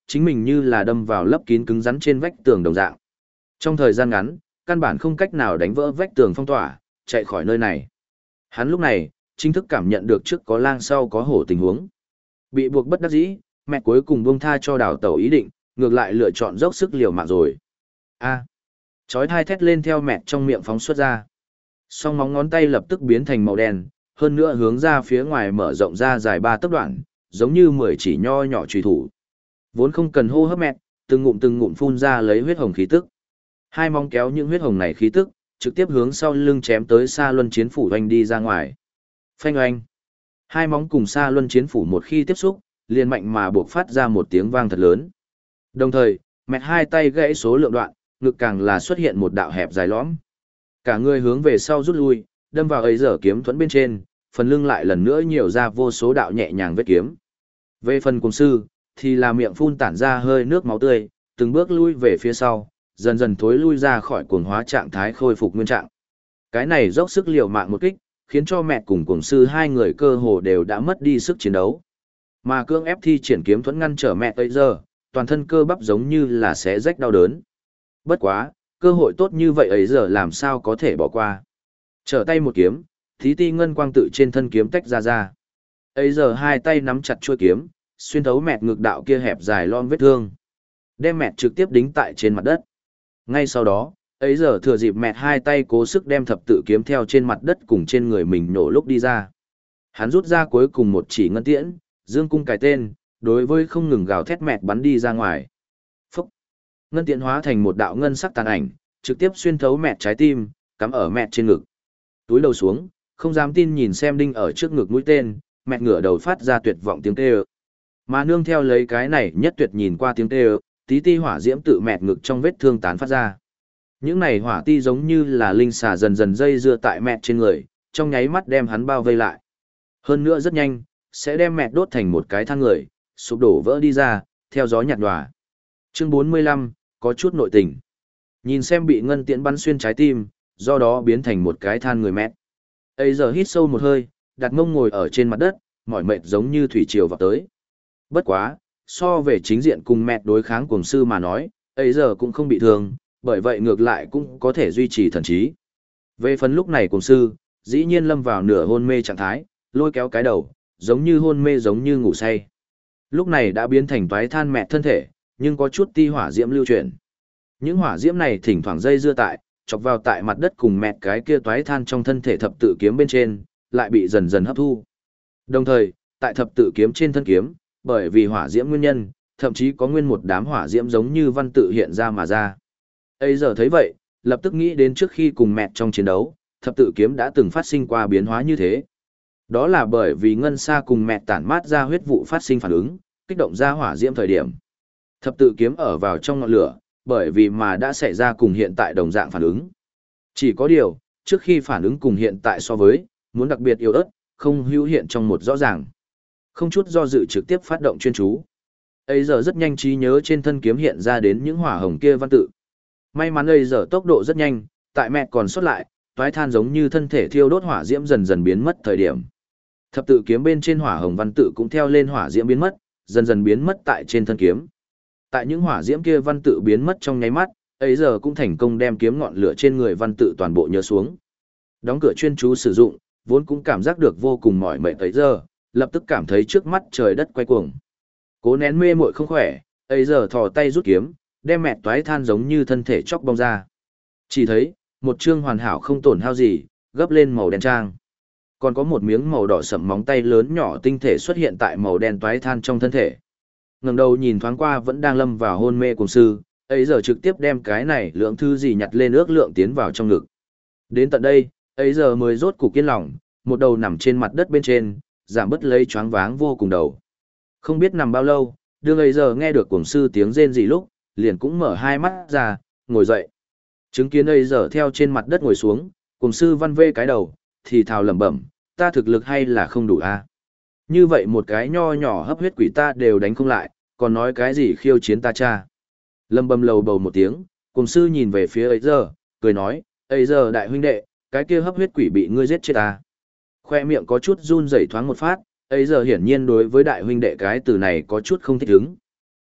chính mình như là đâm vào lấp kín cứng rắn trên vách tường đồng dạng. Trong thời gian ngắn, căn bản không cách nào đánh vỡ vách tường phong tỏa, chạy khỏi nơi này. Hắn lúc này, chính thức cảm nhận được trước có lang sau có hổ tình huống. Bị buộc bất đắc dĩ, mẹ cuối cùng buông tha cho đào tẩu ý định, ngược lại lựa chọn dốc sức liều mạng rồi. A. Chói tai thét lên theo mẹ trong miệng phóng xuất ra. Song móng ngón tay lập tức biến thành màu đen, hơn nữa hướng ra phía ngoài mở rộng ra dài 3 tấc đoạn, giống như 10 chỉ nho nhỏ chùy thủ. Vốn không cần hô hấp mẹ, từng ngụm phun ra lấy huyết hồng khí tức. Hai móng kéo những huyết hồng này khí tức, trực tiếp hướng sau lưng chém tới Sa Luân Chiến Phủ oanh đi ra ngoài. Phanh oanh. Hai móng cùng Sa Luân Chiến Phủ một khi tiếp xúc, liền mạnh mà buộc phát ra một tiếng vang thật lớn. Đồng thời, mẹ hai tay gãy số lượng đoạn, ngực càng là xuất hiện một đạo hẹp dài lõm. Cả người hướng về sau rút lui, đâm vào ấy giờ kiếm thuẫn bên trên, phần lưng lại lần nữa nhiều ra vô số đạo nhẹ nhàng vết kiếm. Về phần cùng sư, thì là miệng phun tản ra hơi nước máu tươi, từng bước lui về phía sau, dần dần thối lui ra khỏi cuồng hóa trạng thái khôi phục nguyên trạng. Cái này dốc sức liều mạng một kích, khiến cho mẹ cùng cuồng sư hai người cơ hồ đều đã mất đi sức chiến đấu. Mà cương ép thi triển kiếm thuẫn ngăn trở mẹ ấy giờ, toàn thân cơ bắp giống như là xé rách đau đớn. Bất quá, cơ hội tốt như vậy ấy giờ làm sao có thể bỏ qua. Trở tay một kiếm, tí ti ngân quang tự trên thân kiếm tách ra. Ấy giờ hai tay nắm chặt chuôi kiếm, xuyên thấu mẹ ngực đạo kia hẹp dài lom vết thương. Đem mẹ trực tiếp đính tại trên mặt đất. Ngay sau đó, ấy giờ thừa dịp mẹ hai tay cố sức đem thập tự kiếm theo trên mặt đất cùng trên người mình nổ lúc đi ra. Hắn rút ra cuối cùng một chỉ ngân tiễn, dương cung cài tên, đối với không ngừng gào thét mẹ bắn đi ra ngoài. Phúc! Ngân tiễn hóa thành một đạo ngân sắc tàn ảnh, trực tiếp xuyên thấu mẹ trái tim, cắm ở mẹ trên ngực. Túi đầu xuống, không dám tin nhìn xem đinh ở trước ngực mũi tên, mẹ ngửa đầu phát ra tuyệt vọng tiếng kêu. Mà nương theo lấy cái này nhất tuyệt nhìn qua tiếng kêu, tí ti hỏa diễm tự mẹ ngực trong vết thương tán phát ra. Những này hỏa ti giống như là linh xà dần dần dây dưa tại mẹ trên người, trong nháy mắt đem hắn bao vây lại. Hơn nữa rất nhanh, sẽ đem mẹ đốt thành một cái than người, sụp đổ vỡ đi ra, theo gió nhạt nhòa. Chương 45, có chút nội tình. Nhìn xem bị ngân tiễn bắn xuyên trái tim, do đó biến thành một cái than người mẹ. Ấy giờ hít sâu một hơi, đặt mông ngồi ở trên mặt đất, mỏi mệt giống như thủy triều vào tới. Bất quá, so về chính diện cùng mẹ đối kháng cuồng sư mà nói, ấy giờ cũng không bị thương, bởi vậy ngược lại cũng có thể duy trì thần trí. Về phần lúc này cuồng sư, dĩ nhiên lâm vào nửa hôn mê trạng thái, lôi kéo cái đầu, giống như hôn mê giống như ngủ say. Lúc này đã biến thành toái than mẹ thân thể, nhưng có chút ti hỏa diễm lưu chuyển. Những hỏa diễm này thỉnh thoảng dây dưa tại, chọc vào tại mặt đất cùng mẹ cái kia toái than trong thân thể thập tự kiếm bên trên, lại bị dần dần hấp thu. Đồng thời, tại thập tự kiếm trên thân kiếm, bởi vì hỏa diễm nguyên nhân, thậm chí có nguyên một đám hỏa diễm giống như văn tự hiện ra mà ra. Ấy giờ thấy vậy, lập tức nghĩ đến trước khi cùng mẹ trong chiến đấu, thập tự kiếm đã từng phát sinh qua biến hóa như thế. Đó là bởi vì ngân sa cùng mẹ tản mát ra huyết vụ phát sinh phản ứng, kích động ra hỏa diễm thời điểm. Thập tự kiếm ở vào trong ngọn lửa, bởi vì mà đã xảy ra cùng hiện tại đồng dạng phản ứng. Chỉ có điều, trước khi phản ứng cùng hiện tại so với, muốn đặc biệt yếu ớt, không hữu hiện trong một rõ ràng. Không chút do dự trực tiếp phát động chuyên chú. Ấy giờ rất nhanh trí nhớ trên thân kiếm hiện ra đến những hỏa hồng kia văn tự. May mắn ấy giờ tốc độ rất nhanh, tại mẹ còn xuất lại, toái than giống như thân thể thiêu đốt hỏa diễm dần dần biến mất thời điểm. Thập tự kiếm bên trên hỏa hồng văn tự cũng theo lên hỏa diễm biến mất, dần dần biến mất tại trên thân kiếm. Tại những hỏa diễm kia văn tự biến mất trong nháy mắt, ấy giờ cũng thành công đem kiếm ngọn lửa trên người văn tự toàn bộ nhớ xuống. Đóng cửa chuyên chú sử dụng, vốn cũng cảm giác được vô cùng mỏi mệt ấy giờ, lập tức cảm thấy trước mắt trời đất quay cuồng. Cố nén mê muội không khỏe, ấy giờ thò tay rút kiếm, đem mẹ toái than giống như thân thể chóc bong ra. Chỉ thấy, một chương hoàn hảo không tổn hao gì, gấp lên màu đen trang. Còn có một miếng màu đỏ sẫm móng tay lớn nhỏ tinh thể xuất hiện tại màu đen toái than trong thân thể. Ngẩng đầu nhìn thoáng qua vẫn đang lâm vào hôn mê cùng sư, ấy giờ trực tiếp đem cái này lượng thư gì nhặt lên ước lượng tiến vào trong ngực. Đến tận đây, ấy giờ mới rốt cục yên lòng, một đầu nằm trên mặt đất bên trên, giảm bớt lấy choáng váng vô cùng đầu. Không biết nằm bao lâu, đương ấy giờ nghe được cùng sư tiếng rên gì lúc, liền cũng mở hai mắt ra, ngồi dậy. Chứng kiến ấy giờ theo trên mặt đất ngồi xuống, cùng sư văn vê cái đầu, thì thào lẩm bẩm, ta thực lực hay là không đủ a? Như vậy một cái nho nhỏ hấp huyết quỷ ta đều đánh không lại, còn nói cái gì khiêu chiến ta cha. Lâm bầm lầu bầu một tiếng, cùng sư nhìn về phía ấy giờ, cười nói, ấy giờ đại huynh đệ, cái kia hấp huyết quỷ bị ngươi giết chết ta. Khoe miệng có chút run rẩy thoáng một phát, ấy giờ hiển nhiên đối với đại huynh đệ cái từ này có chút không thích ứng.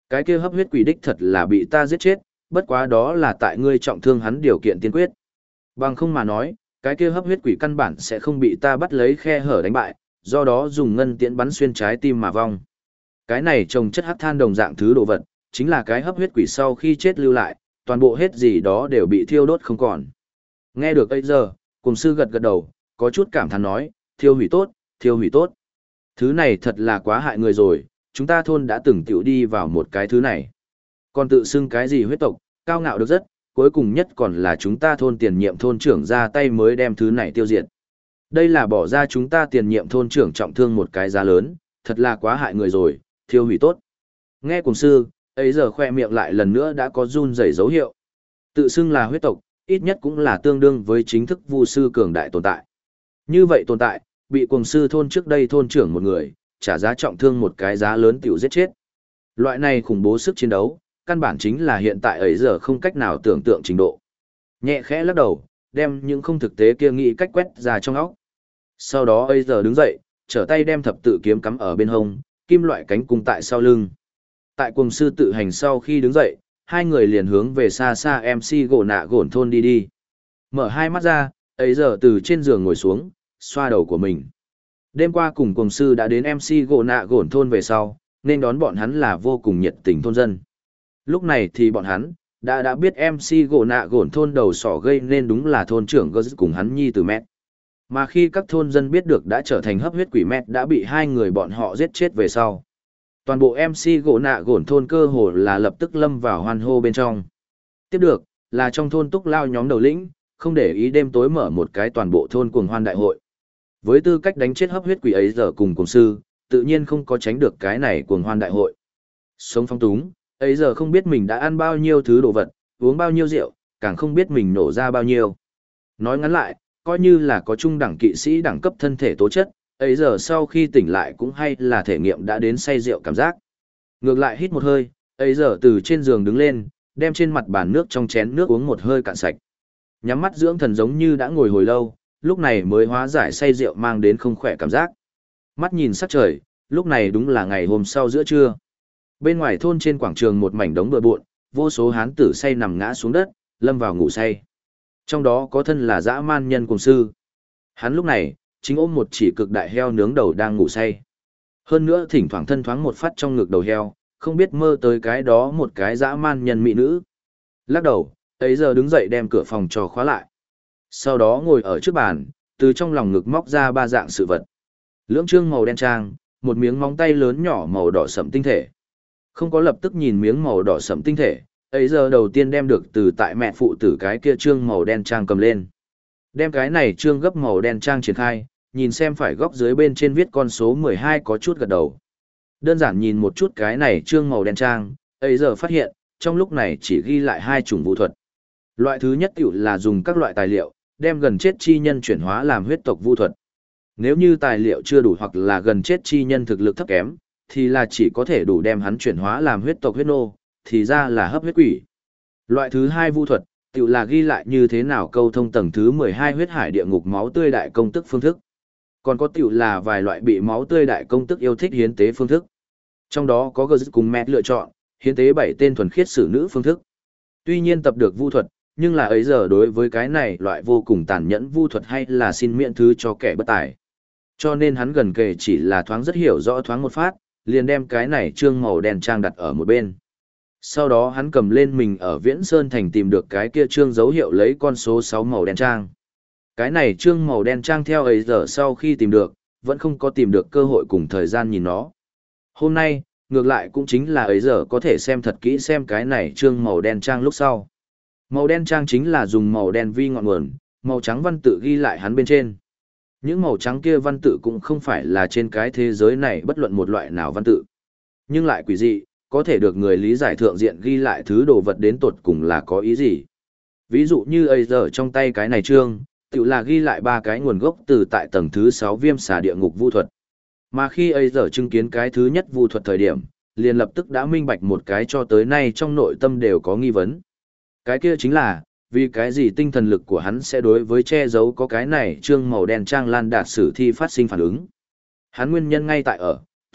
Cái kia hấp huyết quỷ đích thật là bị ta giết chết, bất quá đó là tại ngươi trọng thương hắn điều kiện tiên quyết. Bằng không mà nói, cái kia hấp huyết quỷ căn bản sẽ không bị ta bắt lấy khe hở đánh bại, do đó dùng ngân tiễn bắn xuyên trái tim mà vong. Cái này trồng chất hắc than đồng dạng thứ đồ vật, chính là cái hấp huyết quỷ sau khi chết lưu lại, toàn bộ hết gì đó đều bị thiêu đốt không còn. Nghe được ấy giờ, cùng sư gật gật đầu, có chút cảm thán nói, thiêu hủy tốt, thiêu hủy tốt. Thứ này thật là quá hại người rồi, chúng ta thôn đã từng tiểu đi vào một cái thứ này. Còn tự xưng cái gì huyết tộc, cao ngạo được rất, cuối cùng nhất còn là chúng ta thôn tiền nhiệm thôn trưởng ra tay mới đem thứ này tiêu diệt. Đây là bỏ ra chúng ta tiền nhiệm thôn trưởng trọng thương một cái giá lớn, thật là quá hại người rồi, thiêu hủy tốt. Nghe cùng sư, ấy giờ khoe miệng lại lần nữa đã có run rẩy dấu hiệu. Tự xưng là huyết tộc, ít nhất cũng là tương đương với chính thức vu sư cường đại tồn tại. Như vậy tồn tại, bị cùng sư thôn trước đây thôn trưởng một người, trả giá trọng thương một cái giá lớn tiểu giết chết. Loại này khủng bố sức chiến đấu, căn bản chính là hiện tại ấy giờ không cách nào tưởng tượng trình độ. Nhẹ khẽ lắc đầu, đem những không thực tế kia nghĩ cách quét ra trong óc. Sau đó ấy giờ đứng dậy, trở tay đem thập tự kiếm cắm ở bên hông, kim loại cánh cung tại sau lưng. Tại cùng sư tự hành sau khi đứng dậy, hai người liền hướng về xa xa MC gỗ nạ gổn thôn đi đi. Mở hai mắt ra, ấy giờ từ trên giường ngồi xuống, xoa đầu của mình. Đêm qua cùng sư đã đến MC gỗ nạ gổn thôn về sau, nên đón bọn hắn là vô cùng nhiệt tình thôn dân. Lúc này thì bọn hắn đã biết MC gỗ nạ gổn thôn đầu sỏ gây nên đúng là thôn trưởng Gơ cùng hắn nhi từ mẹ. Mà khi các thôn dân biết được đã trở thành hấp huyết quỷ mẹ đã bị hai người bọn họ giết chết về sau. Toàn bộ MC gỗ nạ gổn thôn cơ hồ là lập tức lâm vào hoan hô bên trong. Tiếp được, là trong thôn túc lao nhóm đầu lĩnh, không để ý đêm tối mở một cái toàn bộ thôn cuồng hoan đại hội. Với tư cách đánh chết hấp huyết quỷ ấy giờ cùng sư, tự nhiên không có tránh được cái này cuồng hoan đại hội. Sống phong túng, ấy giờ không biết mình đã ăn bao nhiêu thứ đồ vật, uống bao nhiêu rượu, càng không biết mình nổ ra bao nhiêu. Nói ngắn lại, coi như là có trung đẳng kỵ sĩ đẳng cấp thân thể tố chất, ấy giờ sau khi tỉnh lại cũng hay là thể nghiệm đã đến say rượu cảm giác. Ngược lại hít một hơi, ấy giờ từ trên giường đứng lên, đem trên mặt bàn nước trong chén nước uống một hơi cạn sạch. Nhắm mắt dưỡng thần giống như đã ngồi hồi lâu, lúc này mới hóa giải say rượu mang đến không khỏe cảm giác. Mắt nhìn sắc trời, lúc này đúng là ngày hôm sau giữa trưa. Bên ngoài thôn trên quảng trường một mảnh đống bừa bộn, vô số hán tử say nằm ngã xuống đất, lâm vào ngủ say. Trong đó có thân là dã man nhân cùng sư. Hắn lúc này, chính ôm một chỉ cực đại heo nướng đầu đang ngủ say. Hơn nữa thỉnh thoảng thân thoáng một phát trong ngực đầu heo, không biết mơ tới cái đó một cái dã man nhân mỹ nữ. Lắc đầu, ấy giờ đứng dậy đem cửa phòng cho khóa lại. Sau đó ngồi ở trước bàn, từ trong lòng ngực móc ra ba dạng sự vật. Lưỡng trương màu đen trang, một miếng móng tay lớn nhỏ màu đỏ sẫm tinh thể. Không có lập tức nhìn miếng màu đỏ sẫm tinh thể, ấy giờ đầu tiên đem được từ tại mẹ phụ tử cái kia trương màu đen trang cầm lên. Đem cái này trương gấp màu đen trang triển khai, nhìn xem phải góc dưới bên trên viết con số 12 có chút gật đầu. Đơn giản nhìn một chút cái này trương màu đen trang, ấy giờ phát hiện, trong lúc này chỉ ghi lại hai chủng vũ thuật. Loại thứ nhất tiểu là dùng các loại tài liệu, đem gần chết chi nhân chuyển hóa làm huyết tộc vu thuật. Nếu như tài liệu chưa đủ hoặc là gần chết chi nhân thực lực thấp kém, thì là chỉ có thể đủ đem hắn chuyển hóa làm huyết tộc huyết nô, thì ra là hấp huyết quỷ. Loại thứ hai vu thuật, tiểu là ghi lại như thế nào câu thông tầng thứ 12 huyết hải địa ngục máu tươi đại công tức phương thức. Còn có tiểu là vài loại bị máu tươi đại công tức yêu thích hiến tế phương thức. Trong đó có Gơ cùng mẹ lựa chọn, hiến tế 7 tên thuần khiết sử nữ phương thức. Tuy nhiên tập được vu thuật, nhưng là ấy giờ đối với cái này loại vô cùng tàn nhẫn vu thuật hay là xin miễn thứ cho kẻ bất tài. Cho nên hắn gần kề chỉ là thoáng rất hiểu rõ thoáng một phát, liền đem cái này trương màu đen trang đặt ở một bên. Sau đó hắn cầm lên mình ở Viễn Sơn Thành tìm được cái kia trương dấu hiệu lấy con số 6 màu đen trang. Cái này trương màu đen trang theo ấy giờ sau khi tìm được, vẫn không có tìm được cơ hội cùng thời gian nhìn nó. Hôm nay, ngược lại cũng chính là ấy giờ có thể xem thật kỹ xem cái này trương màu đen trang lúc sau. Màu đen trang chính là dùng màu đen vi ngọn nguồn, màu trắng văn tự ghi lại hắn bên trên. Những màu trắng kia văn tự cũng không phải là trên cái thế giới này bất luận một loại nào văn tự. Nhưng lại quỷ dị, có thể được người lý giải thượng diện ghi lại thứ đồ vật đến tột cùng là có ý gì. Ví dụ như ấy giờ trong tay cái này trương, tự là ghi lại ba cái nguồn gốc từ tại tầng thứ 6 viêm xà địa ngục vu thuật. Mà khi ấy giờ chứng kiến cái thứ nhất vu thuật thời điểm, liền lập tức đã minh bạch một cái cho tới nay trong nội tâm đều có nghi vấn. Cái kia chính là, vì cái gì tinh thần lực của hắn sẽ đối với che giấu có cái này trương màu đen trang lan đạt sử thi phát sinh phản ứng. Hắn nguyên nhân ngay tại ở,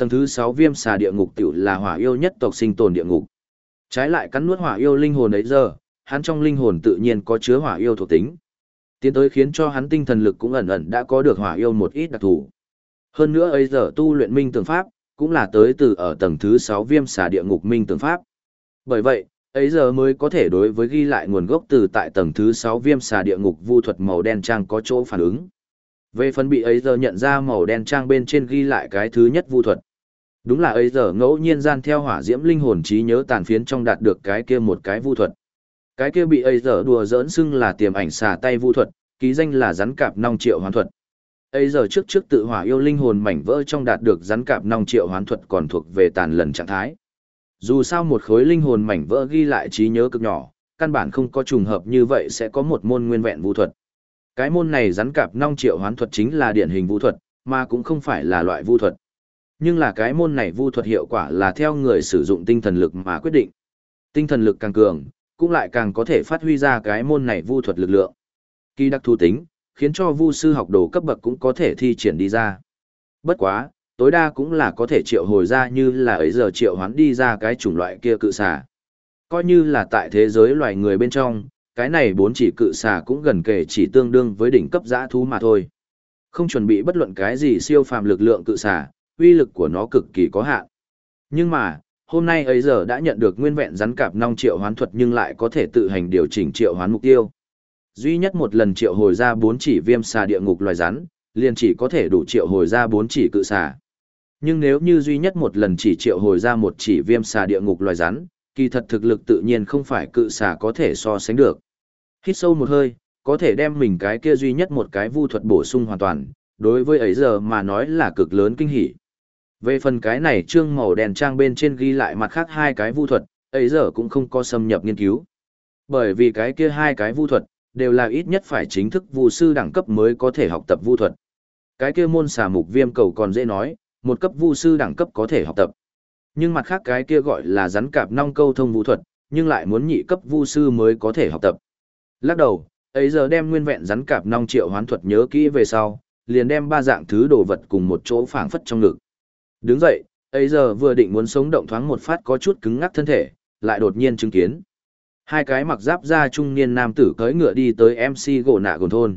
tầng thứ 6 viêm xà địa ngục tiểu là hỏa yêu nhất tộc sinh tồn địa ngục. Trái lại cắn nuốt hỏa yêu linh hồn ấy giờ, hắn trong linh hồn tự nhiên có chứa hỏa yêu thuộc tính. Tiến tới khiến cho hắn tinh thần lực cũng ẩn ẩn đã có được hỏa yêu một ít đặc thù. Hơn nữa ấy giờ tu luyện minh tường pháp, cũng là tới từ ở tầng thứ 6 viêm xà địa ngục minh tường pháp. Bởi vậy, ấy giờ mới có thể đối với ghi lại nguồn gốc từ tại tầng thứ 6 viêm xà địa ngục vu thuật màu đen trang có chỗ phản ứng. Về phần bị ấy giờ nhận ra màu đen trang bên trên ghi lại cái thứ nhất vu thuật. Đúng là ấy giờ ngẫu nhiên gian theo hỏa diễm linh hồn trí nhớ tàn phiến trong đạt được cái kia một cái vu thuật. Cái kia bị ấy giờ đùa giỡn xưng là tiềm ảnh xà tay vu thuật, ký danh là rắn cạp nong triệu hoán thuật. Ấy giờ trước tự hỏa yêu linh hồn mảnh vỡ trong đạt được rắn cạp nong triệu hoán thuật còn thuộc về tàn lần trạng thái. Dù sao một khối linh hồn mảnh vỡ ghi lại trí nhớ cực nhỏ, căn bản không có trùng hợp như vậy sẽ có một môn nguyên vẹn vu thuật. Cái môn này rắn cạp nong triệu hoán thuật chính là điển hình vu thuật, mà cũng không phải là loại vu thuật. Nhưng là cái môn này vu thuật hiệu quả là theo người sử dụng tinh thần lực mà quyết định. Tinh thần lực càng cường, cũng lại càng có thể phát huy ra cái môn này vu thuật lực lượng. Kỳ đặc thù tính, khiến cho vu sư học đồ cấp bậc cũng có thể thi triển đi ra. Bất quá, tối đa cũng là có thể triệu hồi ra như là ấy giờ triệu hoán đi ra cái chủng loại kia cự xà. Coi như là tại thế giới loài người bên trong, cái này 4 chỉ cự xà cũng gần kề chỉ tương đương với đỉnh cấp dã thú mà thôi. Không chuẩn bị bất luận cái gì siêu phàm lực lượng cự xà, uy lực của nó cực kỳ có hạn. Nhưng mà, hôm nay ấy giờ đã nhận được nguyên vẹn rắn cạp nong triệu hoán thuật nhưng lại có thể tự hành điều chỉnh triệu hoán mục tiêu. Duy nhất một lần triệu hồi ra 4 chỉ viêm xà địa ngục loài rắn, liền chỉ có thể đủ triệu hồi ra 4 chỉ cự xà. Nhưng nếu như duy nhất một lần chỉ triệu hồi ra một chỉ viêm xà địa ngục loài rắn, kỳ thật thực lực tự nhiên không phải cự xà có thể so sánh được. Hít sâu một hơi, có thể đem mình cái kia duy nhất một cái vu thuật bổ sung hoàn toàn, đối với ấy giờ mà nói là cực lớn kinh hỉ. Về phần cái này trương màu đen trang bên trên ghi lại mặt khác 2 cái vu thuật, ấy giờ cũng không có xâm nhập nghiên cứu. Bởi vì cái kia 2 cái vu thuật, đều là ít nhất phải chính thức vu sư đẳng cấp mới có thể học tập vu thuật. Cái kia môn xà mục viêm cầu còn dễ nói, một cấp vu sư đẳng cấp có thể học tập. Nhưng mặt khác cái kia gọi là rắn cạp nong câu thông vu thuật, nhưng lại muốn nhị cấp vu sư mới có thể học tập. Lắc đầu, ấy giờ đem nguyên vẹn rắn cạp nong triệu hoán thuật nhớ kỹ về sau, liền đem 3 dạng thứ đồ vật cùng một chỗ phảng phất trong ngực. Đứng dậy, ấy giờ vừa định muốn sống động thoáng một phát có chút cứng ngắc thân thể, lại đột nhiên chứng kiến 2 cái mặc giáp da trung niên nam tử cưỡi ngựa đi tới MC gỗ nạ gồn thôn.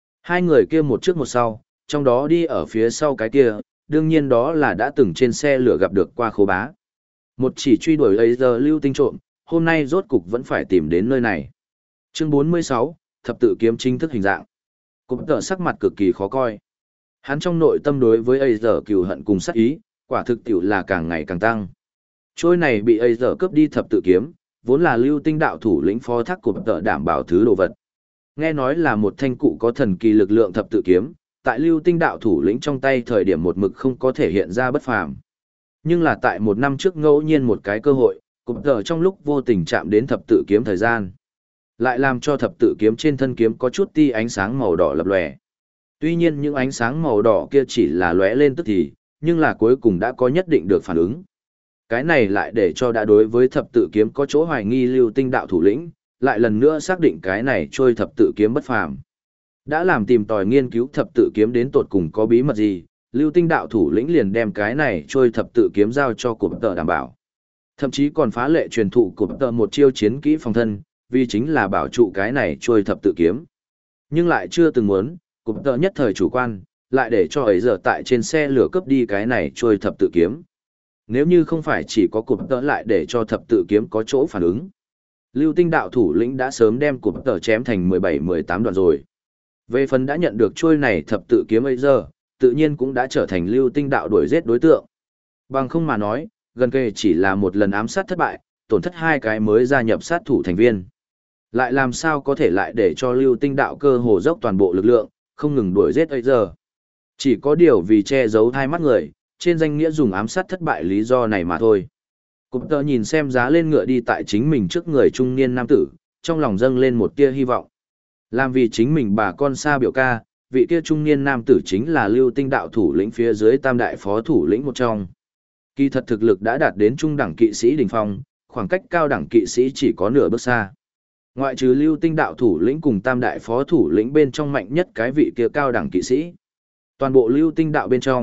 2 người kia một trước một sau, trong đó đi ở phía sau cái kia, đương nhiên đó là đã từng trên xe lửa gặp được qua Khố Bá. Một chỉ truy đuổi ấy giờ lưu tinh trộm, hôm nay rốt cục vẫn phải tìm đến nơi này. Chương 46, thập tự kiếm chính thức hình dạng. Cụm tợ sắc mặt cực kỳ khó coi. Hắn trong nội tâm đối với ấy giờ cừu hận cùng sát ý, quả thực tiểu là càng ngày càng tăng. Trôi này bị ấy giờ cướp đi thập tự kiếm, vốn là lưu tinh đạo thủ lĩnh phó thác cụm tợ đảm bảo thứ đồ vật. Nghe nói là một thanh cụ có thần kỳ lực lượng thập tự kiếm, tại lưu tinh đạo thủ lĩnh trong tay thời điểm một mực không có thể hiện ra bất phàm. Nhưng là tại 1 năm trước ngẫu nhiên một cái cơ hội, cụm tợ trong lúc vô tình chạm đến thập tự kiếm thời gian, lại làm cho thập tự kiếm trên thân kiếm có chút tia ánh sáng màu đỏ lập lòe. Tuy nhiên những ánh sáng màu đỏ kia chỉ là lóe lên tức thì, nhưng là cuối cùng đã có nhất định được phản ứng. Cái này lại để cho đã đối với thập tự kiếm có chỗ hoài nghi lưu tinh đạo thủ lĩnh, lại lần nữa xác định cái này trôi thập tự kiếm bất phàm. Đã làm tìm tòi nghiên cứu thập tự kiếm đến tột cùng có bí mật gì, lưu tinh đạo thủ lĩnh liền đem cái này trôi thập tự kiếm giao cho cụm tợ đảm bảo. Thậm chí còn phá lệ truyền thụ cụm tợ một chiêu chiến kỹ phòng thân, vì chính là bảo trụ cái này trôi thập tự kiếm. Nhưng lại chưa từng muốn, cụm tợ nhất thời chủ quan, lại để cho ấy giờ tại trên xe lửa cướp đi cái này trôi thập tự kiếm. Nếu như không phải chỉ có cụm tợ lại để cho thập tự kiếm có chỗ phản ứng, lưu tinh đạo thủ lĩnh đã sớm đem cụm tợ chém thành 17-18 đoạn rồi. Về phần đã nhận được trôi này thập tự kiếm ấy giờ, tự nhiên cũng đã trở thành lưu tinh đạo đuổi giết đối tượng. Bằng không mà nói, gần kề chỉ là một lần ám sát thất bại, tổn thất 2 cái mới gia nhập sát thủ thành viên. Lại làm sao có thể lại để cho lưu tinh đạo cơ hồ dốc toàn bộ lực lượng, không ngừng đuổi giết ấy giờ. Chỉ có điều vì che giấu hai mắt người, trên danh nghĩa dùng ám sát thất bại lý do này mà thôi. Cụm tợ nhìn xem giá lên ngựa đi tại chính mình trước người trung niên nam tử, trong lòng dâng lên một tia hy vọng. Làm vì chính mình bà con xa biểu ca, vị kia trung niên nam tử chính là lưu tinh đạo thủ lĩnh phía dưới tam đại phó thủ lĩnh một trong. Kỳ thật thực lực đã đạt đến trung đẳng kỵ sĩ đỉnh phong, khoảng cách cao đẳng kỵ sĩ chỉ có nửa bước xa. Ngoại trừ lưu tinh đạo thủ lĩnh cùng tam đại phó thủ lĩnh bên trong mạnh nhất cái vị kia cao đẳng kỵ sĩ. Toàn bộ lưu tinh đạo bên trong,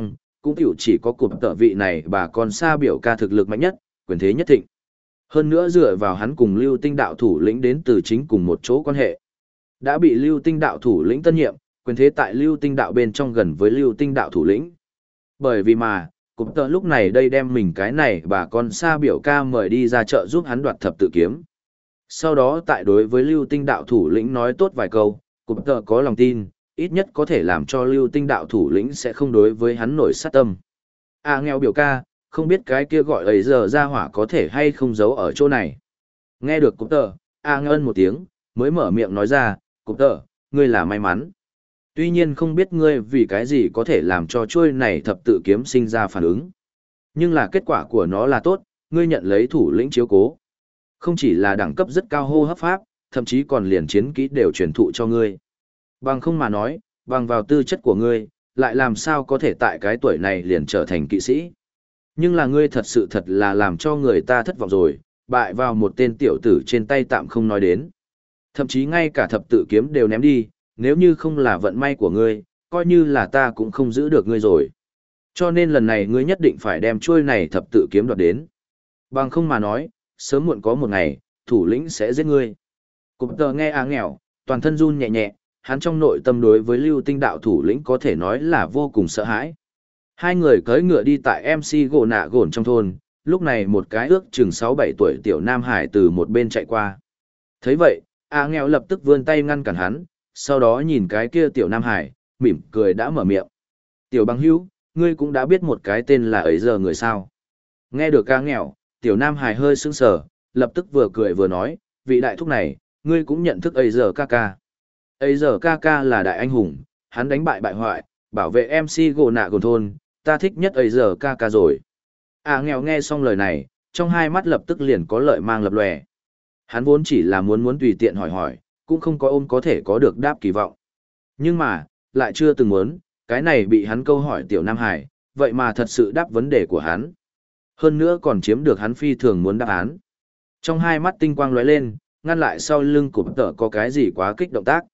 cũng tiểu chỉ có cụp tợ vị này bà con xa biểu ca thực lực mạnh nhất, quyền thế nhất thịnh. Hơn nữa dựa vào hắn cùng lưu tinh đạo thủ lĩnh đến từ chính cùng một chỗ quan hệ. Đã bị lưu tinh đạo thủ lĩnh tân nhiệm, quyền thế tại lưu tinh đạo bên trong gần với lưu tinh đạo thủ lĩnh. Bởi vì mà, cụp tợ lúc này đây đem mình cái này bà con xa biểu ca mời đi ra chợ giúp hắn đoạt thập tự kiếm. Sau đó tại đối với lưu tinh đạo thủ lĩnh nói tốt vài câu, cụp tợ có lòng tin, ít nhất có thể làm cho lưu tinh đạo thủ lĩnh sẽ không đối với hắn nổi sát tâm. Nghèo biểu ca, không biết cái kia gọi ấy giờ ra hỏa có thể hay không giấu ở chỗ này. Nghe được cụp tợ, ngân một tiếng, mới mở miệng nói ra, cụp tợ, ngươi là may mắn. Tuy nhiên không biết ngươi vì cái gì có thể làm cho chuôi này thập tự kiếm sinh ra phản ứng. Nhưng là kết quả của nó là tốt, ngươi nhận lấy thủ lĩnh chiếu cố. Không chỉ là đẳng cấp rất cao hô hấp pháp, thậm chí còn liền chiến kỹ đều truyền thụ cho ngươi. Bằng không mà nói, bằng vào tư chất của ngươi, lại làm sao có thể tại cái tuổi này liền trở thành kỵ sĩ. Nhưng là ngươi thật sự thật là làm cho người ta thất vọng rồi, bại vào một tên tiểu tử trên tay tạm không nói đến. Thậm chí ngay cả thập tự kiếm đều ném đi, nếu như không là vận may của ngươi, coi như là ta cũng không giữ được ngươi rồi. Cho nên lần này ngươi nhất định phải đem chuôi này thập tự kiếm đoạt đến. Bằng không mà nói, sớm muộn có một ngày, thủ lĩnh sẽ giết ngươi. Cụp tờ nghe nghèo, toàn thân run nhẹ nhẹ, hắn trong nội tâm đối với lưu tinh đạo thủ lĩnh có thể nói là vô cùng sợ hãi. Hai người cưỡi ngựa đi tại MC gỗ nạ gồn trong thôn, lúc này một cái ước chừng 6-7 tuổi tiểu Nam Hải từ một bên chạy qua. Thấy vậy, nghèo lập tức vươn tay ngăn cản hắn, sau đó nhìn cái kia tiểu Nam Hải, mỉm cười đã mở miệng. Tiểu bằng hữu, ngươi cũng đã biết một cái tên là ấy giờ người sao. Nghe được nghèo, tiểu Nam Hải hơi sững sờ, lập tức vừa cười vừa nói, vị đại thúc này, ngươi cũng nhận thức ấy giờ ca ca. Ấy giờ ca ca là đại anh hùng, hắn đánh bại bại hoại, bảo vệ MC gỗ nạ gồn thôn, ta thích nhất ấy giờ ca ca rồi. Nghèo nghe xong lời này, trong hai mắt lập tức liền có lợi mang lập lòe. Hắn vốn chỉ là muốn tùy tiện hỏi hỏi, cũng không có ôm có thể có được đáp kỳ vọng. Nhưng mà, lại chưa từng muốn, cái này bị hắn câu hỏi tiểu Nam Hải, vậy mà thật sự đáp vấn đề của hắn. Hơn nữa còn chiếm được hắn phi thường muốn đáp án. Trong hai mắt tinh quang lóe lên, ngăn lại sau lưng cụp tợ có cái gì quá kích động tác.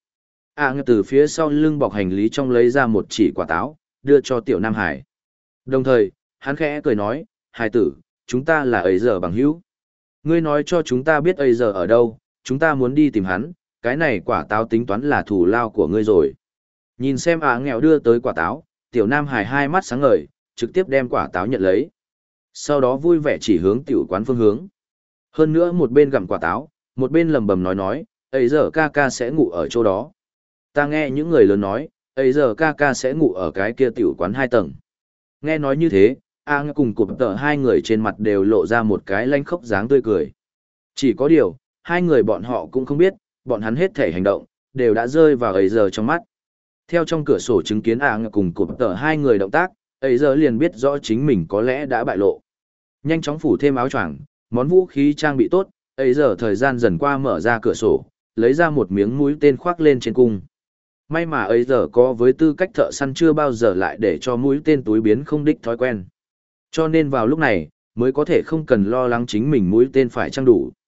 Từ phía sau lưng bọc hành lý trong lấy ra một chỉ quả táo, đưa cho tiểu Nam Hải. Đồng thời, hắn khẽ cười nói, Hải tử, chúng ta là ấy giờ bằng hữu. Ngươi nói cho chúng ta biết ấy giờ ở đâu, chúng ta muốn đi tìm hắn, cái này quả táo tính toán là thù lao của ngươi rồi. Nhìn xem nghèo đưa tới quả táo, tiểu Nam Hải hai mắt sáng ngời, trực tiếp đem quả táo nhận lấy. Sau đó vui vẻ chỉ hướng tiểu quán phương hướng. Hơn nữa một bên gặm quả táo, một bên lầm bầm nói, ấy giờ ca ca sẽ ngủ ở chỗ đó. Ta nghe những người lớn nói, ấy giờ ca ca sẽ ngủ ở cái kia tiểu quán 2 tầng. Nghe nói như thế, cùng cụp tợ hai người trên mặt đều lộ ra một cái lanh khốc dáng tươi cười. Chỉ có điều, hai người bọn họ cũng không biết, bọn hắn hết thể hành động, đều đã rơi vào ấy giờ trong mắt. Theo trong cửa sổ chứng kiến cùng cụp tợ hai người động tác, ấy giờ liền biết rõ chính mình có lẽ đã bại lộ. Nhanh chóng phủ thêm áo choàng, món vũ khí trang bị tốt, ấy giờ thời gian dần qua mở ra cửa sổ, lấy ra một miếng mũi tên khoác lên trên cung. May mà ấy giờ có với tư cách thợ săn chưa bao giờ lại để cho mũi tên túi biến không đích thói quen. Cho nên vào lúc này, mới có thể không cần lo lắng chính mình mũi tên phải trang đủ.